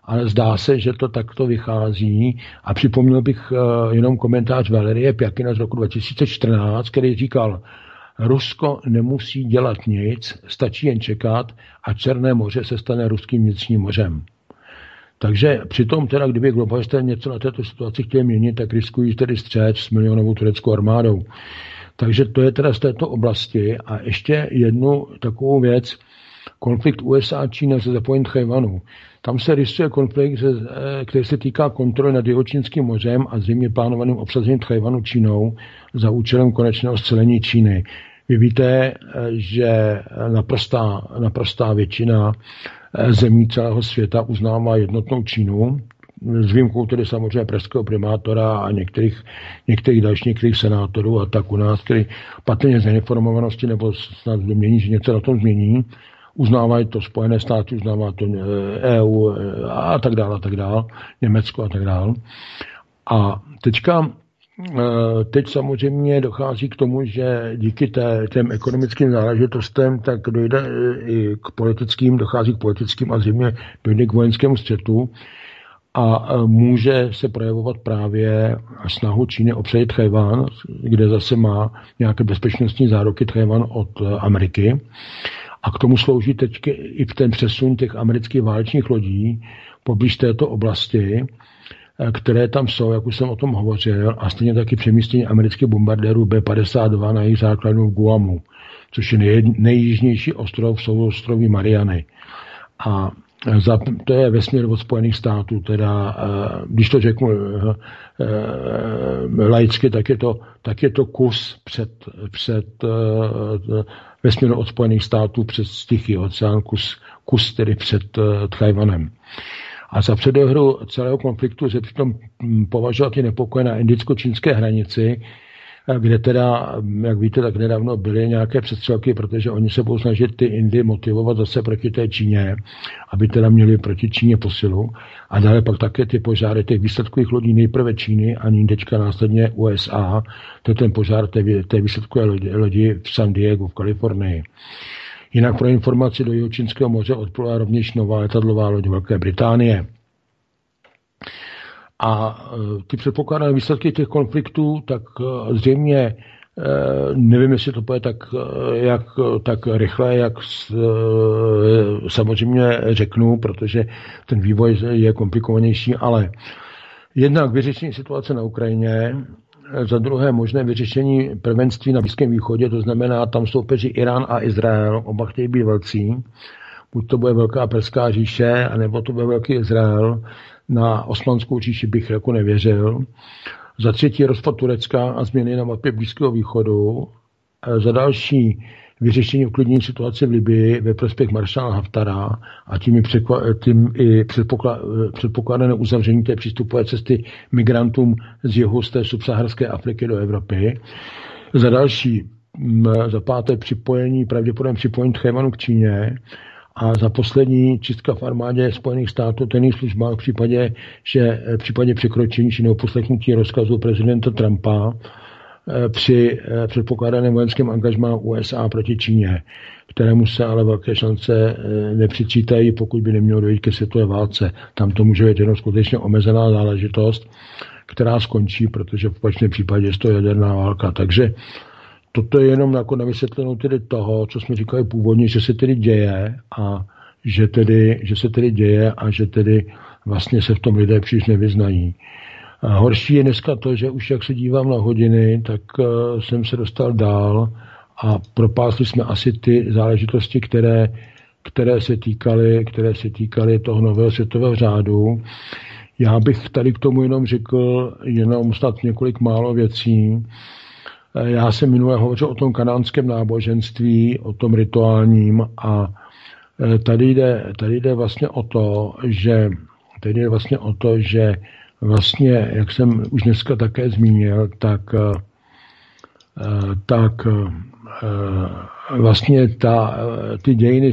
ale zdá se, že to takto vychází. A připomněl bych jenom komentář Valerie Pjakina z roku 2014, který říkal, Rusko nemusí dělat nic, stačí jen čekat a Černé moře se stane ruským vnitřním mořem. Takže přitom teda, kdyby globalisté něco na této situaci chtěli měnit, tak riskují tedy střet s milionovou tureckou armádou. Takže to je teda z této oblasti. A ještě jednu takovou věc, konflikt USA-Čína se zapojením Tchajwanu. Tam se rysuje konflikt, který se týká kontroly nad Jihočínským mořem a zřejmě plánovaným obsazením Tchajwanu Čínou za účelem konečného scelení Číny. Vy víte, že naprostá většina zemí celého světa uznává jednotnou Čínu, s výjimkou tedy samozřejmě pražského primátora a některých senátorů a tak u nás, který patrně z neinformovanosti nebo snad domění, že něco na tom změní, uznávají to Spojené státy, uznává to EU a tak dále, Německo a tak dále. A teď samozřejmě dochází k tomu, že díky těm ekonomickým záležitostem tak dojde i dochází k politickým a zřejmě dojde k vojenskému střetu a může se projevovat právě snahu Číny obsadit Tchajwan, kde zase má nějaké bezpečnostní záruky Tchajwan od Ameriky. A k tomu slouží teď i ten přesun těch amerických válečných lodí poblíž této oblasti, které tam jsou, jak už jsem o tom hovořil, a stejně taky přemístění amerických bombardérů B-52 na jejich základnu v Guamu, což je nejjižnější ostrov souostroví Mariany. A to je vesmír od Spojených států, teda, když to řeknu laicky, tak je to kus před vesmíru od Spojených států přes Tichý oceán, kus tedy před Tchajwanem. A za předehru celého konfliktu se přitom považovat i nepokoje na indicko-čínské hranici, kde teda, jak víte, tak nedávno byly nějaké přestřelky, protože oni se budou snažit ty Indy motivovat zase proti té Číně, aby teda měli proti Číně posilu. A dále pak také ty požáry těch výsledkových lodí nejprve Číny a nyndečka následně USA. To je ten požár té výsledkové lodi v San Diego v Kalifornii. Jinak pro informaci do Jihočínského moře odplula rovněž nová letadlová loď Velké Británie. A ty předpokládané výsledky těch konfliktů, tak zřejmě, nevím, jestli to bude tak rychle, jak samozřejmě řeknu, protože ten vývoj je komplikovanější, ale jednak vyřešení situace na Ukrajině, za druhé možné vyřešení prvenství na Blízkém východě, to znamená, tam soupeří Irán a Izrael, oba chtějí být velcí, buď to bude Velká perská říše, anebo to bude Velký Izrael. Na Osmanskou říši bych jako nevěřil. Za třetí rozpad Turecka a změny na mapě Blízkého východu. Za další vyřešení uklidnění situace v Libii ve prospěch maršála Haftara a tím i předpokládané uzavření té přístupové cesty migrantům z jihu z té subsaharské Afriky do Evropy. Za další, za páté pravděpodobné připojení Tchajwanu k Číně. A za poslední čistka v armádě Spojených států, tajných službách v případě překročení či neuposlechnutí rozkazu prezidenta Trumpa při předpokládaném vojenském angažmá USA proti Číně, kterému se ale velké šance nepřičítají, pokud by nemělo dojít ke světové válce. Tam to může být jenom skutečně omezená záležitost, která skončí, protože v opačném případě je to jaderná válka. Takže toto je jenom jako na vysvětlenou tedy toho, co jsme říkali původně, že se tedy děje a že se tedy děje a že tedy vlastně se v tom lidé příliš nevyznají. A horší je dneska to, že už jak se dívám na hodiny, tak jsem se dostal dál a propásli jsme asi ty záležitosti, které se týkaly toho nového světového řádu. Já bych tady k tomu jenom řekl snad několik málo věcí. Já jsem minule hovořil o tom kanánském náboženství, o tom rituálním a tady jde vlastně o to, že vlastně, jak jsem už dneska také zmínil, tak vlastně ty dějiny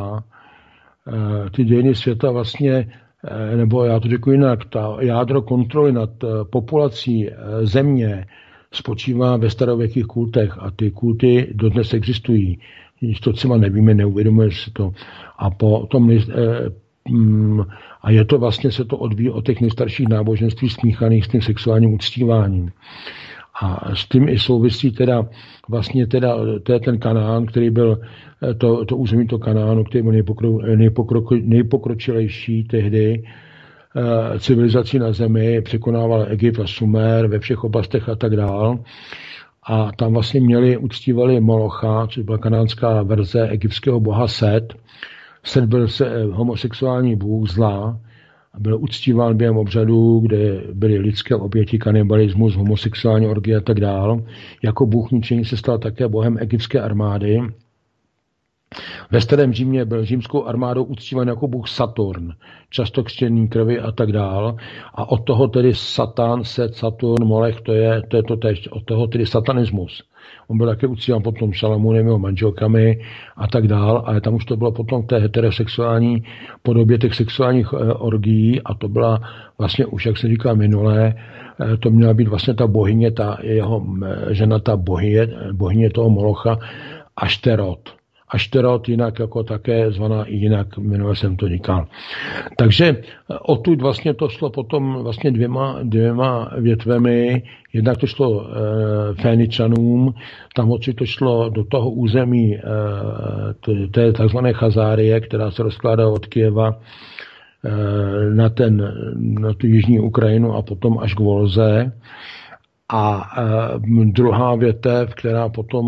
světa vlastně, nebo já to řeknu jinak, ta jádro kontroly nad populací země spočívá ve starověkých kultech a ty kulty dodnes existují. To třeba nevíme, neuvědomuje se to. A po tom A je to vlastně, se to odvíjí od těch nejstarších náboženství smíchaných s tím sexuálním uctíváním. A s tím i souvisí teda, vlastně teda, to je ten Kanán, který byl, to území toho Kanánu, který byl nejpokročilejší tehdy civilizací na zemi, překonával Egypt a Sumer ve všech oblastech a tak dál. A tam vlastně uctívali Molocha, což byla kanánská verze egyptského boha Set. Set byl homosexuální bůh zla, byl uctíván během obřadů, kde byly lidské oběti, kanibalismus, homosexuální orgie a tak dál. Jako bůh ničení se stal také bohem egyptské armády. Ve starém Římě byl římskou armádou uctíván jako bůh Saturn, často křtěný krvi a tak dál. A od toho tedy Satan, Set, Saturn, Molech, to je to tež, od toho tedy satanismus. On byl také uctíván potom Šalamunem, jeho manželkami a tak dál, ale tam už to bylo potom v té heterosexuální podobě těch sexuálních orgií a to byla vlastně už, jak se říká minulé, to měla být vlastně ta bohyně, ta jeho žena, ta bohyně toho Molocha, Ašterot, jinak jako také zvaná i jinak, minule jsem to říkal. Takže odtud vlastně to šlo potom vlastně dvěma větvemi, jednak to šlo Féničanům, tam odsud to šlo do toho území té takzvané Chazárie, která se rozkládá od Kyjeva na tu jižní Ukrajinu a potom až k Volze. A druhá větev, která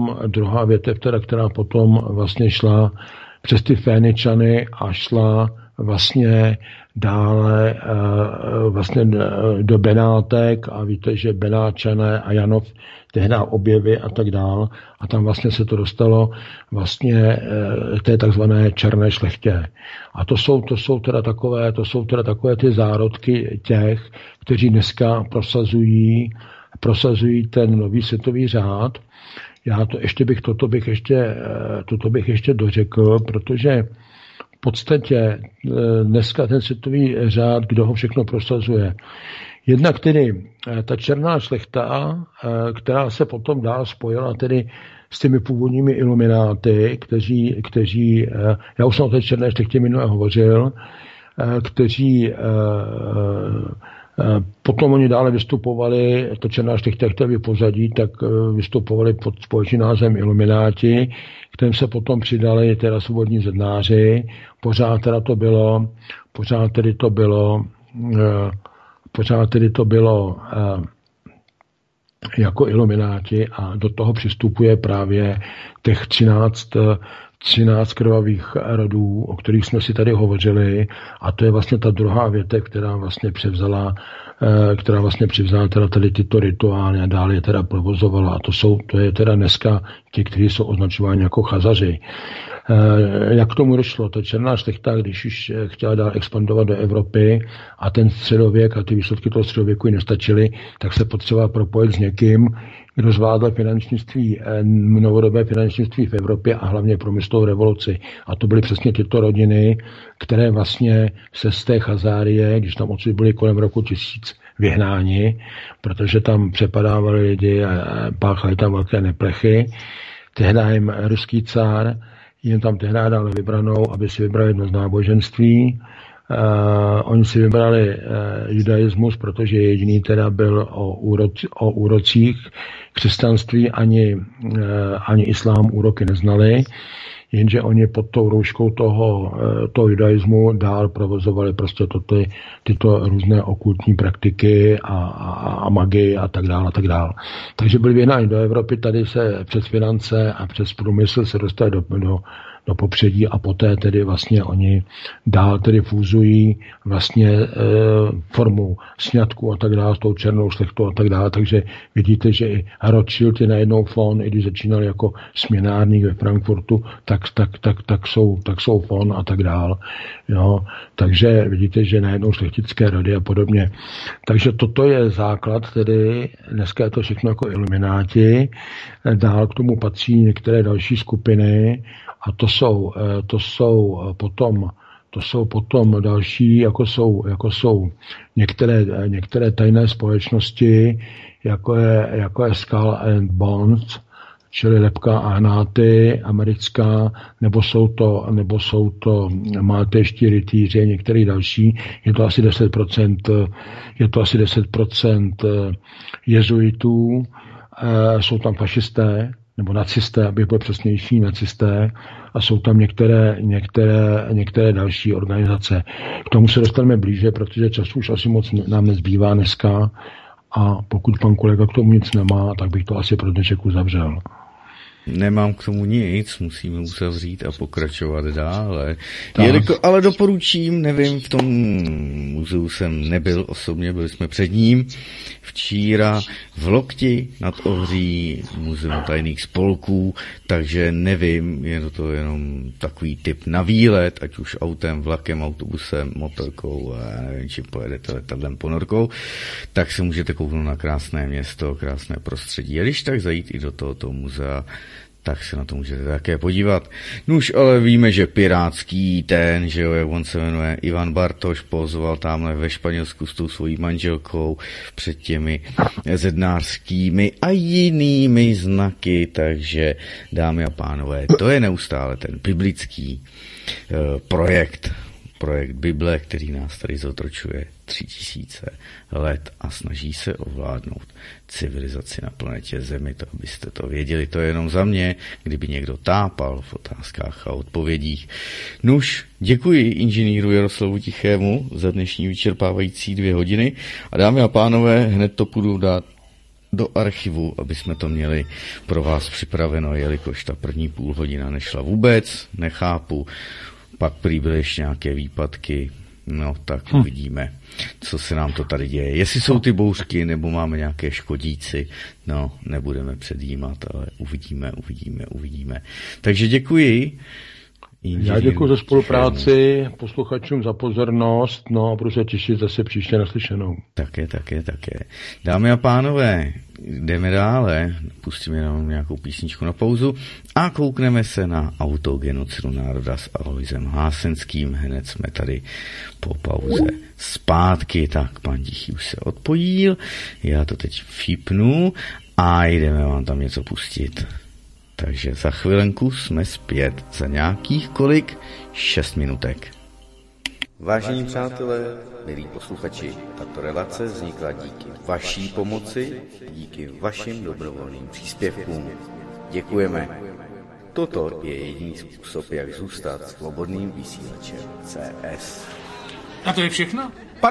potom vlastně šla přes ty Féničany a šla vlastně dále vlastně do Benátek a víte, že Benáčané a Janov tehdy objevy a tak dál a tam vlastně se to dostalo vlastně té takzvané černé šlechtě. A to jsou teda takové ty zárodky těch, kteří dneska prosazují ten nový světový řád. Toto bych ještě dořekl, protože v podstatě dneska ten světový řád, kdo ho všechno prosazuje. Jednak tedy ta černá šlechta, která se potom dál spojila tedy s těmi původními ilumináty, kteří já už jsem o té černé šlechtě minule hovořil, kteří potom oni dále vystupovali, to černá šlechta chtěla pozadí, tak vystupovali pod společným názvem Ilumináti, kterým se potom přidali teda svobodní zednáři. Pořád tedy to bylo jako Ilumináti a do toho přistupuje právě těch 13 krvavých rodů, o kterých jsme si tady hovořili, a to je vlastně ta druhá větev, která vlastně převzala teda tady tyto rituály a dále je teda provozovala. A to je teda dneska ti, kteří jsou označováni jako chazaři. Jak k tomu došlo? Ta černá šlechta, když už chtěla dál expandovat do Evropy a ten středověk a ty výsledky toho středověku ji nestačily, tak se potřeba propojit s někým, kdo zvládl novodobé finančnictví v Evropě a hlavně průmyslovou revoluci. A to byly přesně tyto rodiny, které vlastně se z té Chazárie, když tam odsud byli kolem roku 1000 vyhnáni, protože tam přepadávali lidi a páchali tam velké neplechy. Tehdy jim ruský cár jim tam tehdy dal vybranou, aby si vybrali jedno z náboženství. Oni si vybrali judaismus, protože jediný teda byl o úrocích. Křesťanství ani islám úroky neznali, jenže oni pod tou rouškou toho judaismu dál provozovali prostě tyto různé okultní praktiky a magii a tak dále. Takže byli vyhnáni do Evropy, tady se přes finance a přes průmysl se dostali do popředí a poté tedy vlastně oni dál tedy fúzují vlastně formu sňatku a tak dále s tou černou šlechtou a tak dále, takže vidíte, že i Rothschild je najednou fon, i když začínal jako směnárník ve Frankfurtu, tak jsou fon a tak dále. Jo, takže vidíte, že najednou šlechtické rody a podobně. Takže toto je základ, tedy dneska je to všechno jako Ilumináti, dál k tomu patří některé další skupiny, a to jsou potom další, jako jsou některé tajné společnosti, jako je Skull and Bones, čili lebka a hnáty americká, nebo jsou to maltéští rytíři, některý další, je to asi 10% jezuitů, jsou tam fašisté, nebo nacisté, abych byl přesnější, nacisté, a jsou tam některé další organizace. K tomu se dostaneme blíže, protože času už asi moc nám nezbývá dneska, a pokud pan kolega k tomu nic nemá, tak bych to asi pro dnešek uzavřel. Nemám k tomu nic, musíme uzavřít a pokračovat dále. Ale doporučím, nevím, v tom muzeu jsem nebyl osobně, byli jsme před ním včíra v Lokti nad Ohří, muzeum tajných spolků, takže nevím, je to jenom takový typ na výlet, ať už autem, vlakem, autobusem, motorkou, nevím, či pojedete letadlem, ponorkou, tak se můžete kouknout na krásné město, krásné prostředí. A když tak zajít i do tohoto muzea, tak se na to můžete také podívat. Nuž, ale víme, že pirátský že jo, jak on se jmenuje, Ivan Bartoš, pozoval tamhle ve Španělsku s tou svojí manželkou před těmi zednářskými a jinými znaky, takže dámy a pánové, to je neustále ten biblický projekt Bible, který nás tady zotročuje 3000 let a snaží se ovládnout civilizaci na planetě Zemi. To abyste to věděli, to je jenom za mě, kdyby někdo tápal v otázkách a odpovědích. Nuž, děkuji inženýru Jaroslavu Tichému za dnešní vyčerpávající 2 hodiny a dámy a pánové, hned to půjdu dát do archivu, aby jsme to měli pro vás připraveno, jelikož ta první půl hodina nešla vůbec, nechápu. Pak prý byly ještě nějaké výpadky, no tak uvidíme, co se nám to tady děje. Jestli jsou ty bouřky, nebo máme nějaké škodíci, no nebudeme předjímat, ale uvidíme. Takže děkuji. Já děkuji za spolupráci, posluchačům za pozornost, no a budu se těšit zase příště naslyšenou. Také. Dámy a pánové, jdeme dále, pustíme jenom nějakou písničku na pauzu a koukneme se na autogenocidu národa s Aloisem Hásenským. Hned jsme tady po pauze zpátky, tak pan Tichý už se odpojil, já to teď všípnu a jdeme vám tam něco pustit. Takže za chvilenku jsme zpět, za nějakých 6 minutek. Vážení přátelé, milí posluchači, tato relace vznikla díky vaší pomoci, díky vašim dobrovolným příspěvkům. Děkujeme. Toto je jediný způsob, jak zůstat svobodným vysílačem CS. A to je všechno?